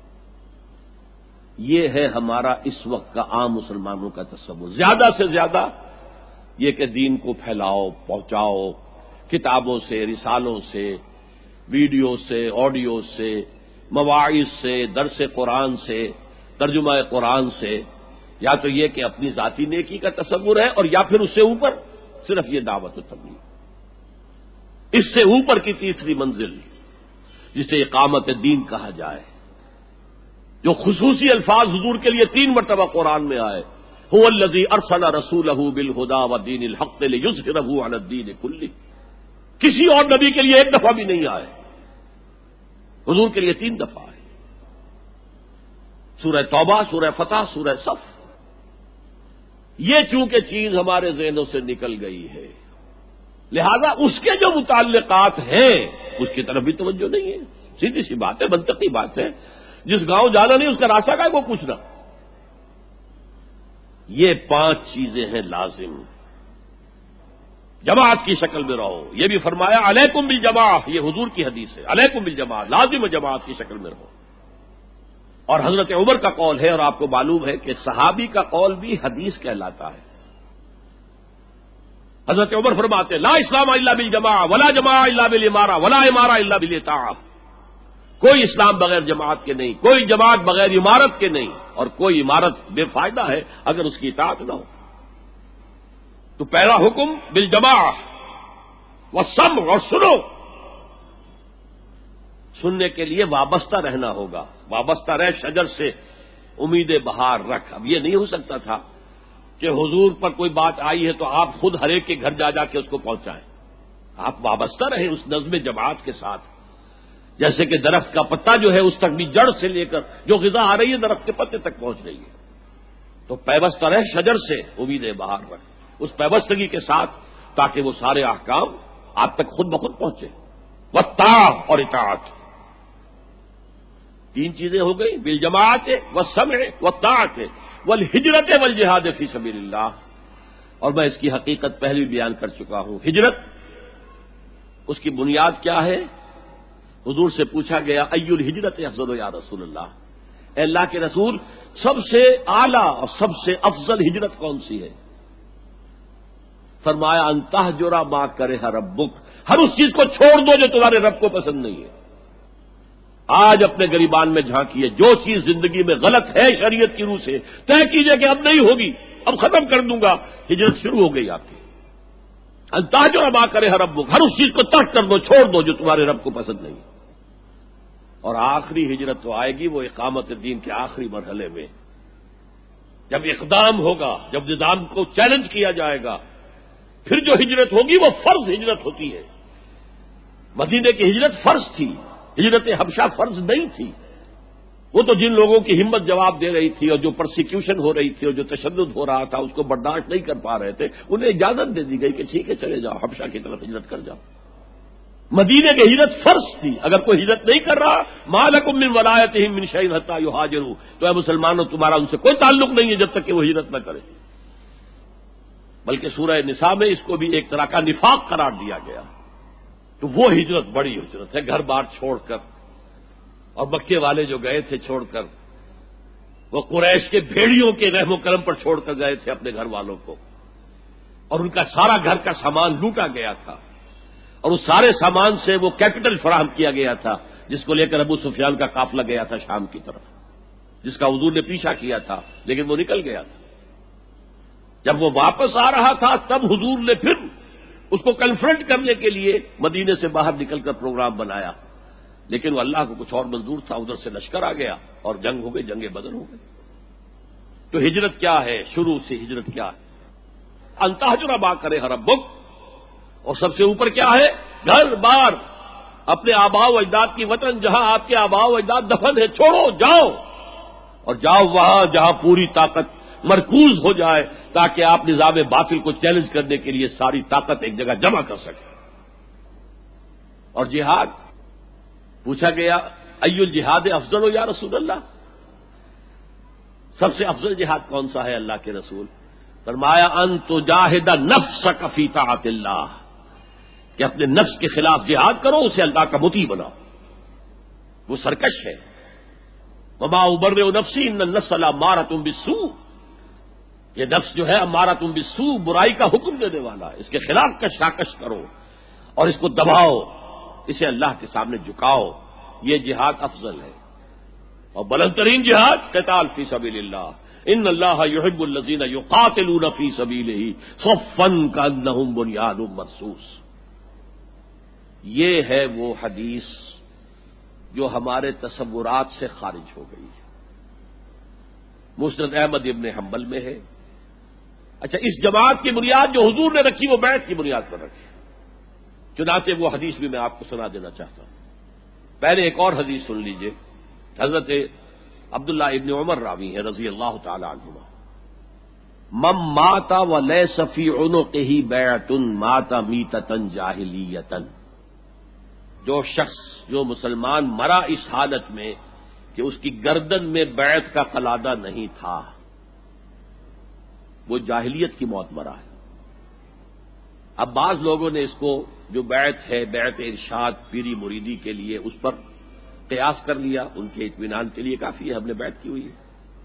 یہ ہے ہمارا اس وقت کا عام مسلمانوں کا تصور۔ زیادہ سے زیادہ یہ کہ دین کو پھیلاؤ، پہنچاؤ، کتابوں سے، رسالوں سے، ویڈیو سے، آڈیو سے، مواعظ سے، درس قرآن سے، ترجمہ قرآن سے، یا تو یہ کہ اپنی ذاتی نیکی کا تصور ہے، اور یا پھر اس سے اوپر صرف یہ دعوت و تبلیغ۔ اس سے اوپر کی تیسری منزل جسے اقامت دین کہا جائے، جو خصوصی الفاظ حضور کے لیے تین مرتبہ قرآن میں آئے، هو الذی ارسل رسولہ بالہدی ودین الحق لیظہرہ علی الدین کلہ، کسی اور نبی کے لیے ایک دفعہ بھی نہیں آئے، حضور کے لیے تین دفعہ آئے۔ سورہ توبہ، سورہ فتح، سورہ صف۔ یہ چونکہ چیز ہمارے ذہنوں سے نکل گئی ہے، لہذا اس کے جو متعلقات ہیں اس کی طرف بھی توجہ نہیں ہے۔ سیدھی سی بات ہے، منطقی بات ہے، جس گاؤں جانا نہیں اس کا راستہ کا ہے وہ پوچھنا۔ یہ پانچ چیزیں ہیں لازم، جماعت کی شکل میں رہو۔ یہ بھی فرمایا علیکم بالجماع، یہ حضور کی حدیث ہے، علیکم بالجماع، لازم جماعت کی شکل میں رہو۔ اور حضرت عمر کا قول ہے، اور آپ کو معلوم ہے کہ صحابی کا قول بھی حدیث کہلاتا ہے۔ حضرت عمر فرماتے لا اسلام الا بالجماع ولا جماع الا بالامارہ ولا امارہ الا بالاطاعہ، کوئی اسلام بغیر جماعت کے نہیں، کوئی جماعت بغیر عمارت کے نہیں، اور کوئی عمارت بے فائدہ ہے اگر اس کی اطاعت نہ ہو۔ تو پہلا حکم بالجماع والسمع، اور سنو، سننے کے لیے وابستہ رہنا ہوگا، وابستہ رہ شجر سے امید بہار رکھ۔ اب یہ نہیں ہو سکتا تھا کہ حضور پر کوئی بات آئی ہے تو آپ خود ہر ایک کے گھر جا جا کے اس کو پہنچائیں، آپ وابستہ رہیں اس نظم جماعت کے ساتھ، جیسے کہ درخت کا پتا جو ہے اس تک بھی جڑ سے لے کر جو غذا آ رہی ہے درخت کے پتے تک پہنچ رہی ہے۔ تو پیوستہ رہ شجر سے امید بہار رکھ، اس پیوستگی کے ساتھ، تاکہ وہ سارے احکام آپ تک خود بخود پہنچے۔ وطاع، اور اطاعت، تین چیزیں ہو گئی، بالجماعت والسمع والطاعت والہجرت والجہاد فی سبیل اللہ۔ اور میں اس کی حقیقت پہلے بھی بیان کر چکا ہوں۔ ہجرت، اس کی بنیاد کیا ہے؟ حضور سے پوچھا گیا ای الہجرت افضل یا رسول اللہ، اے اللہ کے رسول سب سے اعلیٰ اور سب سے افضل ہجرت کون سی ہے؟ فرمایا ان تہجر ما کرہ ربک، ہر اس چیز کو چھوڑ دو جو تمہارے رب کو پسند نہیں ہے۔ آج اپنے گریبان میں جھانکیے، جو چیز زندگی میں غلط ہے شریعت کی روح سے طے کیجئے کہ اب نہیں ہوگی، اب ختم کر دوں گا، ہجرت شروع ہو گئی آپ کی۔ ان تہجر ما کرہ ربک، ہر اس چیز کو ترک کر دو، چھوڑ دو جو تمہارے رب کو پسند نہیں۔ اور آخری ہجرت تو آئے گی وہ اقامت دین کے آخری مرحلے میں، جب اقدام ہوگا، جب نظام کو چیلنج کیا جائے گا، پھر جو ہجرت ہوگی وہ فرض ہجرت ہوتی ہے۔ مدینے کی ہجرت فرض تھی، ہجرت حبشہ فرض نہیں تھی۔ وہ تو جن لوگوں کی ہمت جواب دے رہی تھی اور جو پرسیکیوشن ہو رہی تھی اور جو تشدد ہو رہا تھا اس کو برداشت نہیں کر پا رہے تھے، انہیں اجازت دے دی گئی کہ ٹھیک ہے چلے جاؤ، حبشہ کی طرف ہجرت کر جاؤ۔ مدینے کی ہجرت فرض تھی، اگر کوئی ہجرت نہیں کر رہا ما لکم من ولایتہم من شیء حتی یہاجروا، تو اے مسلمانوں تمہارا ان سے کوئی تعلق نہیں ہے جب تک کہ وہ ہجرت نہ کرے۔ بلکہ سورہ نساء میں اس کو بھی ایک طرح کا نفاق قرار دیا گیا۔ تو وہ ہجرت بڑی ہجرت ہے، گھر بار چھوڑ کر، اور مکے والے جو گئے تھے چھوڑ کر، وہ قریش کے بھیڑیوں کے رحم و کرم پر چھوڑ کر گئے تھے اپنے گھر والوں کو، اور ان کا سارا گھر کا سامان لوٹا گیا تھا، اور اس سارے سامان سے وہ کیپٹل فراہم کیا گیا تھا جس کو لے کر ابو سفیان کا قافلہ گیا تھا شام کی طرف، جس کا حضور نے پیچھا کیا تھا لیکن وہ نکل گیا تھا۔ جب وہ واپس آ رہا تھا تب حضور نے پھر اس کو کنفرنٹ کرنے کے لیے مدینے سے باہر نکل کر پروگرام بنایا، لیکن وہ اللہ کو کچھ اور منظور تھا، ادھر سے لشکر آ گیا اور جنگ ہو گئی، جنگ بدر ہو گئی۔ تو ہجرت کیا ہے؟ شروع سے ہجرت کیا ہے؟ ان تہجر ما کرہ ربک، اور سب سے اوپر کیا ہے؟ گھر بار، اپنے آباء و اجداد کی وطن جہاں آپ کے آباء و اجداد دفن ہے، چھوڑو، جاؤ، اور جاؤ وہاں جہاں پوری طاقت مرکوز ہو جائے تاکہ آپ نظام باطل کو چیلنج کرنے کے لیے ساری طاقت ایک جگہ جمع کر سکیں۔ اور جہاد پوچھا گیا ای الجہاد افضل یا رسول اللہ، سب سے افضل جہاد کون سا ہے اللہ کے رسول؟ فرمایا ان تجاہد نفسک فی طاعت اللہ، کہ اپنے نفس کے خلاف جہاد کرو، اسے اللہ کا مطیع بناؤ. وہ سرکش ہے. وما ابرئ نفسی ان النفس لامارۃ بالسوء، یہ نفس جو ہے امارۃ بالسوء، برائی کا حکم دینے والا ہے. اس کے خلاف کشاکش کرو اور اس کو دباؤ، اسے اللہ کے سامنے جھکاؤ. یہ جہاد افضل ہے. اور بلند ترین جہاد قتال فی سبیل اللہ. ان اللہ یحب الذین یقاتلون فی سبیلہ صفا کانہم بنیان مرصوص. یہ ہے وہ حدیث جو ہمارے تصورات سے خارج ہو گئی ہے. مسند احمد ابن حنبل میں ہے. اچھا، اس جماعت کی بنیاد جو حضور نے رکھی وہ بیعت کی بنیاد پر رکھی. چنانچہ وہ حدیث بھی میں آپ کو سنا دینا چاہتا ہوں. پہلے ایک اور حدیث سن لیجئے. حضرت عبداللہ ابن عمر راوی ہے رضی اللہ تعالی عنہما. من مات ولیس فی عنقہ بیعۃ مات میتۃ جاہلیۃ. جو شخص، جو مسلمان مرا اس حالت میں کہ اس کی گردن میں بیعت کا قلادہ نہیں تھا، وہ جاہلیت کی موت مرا ہے. اب بعض لوگوں نے اس کو جو بیعت ہے، بیعت ارشاد پیری مریدی کے لیے، اس پر قیاس کر لیا. ان کے اطمینان کے لیے کافی ہے، ہم نے بیعت کی ہوئی ہے.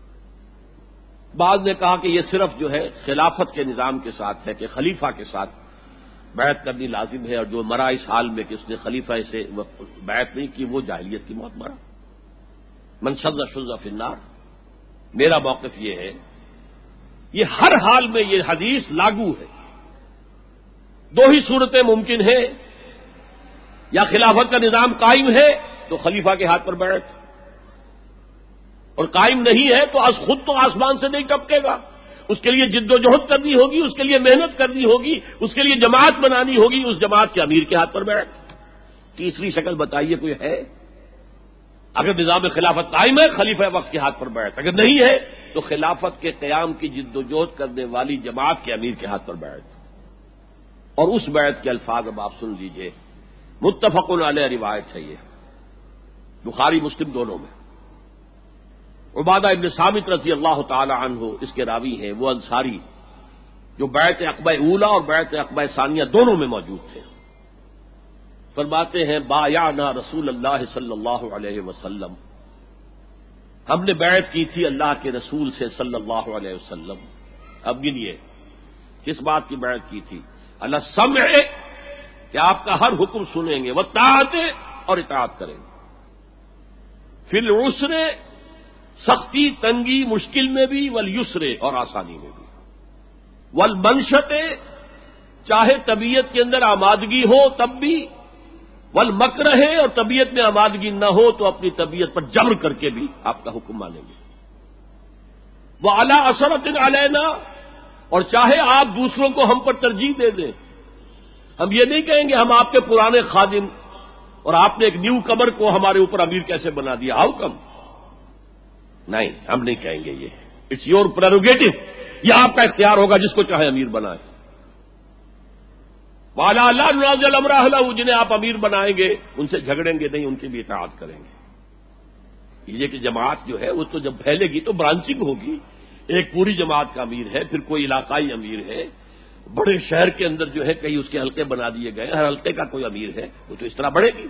بعض نے کہا کہ یہ صرف جو ہے خلافت کے نظام کے ساتھ ہے کہ خلیفہ کے ساتھ بیعت کرنی لازم ہے، اور جو مرا اس حال میں کہ اس نے خلیفہ سے بیعت نہیں کی وہ جاہلیت کی موت مرا. من شذ شذ فی النار. میرا موقف یہ ہے، یہ ہر حال میں یہ حدیث لاگو ہے. دو ہی صورتیں ممکن ہیں، یا خلافت کا نظام قائم ہے تو خلیفہ کے ہاتھ پر بیعت، اور قائم نہیں ہے تو از خود تو آسمان سے نہیں ٹپکے گا. اس کے لیے جد و جہد کرنی ہوگی، اس کے لیے محنت کرنی ہوگی، اس کے لیے جماعت بنانی ہوگی. اس جماعت کے امیر کے ہاتھ پر بیعت. تیسری شکل بتائیے کوئی ہے؟ اگر نظام خلافت قائم ہے خلیفہ وقت کے ہاتھ پر بیعت، اگر نہیں ہے تو خلافت کے قیام کی جد و جہد کرنے والی جماعت کے امیر کے ہاتھ پر بیعت. اور اس بیعت کے الفاظ اب آپ سن لیجئے. متفق علیہ روایت ہے، یہ بخاری مسلم دونوں میں. عبادہ ابن صامت رضی اللہ تعالی عنہ اس کے راوی ہیں. وہ انصاری جو بیعت عقبہ اولا اور بیعت عقبہ ثانیہ دونوں میں موجود تھے. فرماتے ہیں بایعنا رسول اللہ صلی اللہ علیہ وسلم، ہم نے بیعت کی تھی اللہ کے رسول سے صلی اللہ علیہ وسلم. اب گنیے کس بات کی بیعت کی تھی؟ اللہ سمع، کہ آپ کا ہر حکم سنیں گے، وطاعت، اور اطاعت کریں گے. فی العسر، سختی تنگی مشکل میں بھی، والیسر، اور آسانی میں بھی. والمنشط، چاہے طبیعت کے اندر آمادگی ہو تب بھی. والمکرہ، اور طبیعت میں آمادگی نہ ہو تو اپنی طبیعت پر جبر کر کے بھی آپ کا حکم مانیں گے. وعلی اثرۃ علینا، اور چاہے آپ دوسروں کو ہم پر ترجیح دے دیں. ہم یہ نہیں کہیں گے ہم آپ کے پرانے خادم اور آپ نے ایک نیو کمر کو ہمارے اوپر امیر کیسے بنا دیا، ہاؤ کم. نہیں، ہم نہیں کہیں گے. یہ اٹس یور پریروگیٹو، یہ آپ کا اختیار ہوگا، جس کو چاہے امیر بنائے. وعلی لا ننازع الامر اہلہ، جنہیں آپ امیر بنائیں گے ان سے جھگڑیں گے نہیں، ان کی بھی اطاعت کریں گے. یہ کہ جماعت جو ہے وہ تو جب پھیلے گی تو برانچنگ ہوگی. ایک پوری جماعت کا امیر ہے، پھر کوئی علاقائی امیر ہے، بڑے شہر کے اندر جو ہے کئی اس کے حلقے بنا دیے گئے، ہر حلقے کا کوئی امیر ہے، وہ تو اس طرح بڑھے گی.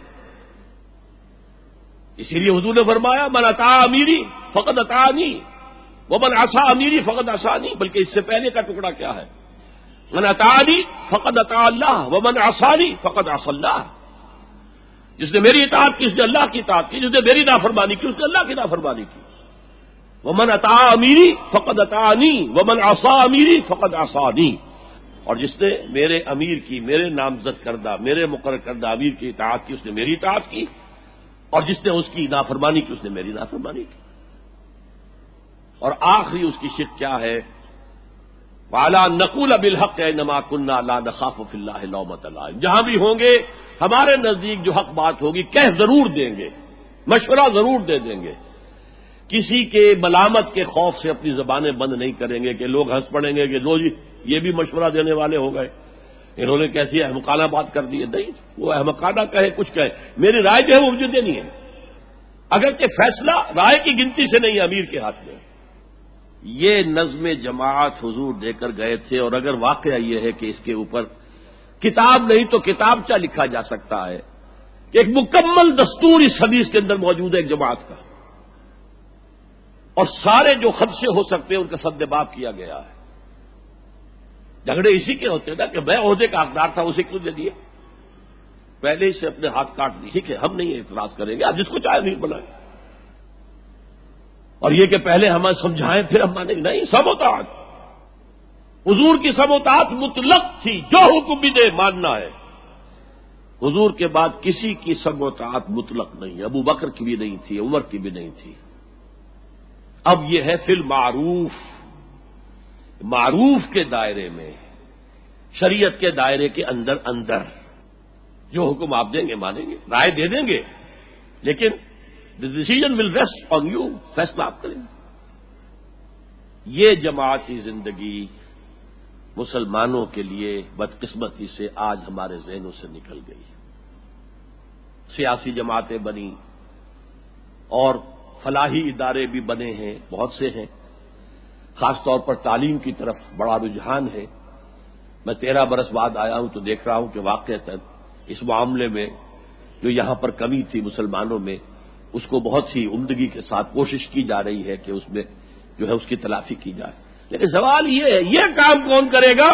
اسی لیے حضور نے فرمایا من اطاع امیری فقد اطاعنی ومن عصا امیری فقد عصانی. بلکہ اس سے پہلے کا ٹکڑا کیا ہے؟ من اطاعنی فقد اطاع اللہ ومن عصانی فقد عصى اللہ. جس نے میری اطاعت کی اس نے اللہ کی اطاعت کی، جس نے میری نافرمانی کی اس نے اللہ کی نافرمانی کی. ومن اطاع امیری فقد اطاعنی ومن عصا امیری فقد عصانی. اور جس نے میرے امیر کی، میرے نامزد کردہ، میرے مقرر کردہ امیر کی اطاعت کی اس نے میری اطاعت کی، اور جس نے اس کی نافرمانی کی اس نے میری نافرمانی کی. اور آخری اس کی شک کیا ہے؟ وَعَلَىٰ نَقُولَ بِالْحَقِّ إِنَّمَا كُنَّا لَا نَخَافُ فِي اللَّهِ لَوْمَةَ لَائِمٍ. جہاں بھی ہوں گے ہمارے نزدیک جو حق بات ہوگی کہہ ضرور دیں گے، مشورہ ضرور دے دیں گے. کسی کے ملامت کے خوف سے اپنی زبانیں بند نہیں کریں گے کہ لوگ ہنس پڑیں گے کہ لو جی یہ بھی مشورہ دینے والے ہو گئے، انہوں نے کیسی احمقانہ بات کر دی ہے. نہیں، وہ احمقانہ کہے کچھ کہے، میری رائے جو ہے وہ مجھے دینی ہے. اگرچہ فیصلہ رائے کی گنتی سے نہیں، امیر کے ہاتھ میں. یہ نظم جماعت حضور دے کر گئے تھے، اور اگر واقعہ یہ ہے کہ اس کے اوپر کتاب نہیں تو کتابچہ لکھا جا سکتا ہے کہ ایک مکمل دستور اس حدیث کے اندر موجود ہے ایک جماعت کا، اور سارے جو خدشے ہو سکتے ہیں ان کا سد باب کیا گیا ہے۔ جھگڑے اسی کے ہوتے ہیں نا کہ میں عہدے کا حقدار تھا، اسے کیوں دے دیا، پہلے ہی سے اپنے ہاتھ کاٹ دی۔ ٹھیک ہے، ہم نہیں اعتراض کریں گے، آپ جس کو چاہے نہیں بلائیں، اور یہ کہ پہلے ہمیں سمجھائیں پھر ہم مانیں گے، نہیں، سب اطاعت، حضور کی سب اطاعت مطلق تھی، جو حکم بھی دے ماننا ہے۔ حضور کے بعد کسی کی سب اطاعت مطلق نہیں، ابو بکر کی بھی نہیں تھی، عمر کی بھی نہیں تھی۔ اب یہ ہے فی المعروف، معروف کے دائرے میں، شریعت کے دائرے کے اندر اندر جو حکم آپ دیں گے مانیں گے، رائے دے دیں گے، لیکن the decision will rest on you، فیصلہ آپ کریں گے۔ یہ جماعتی زندگی مسلمانوں کے لیے بدقسمتی سے آج ہمارے ذہنوں سے نکل گئی۔ سیاسی جماعتیں بنی اور فلاحی ادارے بھی بنے ہیں، بہت سے ہیں، خاص طور پر تعلیم کی طرف بڑا رجحان ہے۔ میں تیرہ برس بعد آیا ہوں تو دیکھ رہا ہوں کہ واقعتاً اس معاملے میں جو یہاں پر کمی تھی مسلمانوں میں، اس کو بہت ہی عمدگی کے ساتھ کوشش کی جا رہی ہے کہ اس میں جو ہے اس کی تلافی کی جائے۔ لیکن سوال یہ ہے، یہ کام کون کرے گا؟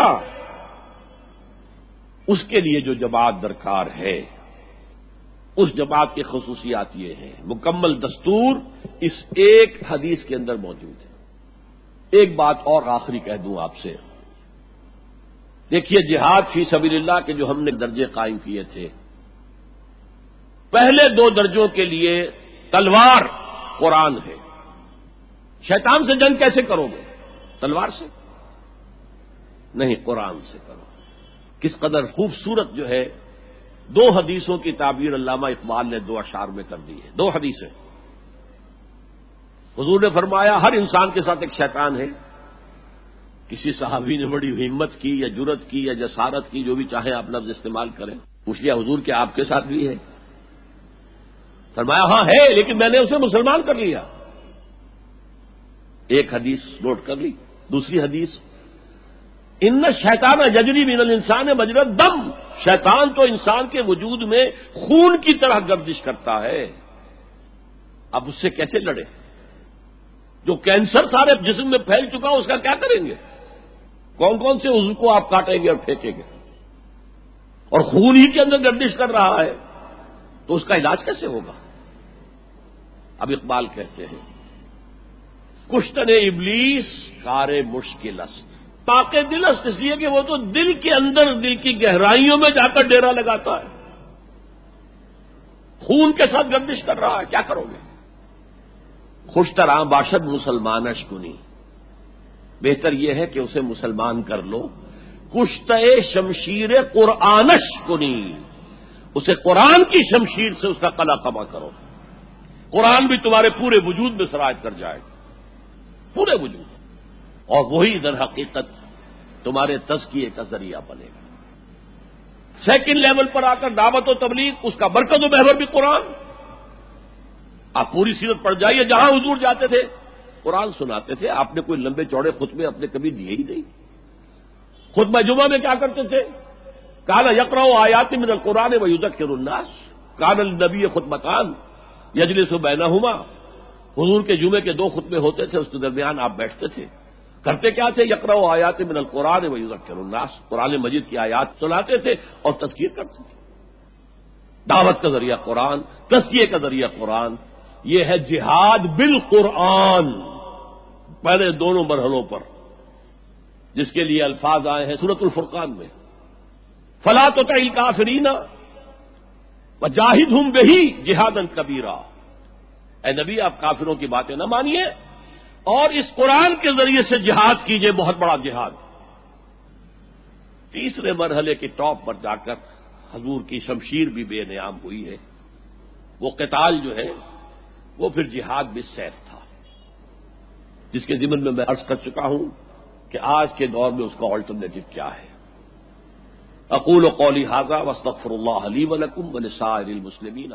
اس کے لیے جو جماعت درکار ہے، اس جماعت کی خصوصیات یہ ہیں، مکمل دستور اس ایک حدیث کے اندر موجود ہے۔ ایک بات اور آخری کہہ دوں آپ سے، دیکھیے جہاد فی سبیل اللہ کے جو ہم نے درجے قائم کیے تھے، پہلے دو درجوں کے لیے تلوار قرآن ہے۔ شیطان سے جنگ کیسے کرو گے؟ تلوار سے نہیں، قرآن سے کرو۔ کس قدر خوبصورت جو ہے دو حدیثوں کی تعبیر علامہ اقبال نے دو اشعار میں کر دی ہے۔ دو حدیثیں، حضور نے فرمایا ہر انسان کے ساتھ ایک شیطان ہے۔ کسی صحابی نے بڑی ہمت کی یا جرت کی یا جسارت کی، جو بھی چاہیں آپ لفظ استعمال کریں، پوچھ لیا حضور کہ آپ کے ساتھ بھی ہے؟ فرمایا ہاں ہے، لیکن میں نے اسے مسلمان کر لیا۔ ایک حدیث نوٹ کر لی۔ دوسری حدیث، ان شیطان یجری من الانسان مجری الدم، شیطان تو انسان کے وجود میں خون کی طرح گردش کرتا ہے۔ اب اس سے کیسے لڑے؟ جو کینسر سارے جسم میں پھیل چکا اس کا کیا کریں گے؟ کون کون سے عضو کو آپ کاٹیں گے اور پھینکیں گے؟ اور خون ہی کے اندر گردش کر رہا ہے تو اس کا علاج کیسے ہوگا؟ اب اقبال کہتے ہیں کشتن ابلیس کار مشکل است، پاک دل است، اس لیے کہ وہ تو دل کے اندر، دل کی گہرائیوں میں جا کر ڈیرا لگاتا ہے، خون کے ساتھ گردش کر رہا ہے، کیا کرو گے؟ خوش طرح باشد مسلمانش کنی، بہتر یہ ہے کہ اسے مسلمان کر لو۔ کشتہ شمشیر قرآنش کنی، اسے قرآن کی شمشیر سے اس کا قلع قبا کرو، قرآن بھی تمہارے پورے وجود میں سرایت کر جائے، پورے وجود، اور وہی در حقیقت تمہارے تزکیے کا ذریعہ بنے گا۔ سیکنڈ لیول پر آ کر دعوت و تبلیغ، اس کا مرکز و محور بھی قرآن۔ آپ پوری سیرت پڑھ جائیے، جہاں حضور جاتے تھے قرآن سناتے تھے۔ آپ نے کوئی لمبے چوڑے خطبے اپنے کبھی دیے ہی نہیں۔ خطبہ جمعہ میں کیا کرتے تھے؟ کان یقرأ آیات من القرآن ویذکر الناس، کان النبی خطبتان یجلس بینہما، حضور کے جمعے کے دو خطبے ہوتے تھے، اس کے درمیان آپ بیٹھتے تھے، کرتے کیا تھے؟ یقرأ آیات من القرآن ویذکر الناس، قرآن مجید کی آیات سناتے تھے اور تذکیر کرتے تھے۔ دعوت کا ذریعہ قرآن، تزکیے کا ذریعہ قرآن، یہ ہے جہاد بالقرآن، پہلے دونوں مرحلوں پر، جس کے لیے الفاظ آئے ہیں سورۃ الفرقان میں، فلا تطع الکافرین وجاہدہم بہ جہادا کبیرا، اے نبی آپ کافروں کی باتیں نہ مانیے اور اس قرآن کے ذریعے سے جہاد کیجئے، بہت بڑا جہاد۔ تیسرے مرحلے کی ٹاپ پر جا کر حضور کی شمشیر بھی بے نیام ہوئی ہے، وہ قتال جو ہے وہ پھر جہاد بالسیف تھا، جس کے ضمن میں میں عرض کر چکا ہوں کہ آج کے دور میں اس کا آلٹرنیٹو کیا ہے۔ اقول قولی ھذا واستغفر اللہ لی ولکم ولسائر المسلمین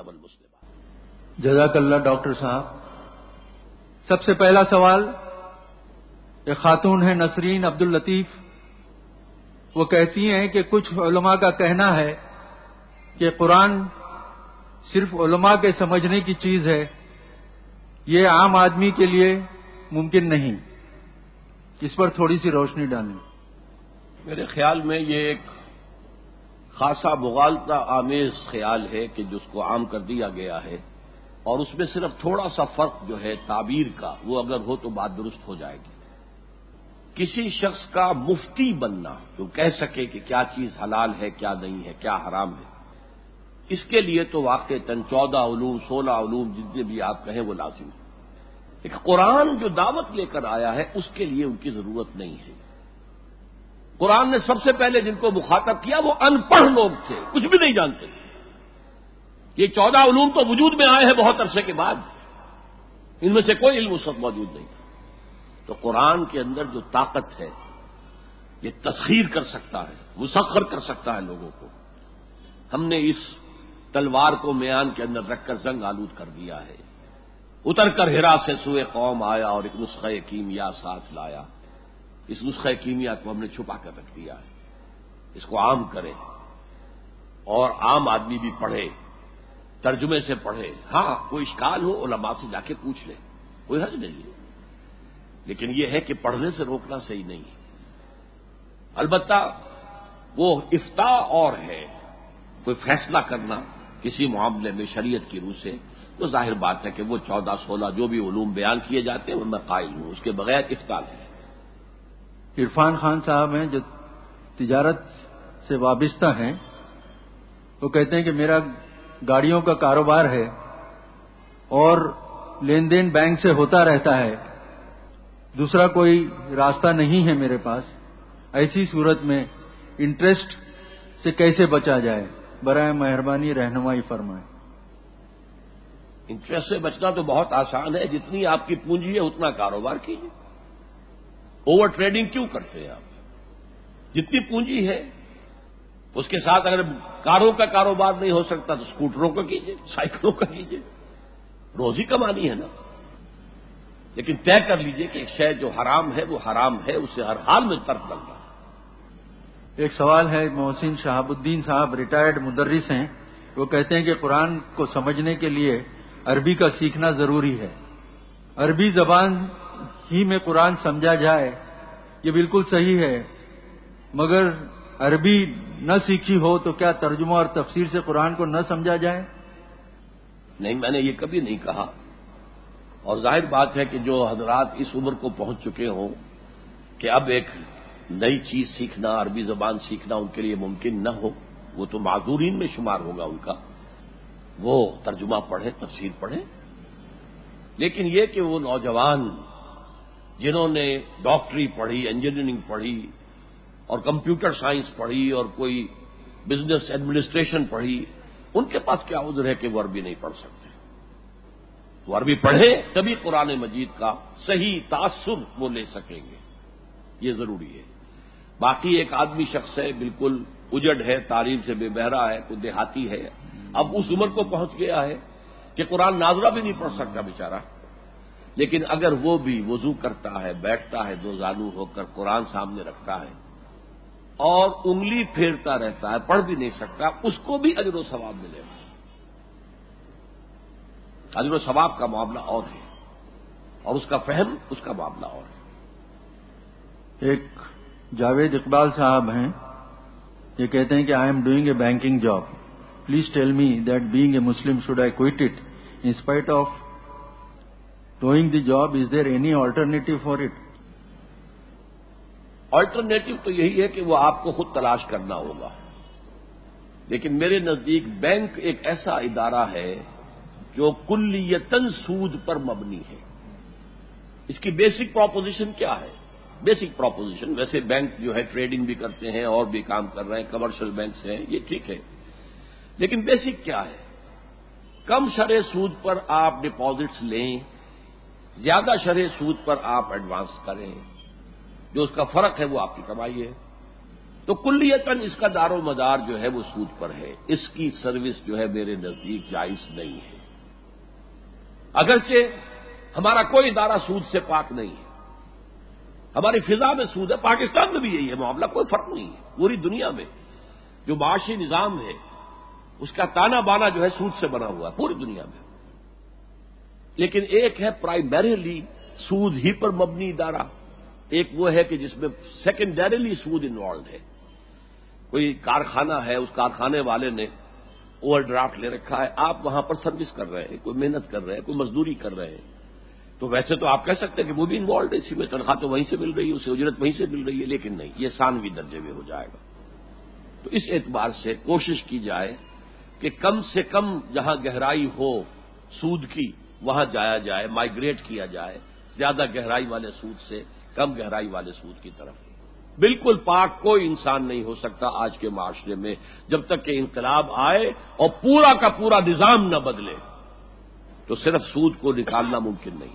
والمسلمات۔ جزاک اللہ ڈاکٹر صاحب۔ سب سے پہلا سوال ایک خاتون ہے نسرین عبد اللطیف، وہ کہتی ہیں کہ کچھ علماء کا کہنا ہے کہ قرآن صرف علماء کے سمجھنے کی چیز ہے، یہ عام آدمی کے لیے ممکن نہیں۔ اس پر تھوڑی سی روشنی ڈالیں۔ میرے خیال میں یہ ایک خاصا مغالطہ آمیز خیال ہے کہ جس کو عام کر دیا گیا ہے، اور اس میں صرف تھوڑا سا فرق جو ہے تعبیر کا، وہ اگر ہو تو بات درست ہو جائے گی۔ کسی شخص کا مفتی بننا جو کہہ سکے کہ کیا چیز حلال ہے، کیا نہیں ہے، کیا حرام ہے، اس کے لیے تو واقعتاً چودہ علوم سولہ علوم جتنے بھی آپ کہیں وہ لازم ہے۔ ایک قرآن جو دعوت لے کر آیا ہے اس کے لیے ان کی ضرورت نہیں ہے۔ قرآن نے سب سے پہلے جن کو مخاطب کیا وہ ان پڑھ لوگ تھے، کچھ بھی نہیں جانتے تھے۔ یہ چودہ علوم تو وجود میں آئے ہیں بہت عرصے کے بعد، ان میں سے کوئی علم اس وقت موجود نہیں تھا۔ تو قرآن کے اندر جو طاقت ہے یہ تسخیر کر سکتا ہے، مسخر کر سکتا ہے لوگوں کو۔ ہم نے اس تلوار کو میان کے اندر رکھ کر زنگ آلود کر دیا ہے۔ اتر کر ہرا سے سوئے قوم آیا اور ایک نسخہ کیمیا ساتھ لایا۔ اس نسخہ کیمیا کو ہم نے چھپا کر رکھ دیا ہے، اس کو عام کریں اور عام آدمی بھی پڑھے، ترجمے سے پڑھے۔ ہاں کوئی اشکال ہو علماء سے جا کے پوچھ لے، کوئی حرج نہیں ہے، لیکن یہ ہے کہ پڑھنے سے روکنا صحیح نہیں ہے۔ البتہ وہ افتاء اور ہے، کوئی فیصلہ کرنا کسی معاملے میں شریعت کی روح سے، تو ظاہر بات ہے کہ وہ چودہ سولہ جو بھی علوم بیان کیے جاتے ہیں وہ میں قائل ہوں، اس کے بغیر افتاء نہیں۔ عرفان خان صاحب ہیں جو تجارت سے وابستہ ہیں، وہ کہتے ہیں کہ میرا گاڑیوں کا کاروبار ہے اور لین دین بینک سے ہوتا رہتا ہے، دوسرا کوئی راستہ نہیں ہے میرے پاس، ایسی صورت میں انٹرسٹ سے کیسے بچا جائے؟ برائے مہربانی رہنمائی فرمائیں۔ انٹرسٹ سے بچنا تو بہت آسان ہے، جتنی آپ کی پونجی ہے اتنا کاروبار کیجیے۔ اوور ٹریڈنگ کیوں کرتے ہیں آپ؟ جتنی پونجی ہے اس کے ساتھ اگر کاروں کا کاروبار نہیں ہو سکتا تو اسکوٹروں کا کیجیے، سائیکلوں کا کیجیے، روزی کمانی ہے نا۔ لیکن طے کر لیجیے کہ ایک شے جو حرام ہے وہ حرام ہے، اسے ہر حال میں ترک کرنا۔ ایک سوال ہے، محسن شہاب الدین صاحب ریٹائرڈ مدرس ہیں، وہ کہتے ہیں کہ قرآن کو سمجھنے کے لیے عربی کا سیکھنا ضروری ہے، عربی زبان ہی میں قرآن سمجھا جائے، یہ بالکل صحیح ہے، مگر عربی نہ سیکھی ہو تو کیا ترجمہ اور تفسیر سے قرآن کو نہ سمجھا جائے؟ نہیں، میں نے یہ کبھی نہیں کہا، اور ظاہر بات ہے کہ جو حضرات اس عمر کو پہنچ چکے ہوں کہ اب ایک نئی چیز سیکھنا، عربی زبان سیکھنا ان کے لیے ممکن نہ ہو، وہ تو معذورین میں شمار ہوگا ان کا، وہ ترجمہ پڑھے، تفسیر پڑھے۔ لیکن یہ کہ وہ نوجوان جنہوں نے ڈاکٹری پڑھی، انجینئرنگ پڑھی اور کمپیوٹر سائنس پڑھی اور کوئی بزنس ایڈمنسٹریشن پڑھی، ان کے پاس کیا عذر ہے کہ وہ عربی نہیں پڑھ سکتے؟ وہ عربی پڑھیں تبھی قرآن مجید کا صحیح تاثر وہ لے سکیں گے، یہ ضروری ہے۔ باقی ایک آدمی شخص ہے بالکل اجڑ ہے، تعلیم سے بے بہرا ہے، کوئی دیہاتی ہے، اب اس عمر کو پہنچ گیا ہے کہ قرآن ناظرہ بھی نہیں پڑھ سکتا بیچارہ، لیکن اگر وہ بھی وضو کرتا ہے، بیٹھتا ہے دو زانو ہو کر، قرآن سامنے رکھتا ہے اور انگلی پھیرتا رہتا ہے، پڑھ بھی نہیں سکتا، اس کو بھی اجر و ثواب ملے گا۔ اجر و ثواب کا معاملہ اور ہے اور اس کا فہم اس کا معاملہ اور ہے۔ ایک جاوید اقبال صاحب ہیں، یہ کہتے ہیں کہ I am doing a banking job, please tell me that being a Muslim should I quit it in spite of doing the job, is there any alternative for it? Alternative تو یہی ہے کہ وہ آپ کو خود تلاش کرنا ہوگا، لیکن میرے نزدیک بینک ایک ایسا ادارہ ہے جو کلیتاً سود پر مبنی ہے۔ اس کی بیسک پروپوزیشن کیا ہے؟ بیسک پروپوزیشن، ویسے بینک جو ہے ٹریڈنگ بھی کرتے ہیں اور بھی کام کر رہے ہیں، کمرشل بینکس ہیں، یہ ٹھیک ہے، لیکن بیسک کیا ہے؟ کم شرح سود پر آپ ڈپازٹس لیں، زیادہ شرح سود پر آپ ایڈوانس کریں، جو اس کا فرق ہے وہ آپ کی کمائی ہے۔ تو کلیتاً اس کا دار و مدار جو ہے وہ سود پر ہے، اس کی سروس جو ہے میرے نزدیک جائز نہیں ہے، اگرچہ ہمارا کوئی ادارہ سود سے پاک نہیں ہے، ہماری فضا میں سود ہے، پاکستان میں بھی یہی ہے معاملہ، کوئی فرق نہیں ہے. پوری دنیا میں جو معاشی نظام ہے اس کا تانا بانا جو ہے سود سے بنا ہوا ہے پوری دنیا میں. لیکن ایک ہے پرائمریلی سود ہی پر مبنی ادارہ، ایک وہ ہے کہ جس میں سیکنڈریلی سود انوالوڈ ہے. کوئی کارخانہ ہے، اس کارخانے والے نے اوور ڈرافٹ لے رکھا ہے، آپ وہاں پر سروس کر رہے ہیں، کوئی محنت کر رہے ہیں، کوئی مزدوری کر رہے ہیں، تو ویسے تو آپ کہہ سکتے ہیں کہ وہ بھی انوالوڈ ہے اسی میں، تنخواہ تو وہیں سے مل رہی ہے، اسے اجرت وہیں سے مل رہی ہے، لیکن نہیں، یہ ثانوی درجے میں ہو جائے گا. تو اس اعتبار سے کوشش کی جائے کہ کم سے کم جہاں گہرائی ہو سود کی وہاں جایا جائے، مائیگریٹ کیا جائے زیادہ گہرائی والے سود سے کم گہرائی والے سود کی طرف. بالکل پاک کوئی انسان نہیں ہو سکتا آج کے معاشرے میں جب تک کہ انقلاب آئے اور پورا کا پورا نظام نہ بدلے، تو صرف سود کو نکالنا ممکن نہیں.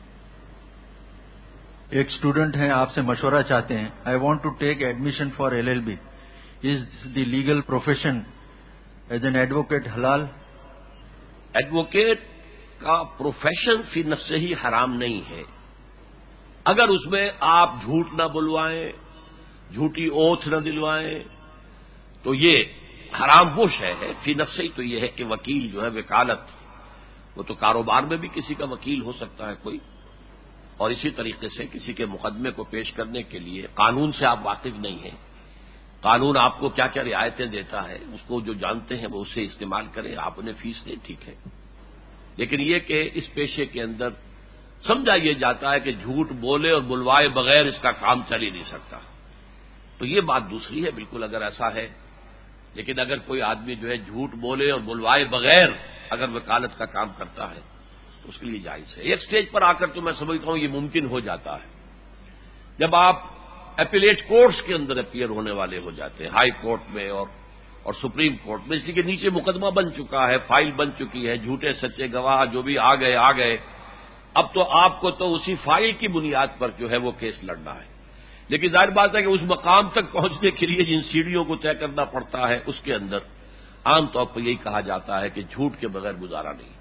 ایک اسٹوڈنٹ ہیں، آپ سے مشورہ چاہتے ہیں. I want to take admission for L L B. Is the legal profession as an advocate حلال؟ ایڈوکیٹ کا پروفیشن فی نفسہ ہی حرام نہیں ہے، اگر اس میں آپ جھوٹ نہ بلوائیں، جھوٹی اوتھ نہ دلوائیں، تو یہ حرام وہ شے ہے. فی نفسہ ہی تو یہ ہے کہ وکیل جو ہے وکالت، وہ تو کاروبار میں بھی کسی کا وکیل ہو سکتا ہے کوئی، اور اسی طریقے سے کسی کے مقدمے کو پیش کرنے کے لیے قانون سے آپ واقف نہیں ہیں، قانون آپ کو کیا کیا رعایتیں دیتا ہے اس کو جو جانتے ہیں وہ اسے استعمال کریں، آپ انہیں فیس دیں، ٹھیک ہے. لیکن یہ کہ اس پیشے کے اندر سمجھا یہ جاتا ہے کہ جھوٹ بولے اور بلوائے بغیر اس کا کام چل ہی نہیں سکتا، تو یہ بات دوسری ہے بالکل اگر ایسا ہے. لیکن اگر کوئی آدمی جو ہے جھوٹ بولے اور بلوائے بغیر اگر وکالت کا کام کرتا ہے تو اس کے لیے جائز ہے. ایک سٹیج پر آ کر تو میں سمجھتا ہوں یہ ممکن ہو جاتا ہے جب آپ اپیلیٹ کورٹس کے اندر اپیئر ہونے والے ہو جاتے ہیں، ہائی کورٹ میں اور اور سپریم کورٹ میں، اس لیے کہ نیچے مقدمہ بن چکا ہے، فائل بن چکی ہے، جھوٹے سچے گواہ جو بھی آ گئے آ گئے. اب تو آپ کو تو اسی فائل کی بنیاد پر جو ہے وہ کیس لڑنا ہے. لیکن ظاہر بات ہے کہ اس مقام تک پہنچنے کے لیے جن سیڑھیوں کو طے کرنا پڑتا ہے اس کے اندر عام طور پر یہی کہا جاتا ہے کہ جھوٹ کے بغیر گزارا نہیں.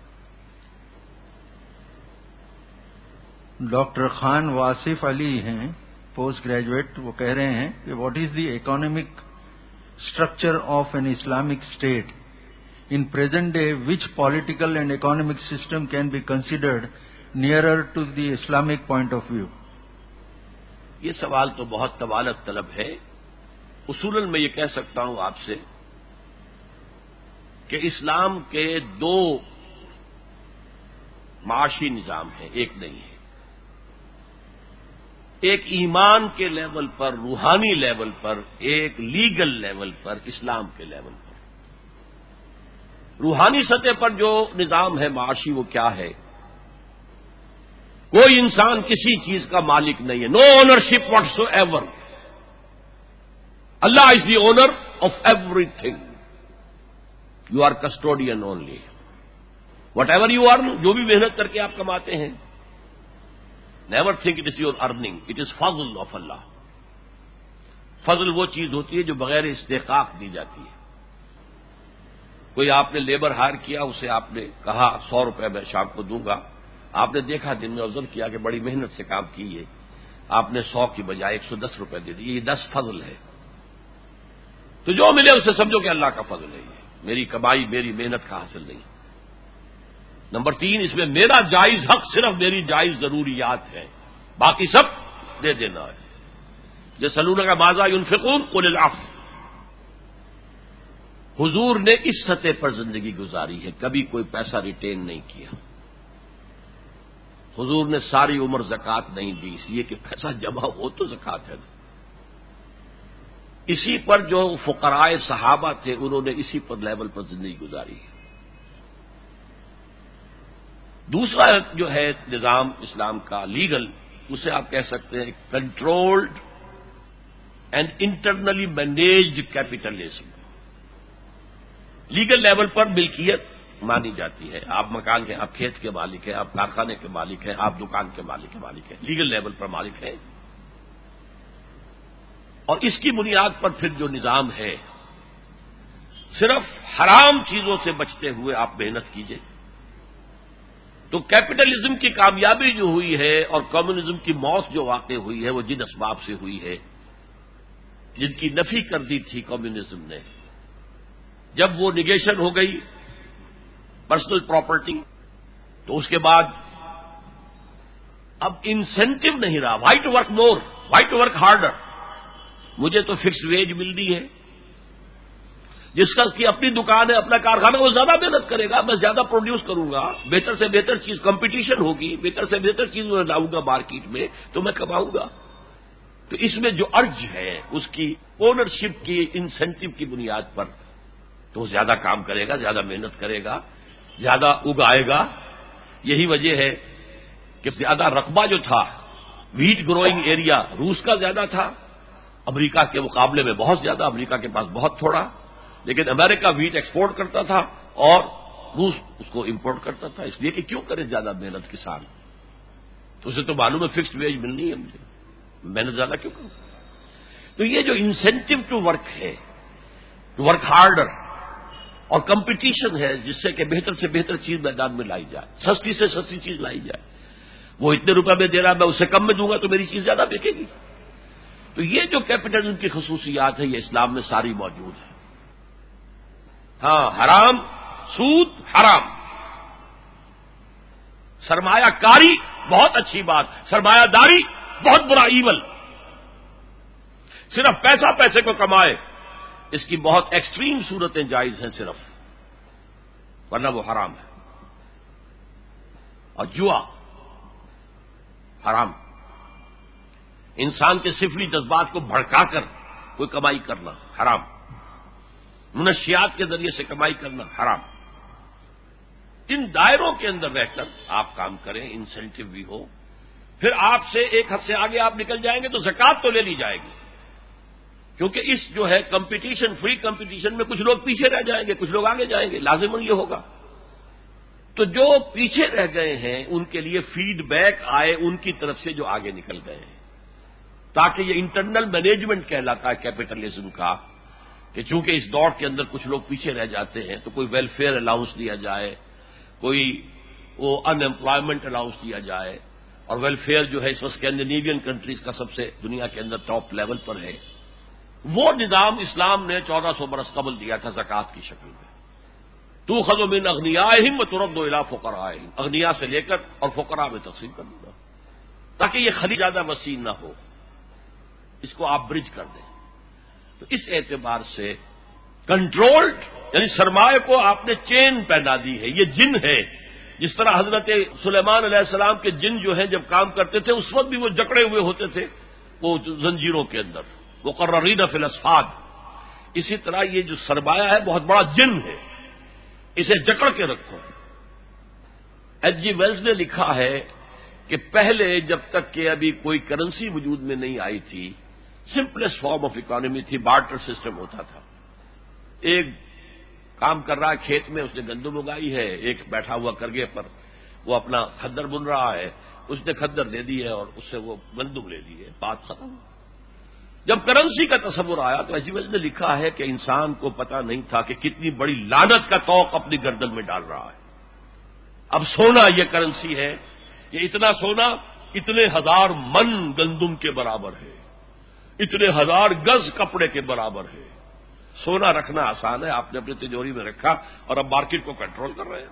ڈاکٹر خان واصف علی ہیں، پوسٹ گریجویٹ. وہ کہہ رہے ہیں کہ what is the economic structure of an Islamic state in present day, which political and economic system can be considered nearer to the Islamic point of view? یہ سوال تو بہت طوالت طلب ہے. اصولاً میں یہ کہہ سکتا ہوں آپ سے کہ اسلام کے دو معاشی نظام ہیں، ایک نہیں ہے. ایک ایمان کے لیول پر، روحانی لیول پر، ایک لیگل لیول پر، اسلام کے لیول پر. روحانی سطح پر جو نظام ہے معاشی وہ کیا ہے؟ کوئی انسان کسی چیز کا مالک نہیں ہے، no ownership whatsoever. Allah is the owner of everything, you are custodian only. Whatever you earn, جو بھی محنت کر کے آپ کماتے ہیں، never think it is your earning, it is fazl of اللہ. فضل وہ چیز ہوتی ہے جو بغیر استحقاق دی جاتی ہے. کوئی آپ نے لیبر ہائر کیا، اسے آپ نے کہا سو روپے میں شام کو دوں گا، آپ نے دیکھا دن میں آبزرو کیا کہ بڑی محنت سے کام کی ہے، آپ نے سو کی بجائے ایک سو دس روپے دے دیے، یہ دس فضل ہے. تو جو ملے اسے سمجھو کہ اللہ کا فضل ہے، یہ میری کمائی میری محنت کا حاصل نہیں. نمبر تین، اس میں میرا جائز حق صرف میری جائز ضروریات ہے، باقی سب دے دینا ہے. یسألونک کا ماذا ينفقون قل العفو. حضور نے اس سطح پر زندگی گزاری ہے، کبھی کوئی پیسہ ریٹین نہیں کیا. حضور نے ساری عمر زکوٰۃ نہیں دی، اس لیے کہ پیسہ جمع ہو تو زکوٰۃ ہے نا. اسی پر جو فقراء صحابہ تھے انہوں نے اسی پر لیول پر زندگی گزاری ہے. دوسرا جو ہے نظام اسلام کا لیگل، اسے آپ کہہ سکتے ہیں controlled and internally managed capitalism. Legal level پر ملکیت مانی جاتی ہے، آپ مکان کے، آپ کھیت کے مالک ہیں، آپ کارخانے کے مالک ہیں، آپ دکان کے مالک کے مالک ہیں، لیگل لیول پر مالک ہیں. اور اس کی بنیاد پر پھر جو نظام ہے، صرف حرام چیزوں سے بچتے ہوئے آپ محنت کیجئے، تو کیپٹلزم کی کامیابی جو ہوئی ہے اور کمیونزم کی موت جو واقع ہوئی ہے وہ جن اسباب سے ہوئی ہے جن کی نفی کر دی تھی کمیونزم نے. جب وہ نگیشن ہو گئی پرسنل پراپرٹی تو اس کے بعد اب انسینٹو نہیں رہا. Why to work more, why to work harder. مجھے تو فکس ویج ملنی ہے. جس کا کی اپنی دکان ہے, اپنا کارخانہ, وہ زیادہ محنت کرے گا, میں زیادہ پروڈیوس کروں گا, بہتر سے بہتر چیز, کمپٹیشن ہوگی, بہتر سے بہتر چیز میں لاؤں گا مارکیٹ میں تو میں کماؤں گا. تو اس میں جو ارج ہے اس کی اونرشپ کی انسینٹو کی بنیاد پر تو وہ زیادہ کام کرے گا, زیادہ محنت کرے گا, زیادہ اگائے گا. یہی وجہ ہے کہ زیادہ رقبہ جو تھا ویٹ گروئنگ ایریا روس کا زیادہ تھا, امریکہ کے مقابلے میں بہت زیادہ, امریکہ کے پاس بہت تھوڑا. لیکن امریکہ ویٹ ایکسپورٹ کرتا تھا اور روس اس کو امپورٹ کرتا تھا. اس لیے کہ کیوں کرے زیادہ محنت کسان, تو اسے تو معلوم ہے فکسڈ ویج ملنی ہے, مجھے محنت زیادہ کیوں کروں. تو یہ جو انسینٹو ٹو ورک ہے, ٹو ورک ہارڈر, اور کمپٹیشن ہے جس سے کہ بہتر سے بہتر چیز میدان میں لائی جائے, سستی سے سستی چیز لائی جائے. وہ اتنے روپے میں دے رہا, میں اسے کم میں دوں گا تو میری چیز زیادہ بکے گی. تو یہ جو کیپٹلزم کی خصوصیات ہے یہ اسلام میں ساری موجود ہے. ہاں, حرام, سود حرام, سرمایہ کاری بہت اچھی بات, سرمایہ داری بہت برا ایول. صرف پیسہ پیسے کو کمائے, اس کی بہت ایکسٹریم صورتیں جائز ہیں صرف, ورنہ وہ حرام ہے. اور جوا حرام, انسان کے سفلی جذبات کو بھڑکا کر کوئی کمائی کرنا حرام, منشیات کے ذریعے سے کمائی کرنا حرام. ان دائروں کے اندر رہ کر آپ کام کریں, انسینٹو بھی ہو. پھر آپ سے ایک حد سے آگے آپ نکل جائیں گے تو زکات تو لے لی جائے گی, کیونکہ اس جو ہے کمپٹیشن, فری کمپٹیشن میں کچھ لوگ پیچھے رہ جائیں گے, کچھ لوگ آگے جائیں گے, لازماً یہ ہوگا. تو جو پیچھے رہ گئے ہیں ان کے لیے فیڈ بیک آئے ان کی طرف سے جو آگے نکل گئے ہیں, تاکہ یہ انٹرنل مینجمنٹ کہلاتا ہے کیپٹلزم کا, کہ چونکہ اس دور کے اندر کچھ لوگ پیچھے رہ جاتے ہیں تو کوئی ویلفیئر الاؤنس دیا جائے, کوئی وہ ان امپلائمنٹ الاؤنس دیا جائے. اور ویلفیئر جو ہے اس وقت اسکینڈینیوین کنٹریز کا سب سے دنیا کے اندر ٹاپ لیول پر ہے. وہ نظام اسلام نے چودہ سو برس قبل دیا تھا زکوٰۃ کی شکل میں. تو خذ من اغنیائہم وترد الی فقرائہم, اغنیا سے لے کر اور فقراء میں تقسیم کر دوں گا, تاکہ یہ خرید زیادہ وسیع نہ ہو, اس کو آپ برج کر دیں. تو اس اعتبار سے کنٹرولڈ, یعنی سرمایہ کو آپ نے چین پہنا دی ہے. یہ جن ہے, جس طرح حضرت سلیمان علیہ السلام کے جن جو ہیں جب کام کرتے تھے اس وقت بھی وہ جکڑے ہوئے ہوتے تھے وہ زنجیروں کے اندر, مقررین فی الاصفاد. اسی طرح یہ جو سرمایہ ہے بہت بڑا جن ہے, اسے جکڑ کے رکھو. ایچ جی ویلز نے لکھا ہے کہ پہلے جب تک کہ ابھی کوئی کرنسی وجود میں نہیں آئی تھی, سمپلسٹ فارم آف اکانومی تھی, بارٹر سسٹم ہوتا تھا. ایک کام کر رہا ہے کھیت میں, اس نے گندم اگائی ہے, ایک بیٹھا ہوا کرگے پر وہ اپنا کھدر بن رہا ہے, اس نے کھدر دے دی ہے اور اس سے وہ گندم لے لی ہے, بات ختم. جب کرنسی کا تصور آیا تو ایچ نے لکھا ہے کہ انسان کو پتا نہیں تھا کہ کتنی بڑی لعنت کا توق اپنی گردن میں ڈال رہا ہے. اب سونا یہ کرنسی ہے, یہ اتنا سونا اتنے ہزار من گندم کے برابر ہے, اتنے ہزار گز کپڑے کے برابر ہے. سونا رکھنا آسان ہے, آپ نے اپنی تجوری میں رکھا اور اب مارکیٹ کو کنٹرول کر رہے ہیں.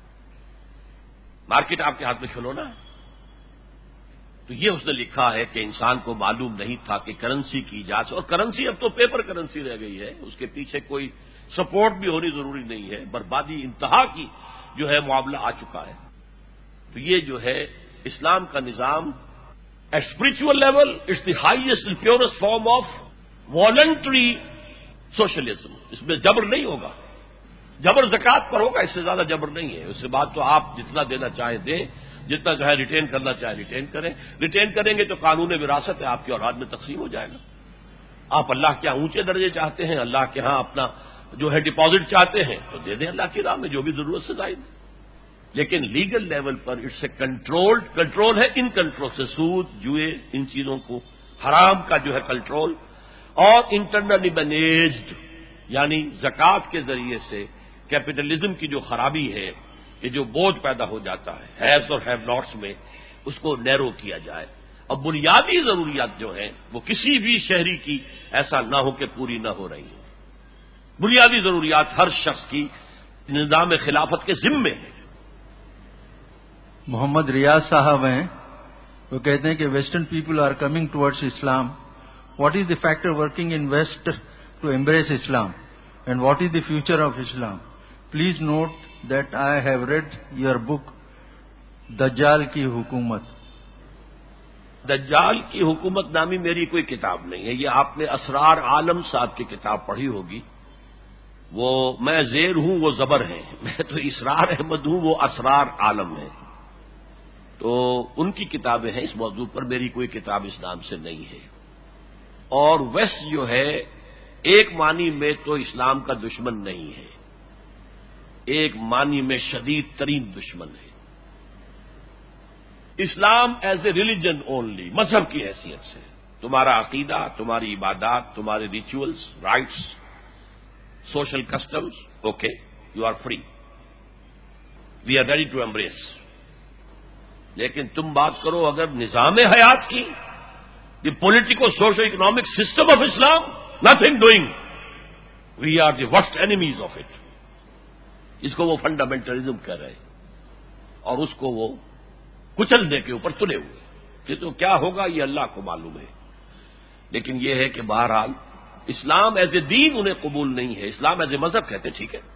مارکیٹ آپ کے ہاتھ میں کھلونا ہے. تو یہ اس نے لکھا ہے کہ انسان کو معلوم نہیں تھا کہ کرنسی کی ایجاد سے, اور کرنسی اب تو پیپر کرنسی رہ گئی ہے, اس کے پیچھے کوئی سپورٹ بھی ہونی ضروری نہیں ہے, بربادی انتہا کی جو ہے معاملہ آ چکا ہے. تو یہ جو ہے اسلام کا نظام at spiritual level it's the highest and purest form of voluntary socialism. اس میں جبر نہیں ہوگا, جبر زکوٰۃ پر ہوگا, اس سے زیادہ جبر نہیں ہے. اس کے بعد تو آپ جتنا دینا چاہیں دیں, جتنا چاہے ریٹین کرنا چاہے ریٹین کریں. ریٹین کریں گے تو قانون وراثت ہے, آپ کی اولاد میں تقسیم ہو جائے گا. آپ اللہ کے ہاں اونچے درجے چاہتے ہیں, اللہ کے ہاں اپنا جو ہے ڈپازٹ چاہتے ہیں تو دے دیں اللہ کی راہ میں جو بھی ضرورت سے زائد. لیکن لیگل لیول پر اٹس اے کنٹرول, کنٹرول ہے ان کنٹرول سے, سود جوئے ان چیزوں کو, حرام کا جو ہے کنٹرول, اور انٹرنلی مینیجڈ, یعنی زکوٰۃ کے ذریعے سے کیپٹلزم کی جو خرابی ہے کہ جو بوجھ پیدا ہو جاتا ہے ہیوز اور ہیو ناٹس میں، اس کو نیرو کیا جائے، اور بنیادی ضروریات جو ہیں وہ کسی بھی شہری کی ایسا نہ ہو کہ پوری نہ ہو رہی ہوں۔ بنیادی ضروریات ہر شخص کی نظام خلافت کے ذمے ہیں۔ محمد ریاض صاحب ہیں، وہ کہتے ہیں کہ western people are coming towards Islam, what is the factor working in west to embrace Islam and what is the future of Islam? Please note that I have read your book دجال کی حکومت۔ دجال کی حکومت نامی میری کوئی کتاب نہیں ہے، یہ آپ نے اسرار عالم صاحب کی کتاب پڑھی ہوگی۔ وہ میں زیر ہوں، وہ زبر ہیں، میں تو اسرار احمد ہوں، وہ اسرار عالم ہے، تو ان کی کتابیں ہیں اس موضوع پر، میری کوئی کتاب اس نام سے نہیں ہے۔ اور ویسٹ جو ہے ایک معنی میں تو اسلام کا دشمن نہیں ہے، ایک معنی میں شدید ترین دشمن ہے۔ Islam as a religion only, مذہب کی حیثیت سے، تمہارا عقیدہ، تمہاری عبادات، تمہارے rituals, rites, social customs, okay, you are free, we are ready to embrace. لیکن تم بات کرو اگر نظام حیات کی، the politico social economic system of Islam, nothing doing, we are the worst enemies of it. اس کو وہ فنڈامنٹلزم کہہ رہے ہیں، اور اس کو وہ کچلنے کے اوپر تلے ہوئے کہ تو کیا ہوگا یہ اللہ کو معلوم ہے۔ لیکن یہ ہے کہ بہرحال اسلام ایز اے دین انہیں قبول نہیں ہے، اسلام ایز اے مذہب کہتے ٹھیک ہے،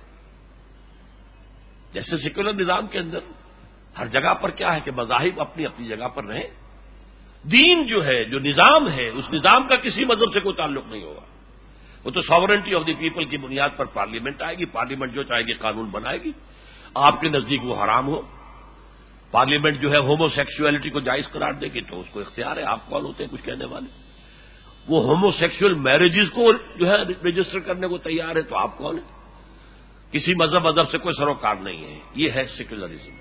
جیسے سیکولر نظام کے اندر ہر جگہ پر کیا ہے کہ مذاہب اپنی اپنی جگہ پر رہیں، دین جو ہے، جو نظام ہے، اس نظام کا کسی مذہب سے کوئی تعلق نہیں ہوگا، وہ تو ساورنٹی آف دی پیپل کی بنیاد پر پارلیمنٹ آئے گی، پارلیمنٹ جو چاہے گی قانون بنائے گی، آپ کے نزدیک وہ حرام ہو، پارلیمنٹ جو ہے ہومو سیکسولیٹی کو جائز قرار دے گی تو اس کو اختیار ہے، آپ کون ہوتے ہیں کچھ کہنے والے؟ وہ ہومو سیکسول میرجز کو جو ہے رجسٹر کرنے کو تیار ہے تو آپ کون ہیں؟ کسی مذہب مذہب سے کوئی سروکار نہیں ہے، یہ ہے سیکولرزم،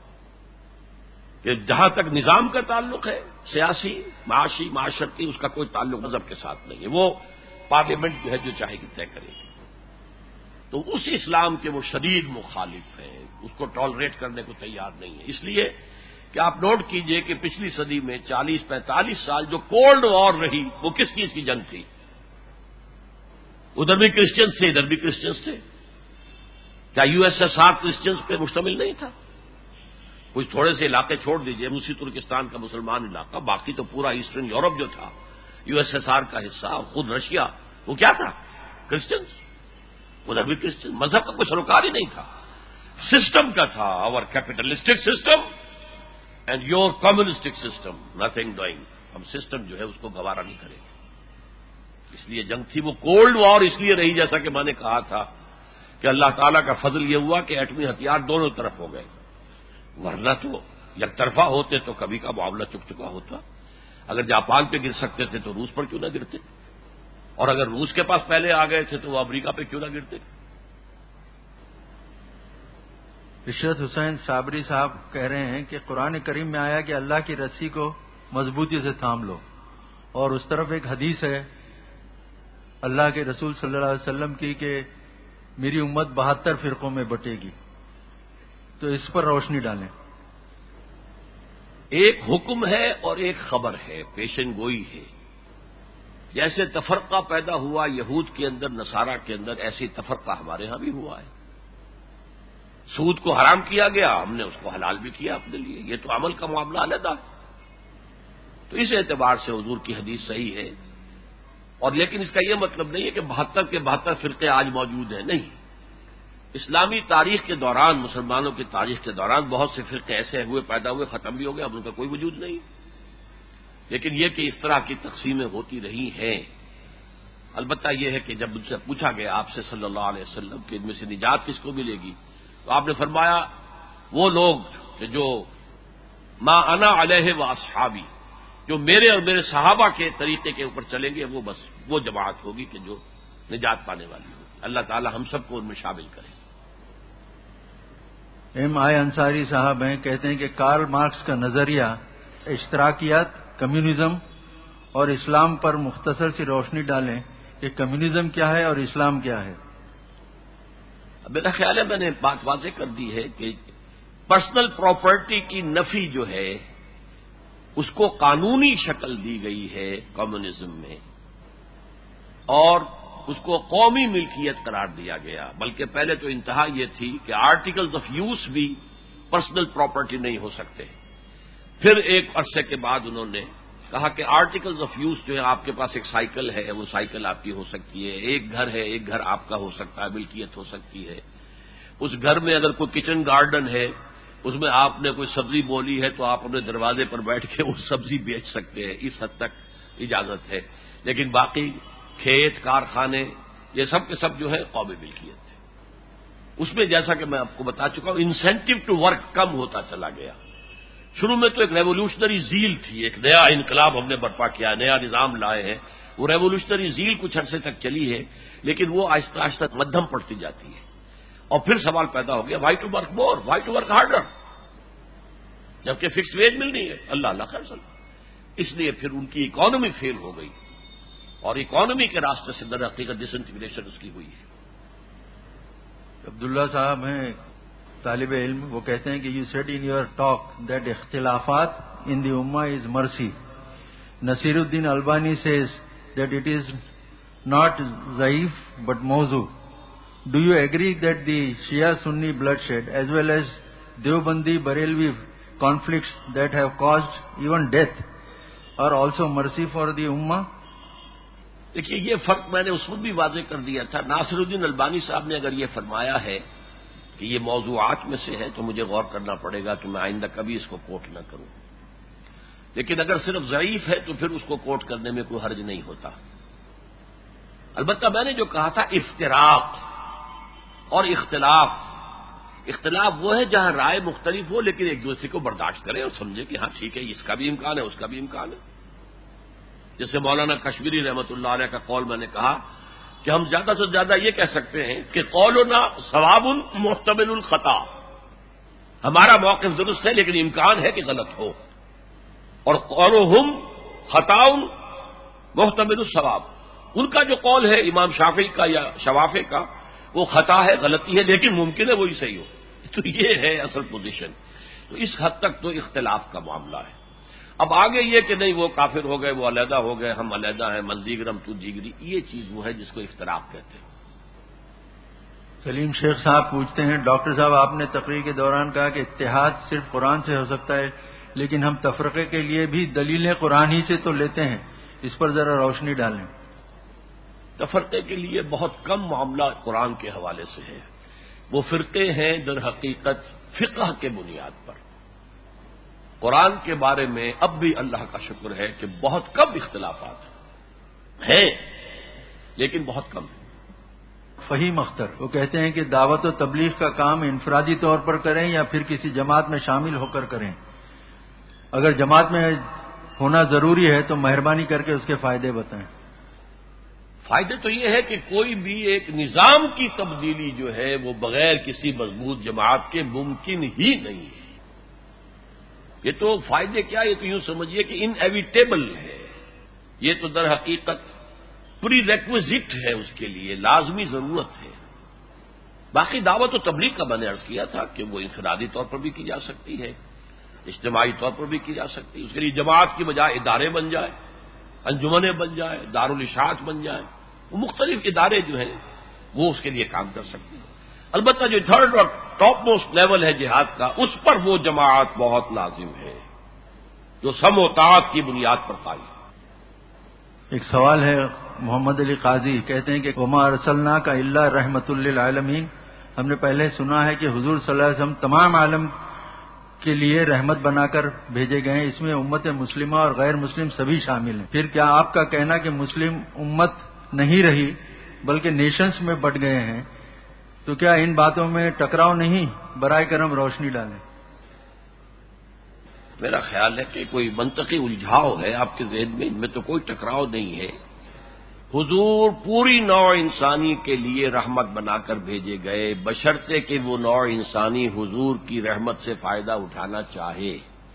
کہ جہاں تک نظام کا تعلق ہے، سیاسی، معاشی، معاشرتی، اس کا کوئی تعلق مذہب کے ساتھ نہیں ہے، وہ پارلیمنٹ جو ہے جو چاہے گی طے کرے گی۔ تو اس اسلام کے وہ شدید مخالف ہیں، اس کو ٹالریٹ کرنے کو تیار نہیں ہے۔ اس لیے کہ آپ نوٹ کیجئے کہ پچھلی صدی میں چالیس پینتالیس سال جو کولڈ وار رہی وہ کس چیز کی جنگ تھی؟ ادھر بھی کرسچنس تھے، ادھر بھی کرسچنس تھے۔ کیا U S S R christians پہ مشتمل نہیں تھا؟ کچھ تھوڑے سے علاقے چھوڑ دیجئے، روسی ترکستان کا مسلمان علاقہ، باقی تو پورا ایسٹرن یورپ جو تھا یو ایس ایس آر کا حصہ، اور خود رشیا، وہ کیا تھا؟ کرسچنس، ادھر بھی کرسچن، مذہب کا کوئی سروکار ہی نہیں تھا، سسٹم کا تھا، اور capitalistic system and your communistic system, nothing doing. ہم سسٹم جو ہے اس کو گوارا نہیں کریں گے، اس لیے جنگ تھی۔ وہ کولڈ وار اس لیے رہی جیسا کہ میں نے کہا تھا کہ اللہ تعالیٰ کا فضل یہ ہوا کہ ایٹمی ہتھیار دونوں طرف ہو گئے، ورنہ تو یک طرفہ ہوتے تو کبھی کا معاملہ چک چکا ہوتا۔ اگر جاپان پہ گر سکتے تھے تو روس پر کیوں نہ گرتے، اور اگر روس کے پاس پہلے آ گئے تھے تو وہ امریکہ پہ کیوں نہ گرتے۔ عشرت حسین صابری صاحب کہہ رہے ہیں کہ قرآن کریم میں آیا کہ اللہ کی رسی کو مضبوطی سے تھام لو، اور اس طرف ایک حدیث ہے اللہ کے رسول صلی اللہ علیہ وسلم کی کہ میری امت بہتر فرقوں میں بٹے گی، تو اس پر روشنی ڈالیں۔ ایک حکم ہے اور ایک خبر ہے، پیشن گوئی ہے۔ جیسے تفرقہ پیدا ہوا یہود کے اندر، نصارہ کے اندر، ایسی تفرقہ ہمارے ہاں بھی ہوا ہے۔ سود کو حرام کیا گیا، ہم نے اس کو حلال بھی کیا اپنے لیے، یہ تو عمل کا معاملہ علیحدہ ہے۔ تو اس اعتبار سے حضور کی حدیث صحیح ہے، اور لیکن اس کا یہ مطلب نہیں ہے کہ بہتر کے بہتر فرقے آج موجود ہیں، نہیں۔ اسلامی تاریخ کے دوران، مسلمانوں کی تاریخ کے دوران بہت سے فرقے ایسے ہوئے، پیدا ہوئے، ختم بھی ہو گئے، اب ان کا کوئی وجود نہیں۔ لیکن یہ کہ اس طرح کی تقسیمیں ہوتی رہی ہیں۔ البتہ یہ ہے کہ جب ان سے پوچھا گیا آپ سے صلی اللہ علیہ وسلم کہ ان میں سے نجات کس کو ملے گی، تو آپ نے فرمایا وہ لوگ کہ جو ما انا علیہ و اصحابی، جو میرے اور میرے صحابہ کے طریقے کے اوپر چلیں گے، وہ بس وہ جماعت ہوگی کہ جو نجات پانے والی ہوگی۔ اللہ تعالی ہم سب کو ان میں شامل کرے۔ ایم آئی انصاری صاحب ہیں، کہتے ہیں کہ کارل مارکس کا نظریہ اشتراکیت، کمیونزم اور اسلام پر مختصر سی روشنی ڈالیں کہ کمیونزم کیا ہے اور اسلام کیا ہے۔ میرا خیال ہے میں نے بات واضح کر دی ہے کہ پرسنل پراپرٹی کی نفی جو ہے اس کو قانونی شکل دی گئی ہے کمیونزم میں، اور اس کو قومی ملکیت قرار دیا گیا، بلکہ پہلے تو انتہا یہ تھی کہ آرٹیکلز آف یوز بھی پرسنل پراپرٹی نہیں ہو سکتے۔ پھر ایک عرصے کے بعد انہوں نے کہا کہ آرٹیکلز آف یوز جو ہے، آپ کے پاس ایک سائیکل ہے، وہ سائیکل آپ کی ہو سکتی ہے، ایک گھر ہے، ایک گھر آپ کا ہو سکتا ہے، ملکیت ہو سکتی ہے۔ اس گھر میں اگر کوئی کچن گارڈن ہے، اس میں آپ نے کوئی سبزی بولی ہے تو آپ اپنے دروازے پر بیٹھ کے وہ سبزی بیچ سکتے ہیں، اس حد تک اجازت ہے، لیکن باقی کھیت، کارخانے، یہ سب کے سب جو ہے قومی ملکیت ہے۔ اس میں جیسا کہ میں آپ کو بتا چکا ہوں، انسینٹو ٹو ورک کم ہوتا چلا گیا۔ شروع میں تو ایک ریولوشنری زیل تھی، ایک نیا انقلاب ہم نے برپا کیا، نیا نظام لائے ہیں، وہ ریولوشنری زیل کچھ عرصے تک چلی ہے، لیکن وہ آہستہ آہستہ مدھم پڑتی جاتی ہے، اور پھر سوال پیدا ہو گیا why to work more, why to work harder, جبکہ فکس ویج ملنی ہے، اللہ اللہ خیر سن۔ اس لیے پھر ان کی اکانومی فیل ہو گئی، اور اکانومی کے راستے سے در حقیقت ڈس انٹیگریشن اس کی ہوئی ہے۔ عبداللہ صاحب ہیں طالب علم، وہ کہتے ہیں کہ you said in your talk that اختلافات ان دی امہ is mercy. Nasiruddin Albani says that it is not ضعیف بٹ موضوع۔ Do you agree that the Shia Sunni bloodshed as well as Deobandi Barelvi conflicts that have caused even death are also mercy for the ummah؟ دیکھیے، یہ فرق میں نے اس وقت بھی واضح کر دیا تھا۔ ناصر الدین البانی صاحب نے اگر یہ فرمایا ہے کہ یہ موضوعات میں سے ہے تو مجھے غور کرنا پڑے گا کہ میں آئندہ کبھی اس کو کوٹ نہ کروں، لیکن اگر صرف ضعیف ہے تو پھر اس کو کوٹ کرنے میں کوئی حرج نہیں ہوتا۔ البتہ میں نے جو کہا تھا افتراق اور اختلاف، اختلاف وہ ہے جہاں رائے مختلف ہو لیکن ایک دوسرے کو برداشت کرے اور سمجھے کہ ہاں ٹھیک ہے، اس کا بھی امکان ہے، اس کا بھی امکان ہے۔ جیسے مولانا کشمیری رحمۃ اللہ علیہ کا قول میں نے کہا کہ ہم زیادہ سے زیادہ یہ کہہ سکتے ہیں کہ قولنا ثواب محتمل الخطا، ہمارا موقف درست ہے لیکن امکان ہے کہ غلط ہو، اور قولہم خطا محتمل الثواب، ان کا جو قول ہے امام شافعی کا یا شوافع کا، وہ خطا ہے، غلطی ہے، لیکن ممکن ہے وہی صحیح ہو۔ تو یہ ہے اصل پوزیشن۔ تو اس حد تک تو اختلاف کا معاملہ ہے۔ اب آگے یہ کہ نہیں وہ کافر ہو گئے، وہ علیحدہ ہو گئے، ہم علیحدہ ہیں، من دیگرم تو دیگری، یہ چیز وہ ہے جس کو اختلاف کہتے ہیں۔ سلیم شیخ صاحب پوچھتے ہیں، ڈاکٹر صاحب آپ نے تقریر کے دوران کہا کہ اتحاد صرف قرآن سے ہو سکتا ہے، لیکن ہم تفرقے کے لیے بھی دلیلیں قرآن ہی سے تو لیتے ہیں، اس پر ذرا روشنی ڈالیں۔ تفرقے کے لیے بہت کم معاملہ قرآن کے حوالے سے ہے، وہ فرقے ہیں در حقیقت فقہ کے بنیاد پر۔ قرآن کے بارے میں اب بھی اللہ کا شکر ہے کہ بہت کم اختلافات ہیں، لیکن بہت کم ہیں۔ فہیم اختر وہ کہتے ہیں کہ دعوت و تبلیغ کا کام انفرادی طور پر کریں یا پھر کسی جماعت میں شامل ہو کر کریں؟ اگر جماعت میں ہونا ضروری ہے تو مہربانی کر کے اس کے فائدے بتائیں۔ فائدے تو یہ ہے کہ کوئی بھی ایک نظام کی تبدیلی جو ہے وہ بغیر کسی مضبوط جماعت کے ممکن ہی نہیں ہے۔ یہ تو فائدے کیا، یہ تو یوں سمجھیے کہ ان ایویٹیبل ہے، یہ تو در حقیقت پری ریکویزٹ ہے، اس کے لیے لازمی ضرورت ہے۔ باقی دعوت و تبلیغ کا میں نے عرض کیا تھا کہ وہ انفرادی طور پر بھی کی جا سکتی ہے، اجتماعی طور پر بھی کی جا سکتی ہے، اس کے لیے جماعت کی بجائے ادارے بن جائے، انجمنیں بن جائے، دارالاشاعت بن جائے، وہ مختلف ادارے جو ہیں وہ اس کے لیے کام کر سکتے ہیں۔ البتہ جو تھرڈ اور ٹاپ موسٹ لیول ہے جہاد کا، اس پر وہ جماعت بہت لازم ہے جو سم و طاعت کی بنیاد پر قائم۔ ایک سوال ہے محمد علی قاضی، کہتے ہیں کہ وما ارسلناک الا رحمۃ للعالمین، ہم نے پہلے سنا ہے کہ حضور صلی اللہ علیہ وسلم تمام عالم کے لیے رحمت بنا کر بھیجے گئے ہیں، اس میں امت مسلمہ اور غیر مسلم سبھی شامل ہیں، پھر کیا آپ کا کہنا کہ مسلم امت نہیں رہی بلکہ نیشنز میں بٹ گئے ہیں، تو کیا ان باتوں میں ٹکراؤ نہیں؟ برائے کرم روشنی ڈالیں۔ میرا خیال ہے کہ کوئی منطقی الجھاؤ ہے آپ کے ذہن میں، ان میں تو کوئی ٹکراؤ نہیں ہے۔ حضور پوری نوع انسانی کے لیے رحمت بنا کر بھیجے گئے، بشرطے کہ وہ نوع انسانی حضور کی رحمت سے فائدہ اٹھانا چاہے۔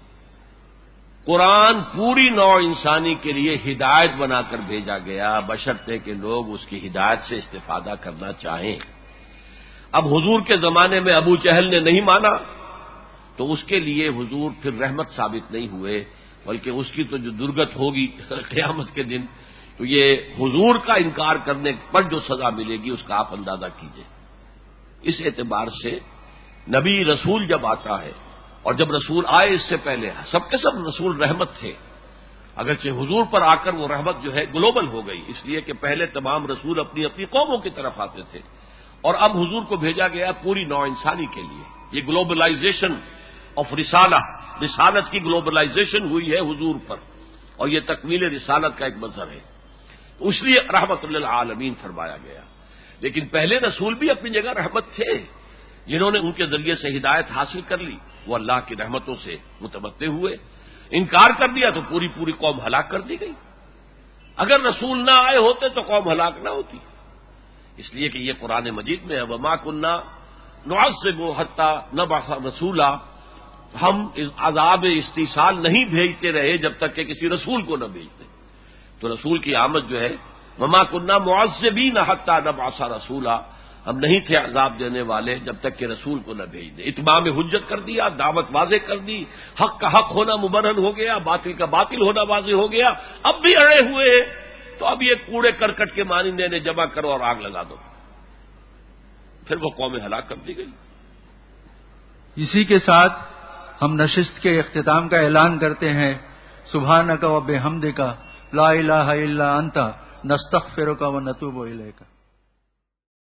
قرآن پوری نوع انسانی کے لیے ہدایت بنا کر بھیجا گیا، بشرطے کہ لوگ اس کی ہدایت سے استفادہ کرنا چاہیں۔ اب حضور کے زمانے میں ابو جہل نے نہیں مانا تو اس کے لیے حضور پھر رحمت ثابت نہیں ہوئے، بلکہ اس کی تو جو درگت ہوگی قیامت کے دن، تو یہ حضور کا انکار کرنے پر جو سزا ملے گی اس کا آپ اندازہ کیجئے۔ اس اعتبار سے نبی رسول جب آتا ہے، اور جب رسول آئے اس سے پہلے سب کے سب رسول رحمت تھے، اگرچہ حضور پر آ کر وہ رحمت جو ہے گلوبل ہو گئی، اس لیے کہ پہلے تمام رسول اپنی اپنی قوموں کی طرف آتے تھے، اور اب حضور کو بھیجا گیا پوری نوع انسانی کے لیے۔ یہ گلوبلائزیشن آف رسالہ، رسالت کی گلوبلائزیشن ہوئی ہے حضور پر، اور یہ تکمیل رسالت کا ایک مظہر ہے، تو اس لیے رحمت للعالمین فرمایا گیا۔ لیکن پہلے رسول بھی اپنی جگہ رحمت تھے، جنہوں نے ان کے ذریعے سے ہدایت حاصل کر لی، وہ اللہ کی رحمتوں سے متمتع ہوئے۔ انکار کر دیا تو پوری پوری قوم ہلاک کر دی گئی۔ اگر رسول نہ آئے ہوتے تو قوم ہلاک نہ ہوتی، اس لیے کہ یہ قرآن مجید میں ہے، وما كنا نعذب حتى نبعث رسولا، ہم عذاب استیصال نہیں بھیجتے رہے جب تک کہ کسی رسول کو نہ بھیجتے۔ تو رسول کی آمد جو ہے، وما كنا معذبین حتى نبعث رسولا، ہم نہیں تھے عذاب دینے والے جب تک کہ رسول کو نہ بھیج دیں۔ اتمام حجت کر دیا، دعوت واضح کر دی، حق کا حق ہونا مبرہن ہو گیا، باطل کا باطل ہونا واضح ہو گیا۔ اب بھی اڑے ہوئے ہیں تو اب یہ کوڑے کرکٹ کے مانندے انہیں جمع کرو اور آگ لگا دو، پھر وہ قوم ہلاک کر دی گئی۔ اسی کے ساتھ ہم نشست کے اختتام کا اعلان کرتے ہیں۔ سبحانک و بحمدک لا الہ الا انت نستغفرک و نتوب الیک۔